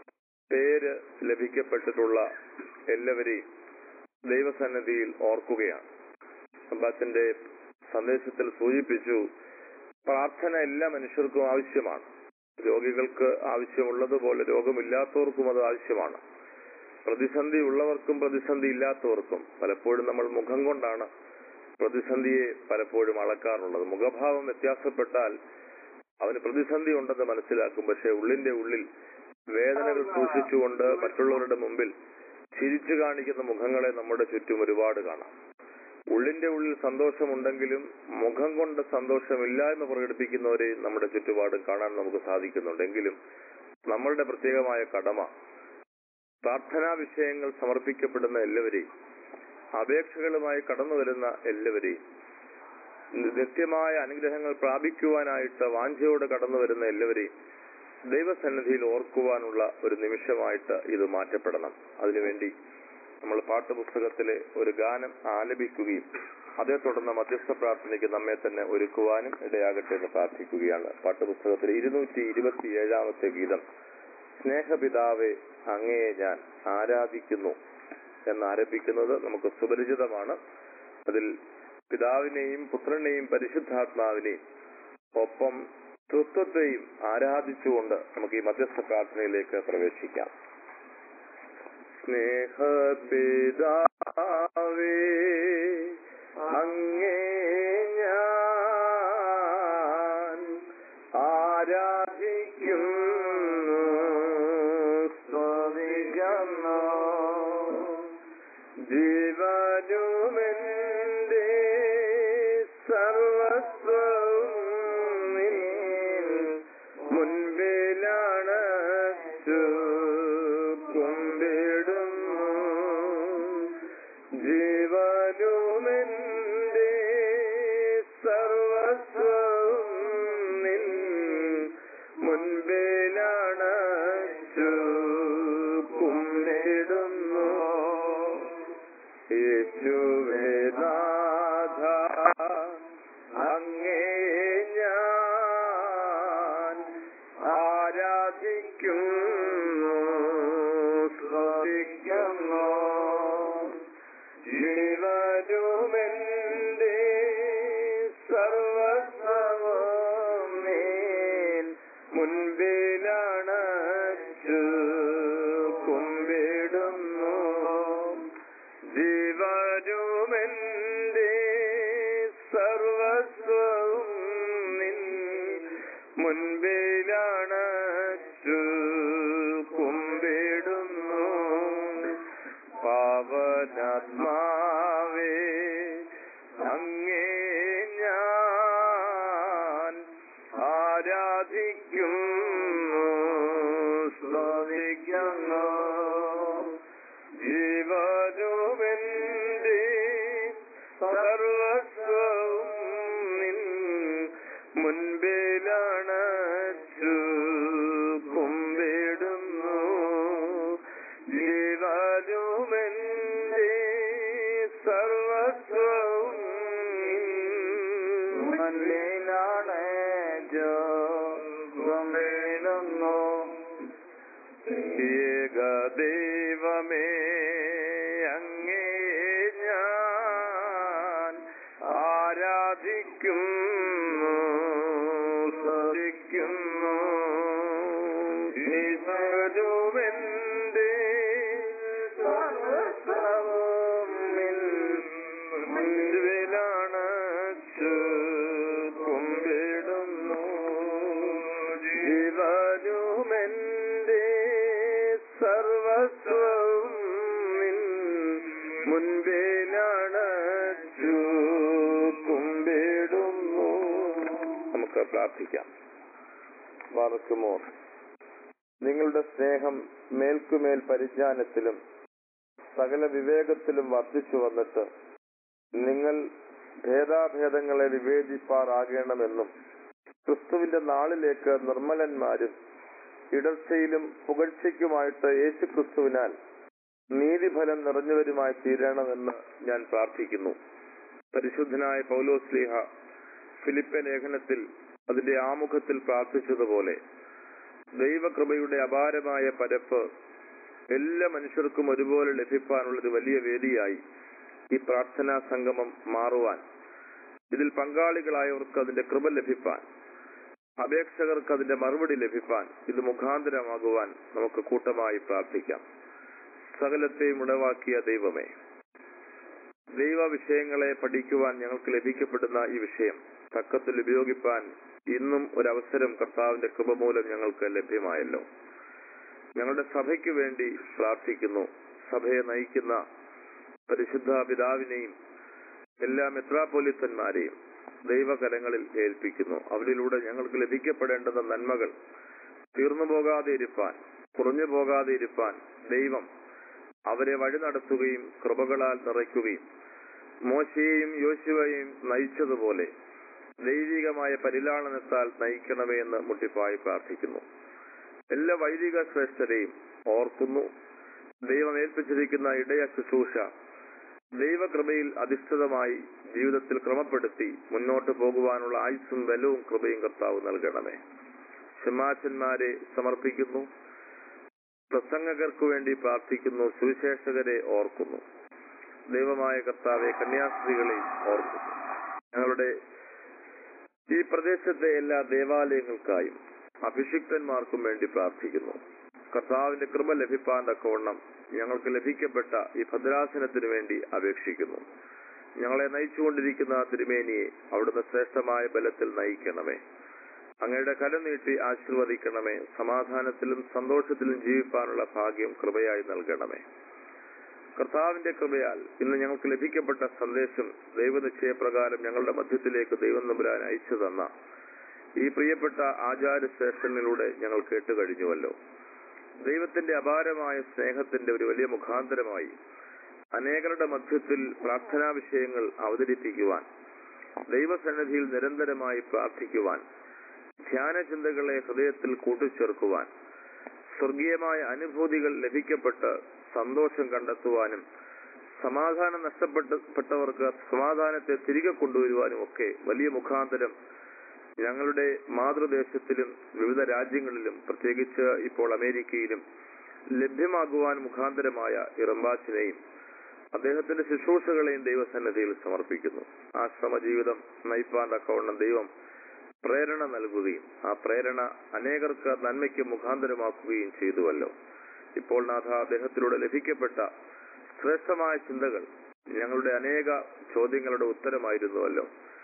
പേര് ലഭിക്കപ്പെട്ടിട്ടുള്ള എല്ലാവരെയും ദൈവസന്നിധിയിൽ ഓർക്കുകയാണ്. റമ്പാച്ചന്റെ സന്ദേശത്തിൽ സൂചിപ്പിച്ചു, പ്രാർത്ഥന എല്ലാ മനുഷ്യർക്കും ആവശ്യമാണ്. രോഗികൾക്ക് ആവശ്യമുള്ളതുപോലെ രോഗമില്ലാത്തവർക്കും അത് ആവശ്യമാണ്. പ്രതിസന്ധി ഉള്ളവർക്കും പ്രതിസന്ധി ഇല്ലാത്തവർക്കും. പലപ്പോഴും നമ്മൾ മുഖം കൊണ്ടാണ് പ്രതിസന്ധിയെ പലപ്പോഴും അളക്കാറുള്ളത്. മുഖഭാവം വ്യത്യാസപ്പെട്ടാൽ അവന് പ്രതിസന്ധി ഉണ്ടെന്ന് മനസ്സിലാക്കും. പക്ഷെ ഉള്ളിന്റെ ഉള്ളിൽ വേദനകൾ സൂക്ഷിച്ചുകൊണ്ട് മറ്റുള്ളവരുടെ മുമ്പിൽ ചിരിച്ചു കാണിക്കുന്ന മുഖങ്ങളെ നമ്മുടെ ചുറ്റും ഒരുപാട് കാണാം. ഉള്ളിന്റെ ഉള്ളിൽ സന്തോഷമുണ്ടെങ്കിലും മുഖം കൊണ്ട് സന്തോഷമില്ല എന്ന് പ്രകടിപ്പിക്കുന്നവരെ നമ്മുടെ ചുറ്റുപാടും കാണാൻ നമുക്ക് സാധിക്കുന്നുണ്ടെങ്കിലും നമ്മളുടെ പ്രത്യേകമായ കടമ പ്രാർത്ഥനാ വിഷയങ്ങൾ സമർപ്പിക്കപ്പെടുന്ന എല്ലാവരെയും, അപേക്ഷകളുമായി കടന്നു വരുന്ന എല്ലാവരെയും, നിത്യമായ അനുഗ്രഹങ്ങൾ പ്രാപിക്കുവാനായിട്ട് വാഞ്ചയോട് കടന്നു വരുന്ന എല്ലാവരെയും ദൈവസന്നിധിയിൽ ഓർക്കുവാനുള്ള ഒരു നിമിഷമായിട്ട് ഇത് മാറ്റപ്പെടണം. അതിനുവേണ്ടി നമ്മൾ പാട്ടുപുസ്തകത്തിലെ ഒരു ഗാനം ആലപിക്കുകയും അതേ തുടർന്ന് മധ്യസ്ഥ പ്രാർത്ഥനയ്ക്ക് നമ്മെ തന്നെ ഒരുക്കുവാനും ഇടയാകട്ടെ എന്ന് പ്രാർത്ഥിക്കുകയാണ്. പാട്ടുപുസ്തകത്തിലെ ഇരുന്നൂറ്റി ഇരുപത്തി ഏഴാമത്തെ ഗീതം, സ്നേഹപിതാവെ അങ്ങയെ ഞാൻ ആരാധിക്കുന്നു എന്നാരംഭിക്കുന്നത് നമുക്ക് സുപരിചിതമാണ്. അതിൽ പിതാവിനെയും പുത്രനെയും പരിശുദ്ധാത്മാവിനെയും ഒപ്പം തൃത്വത്തെയും ആരാധിച്ചുകൊണ്ട് നമുക്ക് ഈ മധ്യസ്ഥ പ്രാർത്ഥനയിലേക്ക് പ്രവേശിക്കാം. സ്നേഹപിതാവേ അങ്ങേ ഞാൻ ആരാധിക്കുന്നു, സ്തുതിക്കുന്നു. ജീവനുമെന്റെ സർവസ്വവും നിൻ മുൻപിലണച്ചു കുമ്പിടുന്നു. ജീവനുമെന്റെ സർവസ്വവും നിൻ മുൻപിലണച്ചു കുമ്പിടുന്നു. യേശുവേ നാഥ അങ്ങേ ഞാൻ ആരാധിക്കുന്നു, സ്തുതിക്കുന്നു. ജീവനുമെന്റെ സർവസ്വവും നീൻ മുൻപിലണച്ചു കുമ്പിടുന്നു. ജീവനുമെന്റെ സർവസ്വവും നിൻ മുൻപിലണച്ചു കുമ്പിടുന്നു. പാവനാത്മാവേ അങ്ങേ ഞാൻ ആരാധിക്കുന്നു, സ്തുതിക്കുന്നു. ജീവനുമെന്റെ ദൈവമേ അങ്ങേ ഞാൻ ആരാധിക്കുന്നു സ്തുതിക്കുന്നു. ഈശ്വരുവെന്റെ സർവ്വസ്വവും നിൻ മുൻപിലണച്ചു കുമ്പിടുന്നു. ജീവനുമെന്റെ സർവസ്വവും നിൻ മുൻപിലണച്ചു കുമ്പിടുന്നു. നമുക്ക് പ്രാർത്ഥിക്കാം. വാർക്കുമോ നിങ്ങളുടെ സ്നേഹം മേൽക്കുമേൽ പരിജ്ഞാനത്തിലും സകല വിവേകത്തിലും വർദ്ധിച്ചു വന്നിട്ട് നിങ്ങൾ ഭേദാഭേദങ്ങളെ വിവേചിപ്പാറാകണമെന്നും ക്രിസ്തുവിന്റെ നാളിലേക്ക് നിർമ്മലന്മാരും ഇടർച്ചയിലും പുകഴ്ചയ്ക്കുമായിട്ട് യേശു ക്രിസ്തുവിനാൽ നീതിഫലം നിറഞ്ഞവരുമായി തീരണമെന്ന് ഞാൻ പ്രാർത്ഥിക്കുന്നു. പരിശുദ്ധനായ പൗലോസ്ലീഹ ഫിലിപ്പ ലേഖനത്തിൽ അതിന്റെ ആമുഖത്തിൽ പ്രാർത്ഥിച്ചതുപോലെ ദൈവകൃപയുടെ അപാരമായ പരപ്പ് എല്ലാ മനുഷ്യർക്കും ഒരുപോലെ ലഭിക്കാനുള്ളൊരു വലിയ വേദിയായി ഈ പ്രാർത്ഥനാ സംഗമം മാറുവാൻ, ഇതിൽ പങ്കാളികളായവർക്ക് അതിന്റെ കൃപ ലഭിപ്പാൻ, അപേക്ഷകർക്ക് അതിന്റെ മറുപടി ലഭിപ്പാൻ ഇത് മുഖാന്തരമാകുവാൻ നമുക്ക് കൂട്ടമായി പ്രാർത്ഥിക്കാം. സകലത്തെയും ഉളവാക്കിയ ദൈവമേ, ദൈവ വിഷയങ്ങളെ പഠിക്കുവാൻ ഞങ്ങൾക്ക് ലഭിക്കപ്പെടുന്ന ഈ വിഷയം തക്കത്തിൽ ഉപയോഗിപ്പാൻ ഇന്നും ഒരവസരം കർത്താവിന്റെ കൃപ മൂലം ഞങ്ങൾക്ക് ലഭ്യമായല്ലോ. ഞങ്ങളുടെ സഭയ്ക്ക് വേണ്ടി പ്രാർത്ഥിക്കുന്നു. സഭയെ നയിക്കുന്ന പരിശുദ്ധ പിതാവിനെയും എല്ലാ മെത്രാപ്പൊലീത്തന്മാരെയും ദൈവകരങ്ങളിൽ ഏൽപ്പിക്കുന്നു. അവരിലൂടെ ഞങ്ങൾക്ക് ലഭിക്കപ്പെടേണ്ടുന്ന നന്മകൾ തീർന്നു പോകാതെ ഇരുപ്പാൻ, കുറഞ്ഞു പോകാതെ ഇരുപ്പാൻ ദൈവം അവരെ വഴി നടത്തുകയും കൃപകളാൽ നിറയ്ക്കുകയും മോശയെയും യോശുവയെയും നയിച്ചതുപോലെ ദൈവികമായ പരിലാളനത്താൽ നയിക്കണമേ എന്ന് മുട്ടിപ്പായി പ്രാർത്ഥിക്കുന്നു. എല്ലാ വൈദിക ശ്രേഷ്ഠരെയും ഓർക്കുന്നു. ദൈവം ഏൽപ്പിച്ചിരിക്കുന്ന ഇടയ ശുശ്രൂഷ ദൈവകൃപയിൽ അധിഷ്ഠിതമായി ജീവിതത്തിൽ ക്രമപ്പെടുത്തി മുന്നോട്ട് പോകുവാനുള്ള ആയുസ്സും ബലവും കൃപയും കർത്താവ് നൽകണമേ. ശമാശന്മാരെ സമർപ്പിക്കുന്നു. പ്രസംഗകർക്ക് വേണ്ടി പ്രാർത്ഥിക്കുന്നു. സുവിശേഷകരെ ഓർക്കുന്നു. ദൈവമായ കർത്താവെ, കന്യാസ്ത്രീകളെ ഓർക്കുന്നു. ഞങ്ങളുടെ ഈ പ്രദേശത്തെ എല്ലാ ദേവാലയങ്ങൾക്കായും അഭിഷിക്തന്മാർക്കും വേണ്ടി പ്രാർത്ഥിക്കുന്നു. കർത്താവിന്റെ കൃപ ലഭിപ്പാൻ തക്കവണ്ണം ഞങ്ങൾക്ക് ലഭിക്കപ്പെട്ട ഈ ഭദ്രാസനത്തിനു വേണ്ടി അപേക്ഷിക്കുന്നു. ഞങ്ങളെ നയിച്ചുകൊണ്ടിരിക്കുന്ന തിരുമേനിയെ അവിടുന്ന് ശ്രേഷ്ഠമായ ബലത്തിൽ നയിക്കണമേ. അങ്ങയുടെ കരം നീട്ടി ആശീർവദിക്കണമേ. സമാധാനത്തിലും സന്തോഷത്തിലും ജീവിപ്പാനുള്ള ഭാഗ്യം കൃപയായി നൽകണമേ. കർത്താവിന്റെ കൃപയാൽ ഇന്ന് ഞങ്ങൾക്ക് ലഭിക്കപ്പെട്ട സന്ദേശം ദൈവനിശ്ചയപ്രകാരം ഞങ്ങളുടെ മധ്യത്തിലേക്ക് ദൈവം നമ്പുരാൻ അയച്ചു തന്ന ഈ പ്രിയപ്പെട്ട ആചാര്യശ്രേഷ്ഠനിലൂടെ ഞങ്ങൾ കേട്ടുകഴിഞ്ഞുവല്ലോ. ദൈവത്തിന്റെ അപാരമായ സ്നേഹത്തിന്റെ ഒരു വലിയ മുഖാന്തരമായി അനേകരുടെ മധ്യത്തിൽ പ്രാർത്ഥനാ വിഷയങ്ങൾ അവതരിപ്പിക്കുവാൻ, ദൈവസന്നിധിയിൽ നിരന്തരമായി പ്രാർത്ഥിക്കുവാൻ, ധ്യാനചിന്തകളെ ഹൃദയത്തിൽ കൂട്ടിച്ചേർക്കുവാൻ, സ്വർഗീയമായ അനുഭൂതികൾ ലഭിക്കപ്പെട്ട് സന്തോഷം കണ്ടെത്തുവാനും സമാധാനം നഷ്ടപ്പെട്ടവർക്ക് സമാധാനത്തെ തിരികെ കൊണ്ടുവരുവാനും ഒക്കെ വലിയ മുഖാന്തരം ഞങ്ങളുടെ മാതൃദേശത്തിലും വിവിധ രാജ്യങ്ങളിലും പ്രത്യേകിച്ച് ഇപ്പോൾ അമേരിക്കയിലും ലഭ്യമാകുവാൻ മുഖാന്തരമായ ഇറമ്പാച്ചിനെയും അദ്ദേഹത്തിന്റെ ശുശ്രൂഷകളെയും ദൈവസന്നിധിയിൽ സമർപ്പിക്കുന്നു. ആശ്രമ ജീവിതം നയിപ്പാൻ തക്കവണ്ണം ദൈവം പ്രേരണ നൽകുകയും ആ പ്രേരണ അനേകർക്ക് നന്മയ്ക്ക് മുഖാന്തരമാക്കുകയും ചെയ്തുവല്ലോ. ഇപ്പോൾ നാഥ, അദ്ദേഹത്തിലൂടെ ലഭിക്കപ്പെട്ട ശ്രേഷ്ഠമായ ചിന്തകൾ ഞങ്ങളുടെ അനേക ചോദ്യങ്ങളുടെ ഉത്തരമായിരുന്നുവല്ലോ.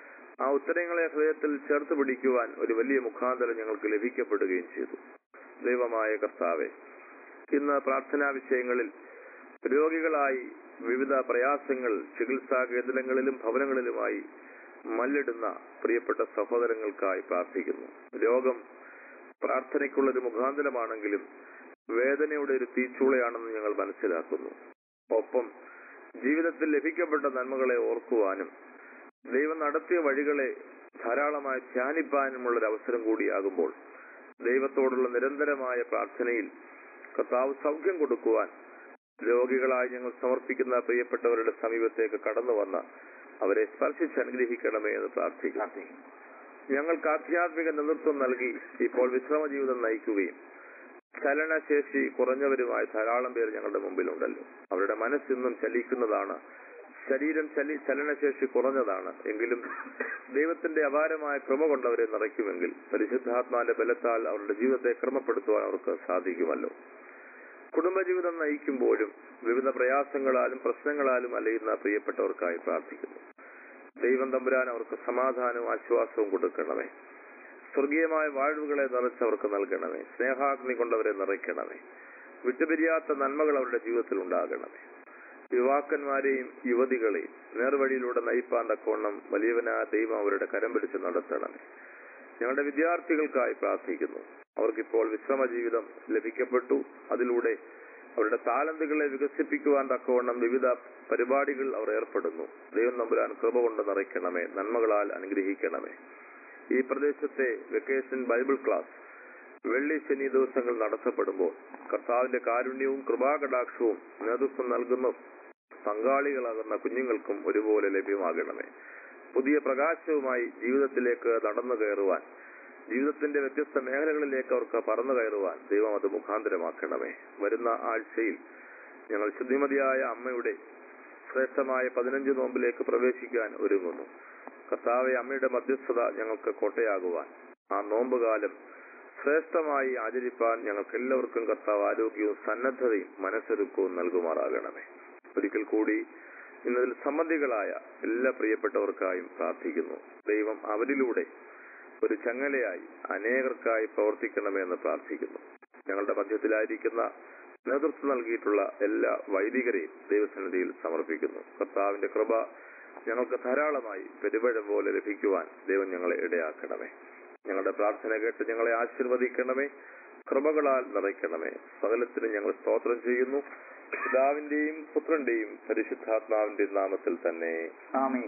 ആ ഉത്തരങ്ങളെ ഹൃദയത്തിൽ ചേർത്ത് പിടിക്കുവാൻ ഒരു വലിയ മുഖാന്തരം ഞങ്ങൾക്ക് ലഭിക്കപ്പെടുകയും ചെയ്തു. ദൈവമായ കർത്താവെ, ഇന്ന് പ്രാർത്ഥനാ വിഷയങ്ങളിൽ രോഗികളായി വിവിധ പ്രയാസങ്ങൾ ചികിത്സാ കേന്ദ്രങ്ങളിലും ഭവനങ്ങളിലുമായി മല്ലിടുന്ന പ്രിയപ്പെട്ട സഹോദരങ്ങൾക്കായി പ്രാർത്ഥിക്കുന്നു. രോഗം പ്രാർത്ഥനയ്ക്കുള്ളൊരു മുഖാന്തരമാണെങ്കിലും വേദനയുടെ ഒരു തീച്ചൂളയാണെന്ന് ഞങ്ങൾ മനസ്സിലാക്കുന്നു. ഒപ്പം ജീവിതത്തിൽ ലഭിക്കപ്പെട്ട നന്മകളെ ഓർക്കുവാനും ദൈവം നടത്തിയ വഴികളെ ധാരാളമായി ധ്യാനിപ്പാനുമുള്ളൊരു അവസരം കൂടിയാകുമ്പോൾ ദൈവത്തോടുള്ള നിരന്തരമായ പ്രാർത്ഥനയിൽ കർത്താവ് സൗഖ്യം കൊടുക്കുവാൻ രോഗികളായി ഞങ്ങൾ സമർപ്പിക്കുന്ന പ്രിയപ്പെട്ടവരുടെ സമീപത്തേക്ക് കടന്നു വന്ന അവരെ സ്പർശിച്ച് അനുഗ്രഹിക്കണമേ എന്ന് പ്രാർത്ഥിക്കുന്നു. ഞങ്ങൾക്ക് ആധ്യാത്മിക നേതൃത്വം നൽകി ഇപ്പോൾ വിശ്രമ ജീവിതം നയിക്കുകയും ചലനശേഷി കുറഞ്ഞവരുമായ ധാരാളം പേർ ഞങ്ങളുടെ മുമ്പിലുണ്ടല്ലോ. അവരുടെ മനസ്സിന്നും ചലിക്കുന്നതാണ്, ശരീരം ചലി ചലനശേഷി കുറഞ്ഞതാണ്. എങ്കിലും ദൈവത്തിന്റെ അപാരമായ ക്രമ കൊണ്ടവരെ നിറയ്ക്കുമെങ്കിൽ പരിശുദ്ധാത്മാന്റെ ബലത്താൽ അവരുടെ ജീവിതത്തെ ക്രമപ്പെടുത്തുവാൻ അവർക്ക് സാധിക്കുമല്ലോ. കുടുംബജീവിതം നയിക്കുമ്പോഴും വിവിധ പ്രയാസങ്ങളാലും പ്രശ്നങ്ങളാലും അലയുന്ന പ്രിയപ്പെട്ടവർക്കായി പ്രാർത്ഥിക്കുന്നു. ദൈവം തമ്പുരാൻ അവർക്ക് സമാധാനവും ആശ്വാസവും കൊടുക്കണമേ. സ്വർഗീയമായ വാഴ്വുകളെ നിറച്ചവർക്ക് നൽകണമേ. സ്നേഹാഗ്നി കൊണ്ടവരെ നിറയ്ക്കണമേ. വിട്ടുപിരിയാത്ത നന്മകൾ അവരുടെ ജീവിതത്തിൽ ഉണ്ടാകണമേ. യുവാക്കന്മാരെയും യുവതികളെയും നേർവഴിയിലൂടെ നയിപ്പാൻ തക്കവണ്ണം വലിയവനായ ദൈവം അവരുടെ കരം പിടിച്ച് നടത്തണമേ. ഞങ്ങളുടെ വിദ്യാർത്ഥികൾക്കായി പ്രാർത്ഥിക്കുന്നു. അവർക്കിപ്പോൾ വിശ്രമ ജീവിതം ലഭിക്കപ്പെട്ടു. അതിലൂടെ അവരുടെ താലന്തുകളെ വികസിപ്പിക്കുവാൻ തക്കവണ്ണം വിവിധ പരിപാടികൾ അവർ ഏർപ്പെടുന്നു. ദൈവം തമ്പുരാൻ കൃപ കൊണ്ട് നിറയ്ക്കണമേ. നന്മകളാൽ അനുഗ്രഹിക്കണമേ. ഈ പ്രദേശത്തെ വെക്കേഷൻ ബൈബിൾ ക്ലാസ് വെള്ളി ശനി ദിവസങ്ങൾ നടത്തപ്പെടുമ്പോൾ കർത്താവിന്റെ കാരുണ്യവും കൃപാകടാക്ഷവും നേതൃത്വം നൽകുന്ന പങ്കാളികളാകുന്ന കുഞ്ഞുങ്ങൾക്കും ഒരുപോലെ ലഭ്യമാകണമേ. പുതിയ പ്രകാശവുമായി ജീവിതത്തിലേക്ക് നടന്നു കയറുവാൻ, ജീവിതത്തിന്റെ വ്യത്യസ്ത മേഖലകളിലേക്ക് അവർക്ക് പറന്നു കയറുവാൻ ദൈവം അത് മുഖാന്തരമാക്കണമേ. വരുന്ന ആഴ്ചയിൽ ഞങ്ങൾ ശുദ്ധിമതിയായ അമ്മയുടെ ശ്രേഷ്ഠമായ പതിനഞ്ച് നോമ്പിലേക്ക് പ്രവേശിക്കാൻ ഒരുങ്ങുന്നു. കർത്താവെ, അമ്മയുടെ മധ്യസ്ഥത ഞങ്ങൾക്ക് കോട്ടയാകുവാൻ, ആ നോമ്പുകാലം ശ്രേഷ്ഠമായി ആചരിപ്പാൻ ഞങ്ങൾക്ക് എല്ലാവർക്കും കർത്താവ് ആരോഗ്യവും സന്നദ്ധതയും മനസ്സൊരുക്കവും നൽകുമാറാകണമേ. ഒരിക്കൽ കൂടി ഇന്നതിൽ സംബന്ധികളായ എല്ലാ പ്രിയപ്പെട്ടവർക്കായും പ്രാർത്ഥിക്കുന്നു. ദൈവം അവരിലൂടെ ഒരു ചങ്ങലയായി അനേകർക്കായി പ്രവർത്തിക്കണമെന്ന് പ്രാർത്ഥിക്കുന്നു. ഞങ്ങളുടെ മധ്യത്തിലായിരിക്കുന്ന നേതൃത്വം നൽകിയിട്ടുള്ള എല്ലാ വൈദികരെയും ദൈവസന്നിധിയിൽ സമർപ്പിക്കുന്നു. കർത്താവിന്റെ കൃപ ഞങ്ങൾക്ക് ധാരാളമായി പെരുവഴം പോലെ ലഭിക്കുവാൻ ദൈവം ഞങ്ങളെ ഇടയാക്കണമേ. ഞങ്ങളുടെ പ്രാർത്ഥന കേട്ട് ഞങ്ങളെ ആശീർവദിക്കണമേ. കൃപകളാൽ നിറയ്ക്കണമേ. സകലത്തിനും ഞങ്ങൾ സ്തോത്രം ചെയ്യുന്നു. പിതാവിന്റെയും പുത്രന്റെയും പരിശുദ്ധാത്മാവിന്റെ നാമത്തിൽ തന്നെ ആമീൻ.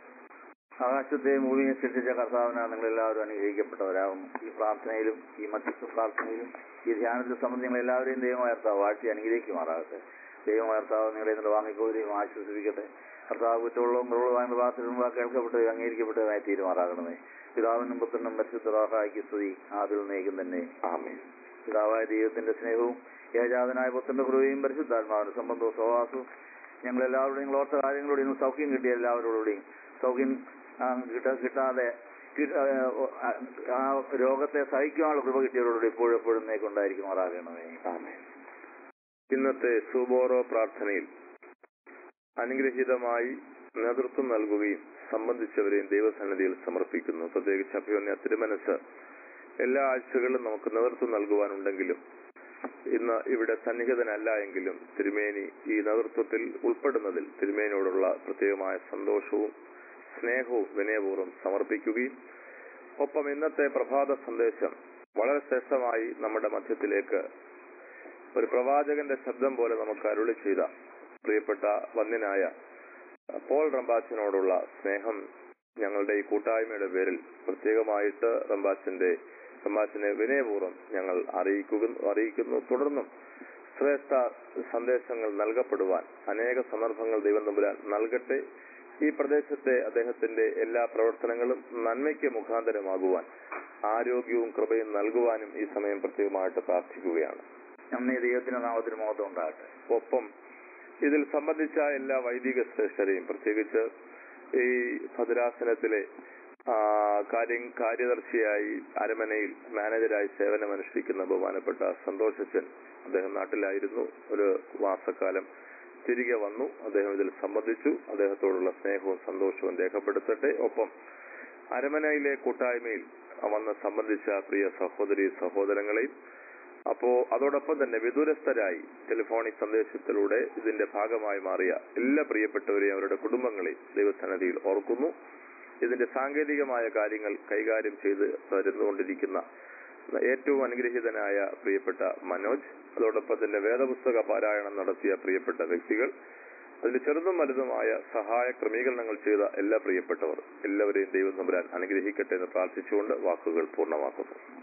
ആകാശത്തെയും ഭൂമിയെ സൃഷ്ടിച്ച കർത്താവിനാൽ നിങ്ങൾ എല്ലാവരും അനുഗ്രഹിക്കപ്പെട്ടവരാകുന്നു. ഈ പ്രാർത്ഥനയിലും ഈ മധ്യസ്ഥ പ്രാർത്ഥനയിലും ഈ ധ്യാനത്തിൽ സംബന്ധിച്ച് നിങ്ങൾ എല്ലാവരെയും ദൈവമായ കർത്താവ് വാഴ്ത്തി അനുഗ്രഹിക്കുമാറാകട്ടെ. ദൈവമായ കർത്താവ് നിങ്ങളെ ഇന്നലെ വാങ്ങിക്കോരുകയും ആശ്വസിപ്പിക്കട്ടെ. കർത്താവ് കുറ്റമുള്ളതും കുറവുള്ളതുമായ പ്രാർത്ഥനയും കേൾക്കപ്പെട്ടത് അംഗീകരിക്കപ്പെട്ടതായി തീരുമാറാകണമേ. പിതാവിനും പുത്രനും പരിശുദ്ധ സ്തുതി ആദിൽ നയിക്കും തന്നെ ആമേൻ. പിതാവായ ദൈവത്തിന്റെ സ്നേഹവും ഏകജാതനായ പുത്രന്റെ കൃപയും പരിശുദ്ധാത്മാവിന്റെ സംബന്ധവും സഹവാസവും ഞങ്ങളെല്ലാവരുടെയും ഓർത്ത കാര്യങ്ങളോടെയും സൗഖ്യം കിട്ടിയ എല്ലാവരോടുകൂടിയും സൗഖ്യം കിട്ടാ കിട്ടാതെ ആ രോഗത്തെ സഹിക്കാനുള്ള കൃപ കിട്ടിയവരോട് ഇപ്പോഴും എപ്പോഴും നേക്കൊണ്ടായിരിക്കുമാറാകണമേ ആമേൻ. ഇന്നത്തെ സുബോറോ പ്രാർത്ഥനയിൽ അനുഗ്രഹീതമായി നേതൃത്വം നൽകുകയും സംബന്ധിച്ചവരെയും ദൈവസന്നിധിയിൽ സമർപ്പിക്കുന്നു. പ്രത്യേകിച്ച് അഭിമന്യ തിരുമനസ് എല്ലാ ആഴ്ചകളിലും നമുക്ക് നേതൃത്വം നൽകുവാനുണ്ടെങ്കിലും ഇന്ന് ഇവിടെ സന്നിഹിതനല്ല എങ്കിലും തിരുമേനി ഈ നേതൃത്വത്തിൽ ഉൾപ്പെടുന്നതിൽ തിരുമേനിയോടുള്ള പ്രത്യേകമായ സന്തോഷവും സ്നേഹവും വിനയപൂർവ്വം സമർപ്പിക്കുകയും ഒപ്പം ഇന്നത്തെ പ്രഭാത സന്ദേശം വളരെ ശ്രേഷ്ഠമായി നമ്മുടെ മധ്യത്തിലേക്ക് ഒരു പ്രവാചകന്റെ ശബ്ദം പോലെ നമുക്ക് അരുളി ചെയ്ത പ്രിയപ്പെട്ട വന്യനായ പോൾ റമ്പാച്ചനോടുള്ള സ്നേഹം ഞങ്ങളുടെ ഈ കൂട്ടായ്മയുടെ പേരിൽ പ്രത്യേകമായിട്ട് റമ്പാച്ചന്റെ റമ്പാച്ചനെ വിനയപൂർവ്വം ഞങ്ങൾ അറിയിക്കുക അറിയിക്കുന്നു. തുടർന്നും ശ്രേഷ്ഠ സന്ദേശങ്ങൾ നൽകപ്പെടുവാൻ അനേക സന്ദർഭങ്ങൾ ദൈവം തമ്പുരാൻ നൽകട്ടെ. ഈ പ്രദേശത്തെ അദ്ദേഹത്തിന്റെ എല്ലാ പ്രവർത്തനങ്ങളും നന്മയ്ക്ക് മുഖാന്തരമാകുവാൻ ആരോഗ്യവും കൃപയും നൽകുവാനും ഈ സമയം പ്രത്യേകമായിട്ട് പ്രാർത്ഥിക്കുകയാണ്. നമ്മെ ദൈവത്തിന്റെ നാമത്തിന് മഹത്വം ഉണ്ടാകട്ടെ. ഒപ്പം ഇതിൽ സംബന്ധിച്ച എല്ലാ വൈദിക ശ്രേഷ്ഠരെയും പ്രത്യേകിച്ച് ഈ ഭദ്രാസനത്തിലെ കാര്യ കാര്യദർശിയായി അരമനയിൽ മാനേജരായി സേവനമനുഷ്ഠിക്കുന്ന ബഹുമാനപ്പെട്ട സന്തോഷച്ചൻ, അദ്ദേഹം നാട്ടിലായിരുന്നു, ഒരു മാസക്കാലം തിരികെ വന്നു. അദ്ദേഹം ഇതിൽ സംബന്ധിച്ചു. അദ്ദേഹത്തോടുള്ള സ്നേഹവും സന്തോഷവും രേഖപ്പെടുത്തട്ടെ. ഒപ്പം അരമനയിലെ കൂട്ടായ്മയിൽ വന്ന് സംബന്ധിച്ച പ്രിയ സഹോദരി സഹോദരങ്ങളെയും അപ്പോ അതോടൊപ്പം തന്നെ വിദൂരസ്ഥരായി ടെലിഫോണിക് സന്ദേശത്തിലൂടെ ഇതിന്റെ ഭാഗമായി മാറിയ എല്ലാ പ്രിയപ്പെട്ടവരെയും അവരുടെ കുടുംബങ്ങളെയും ദൈവസന്നിധിയിൽ ഓർക്കുന്നു. ഇതിന്റെ സാങ്കേതികമായ കാര്യങ്ങൾ കൈകാര്യം ചെയ്ത് തരുന്നുകൊണ്ടിരിക്കുന്ന ഏറ്റവും അനുഗ്രഹീതനായ പ്രിയപ്പെട്ട മനോജ്, അതോടൊപ്പം തന്നെ വേദപുസ്തക പാരായണം നടത്തിയ പ്രിയപ്പെട്ട വ്യക്തികൾ, അതിൽ ചെറുതും വലുതുമായ സഹായ ക്രമീകരണങ്ങൾ ചെയ്ത എല്ലാ പ്രിയപ്പെട്ടവർ എല്ലാവരെയും ദൈവം തമ്പുരാൻ അനുഗ്രഹിക്കട്ടെ എന്ന് പ്രാർത്ഥിച്ചുകൊണ്ട് വാക്കുകൾ പൂർണ്ണമാക്കുന്നു.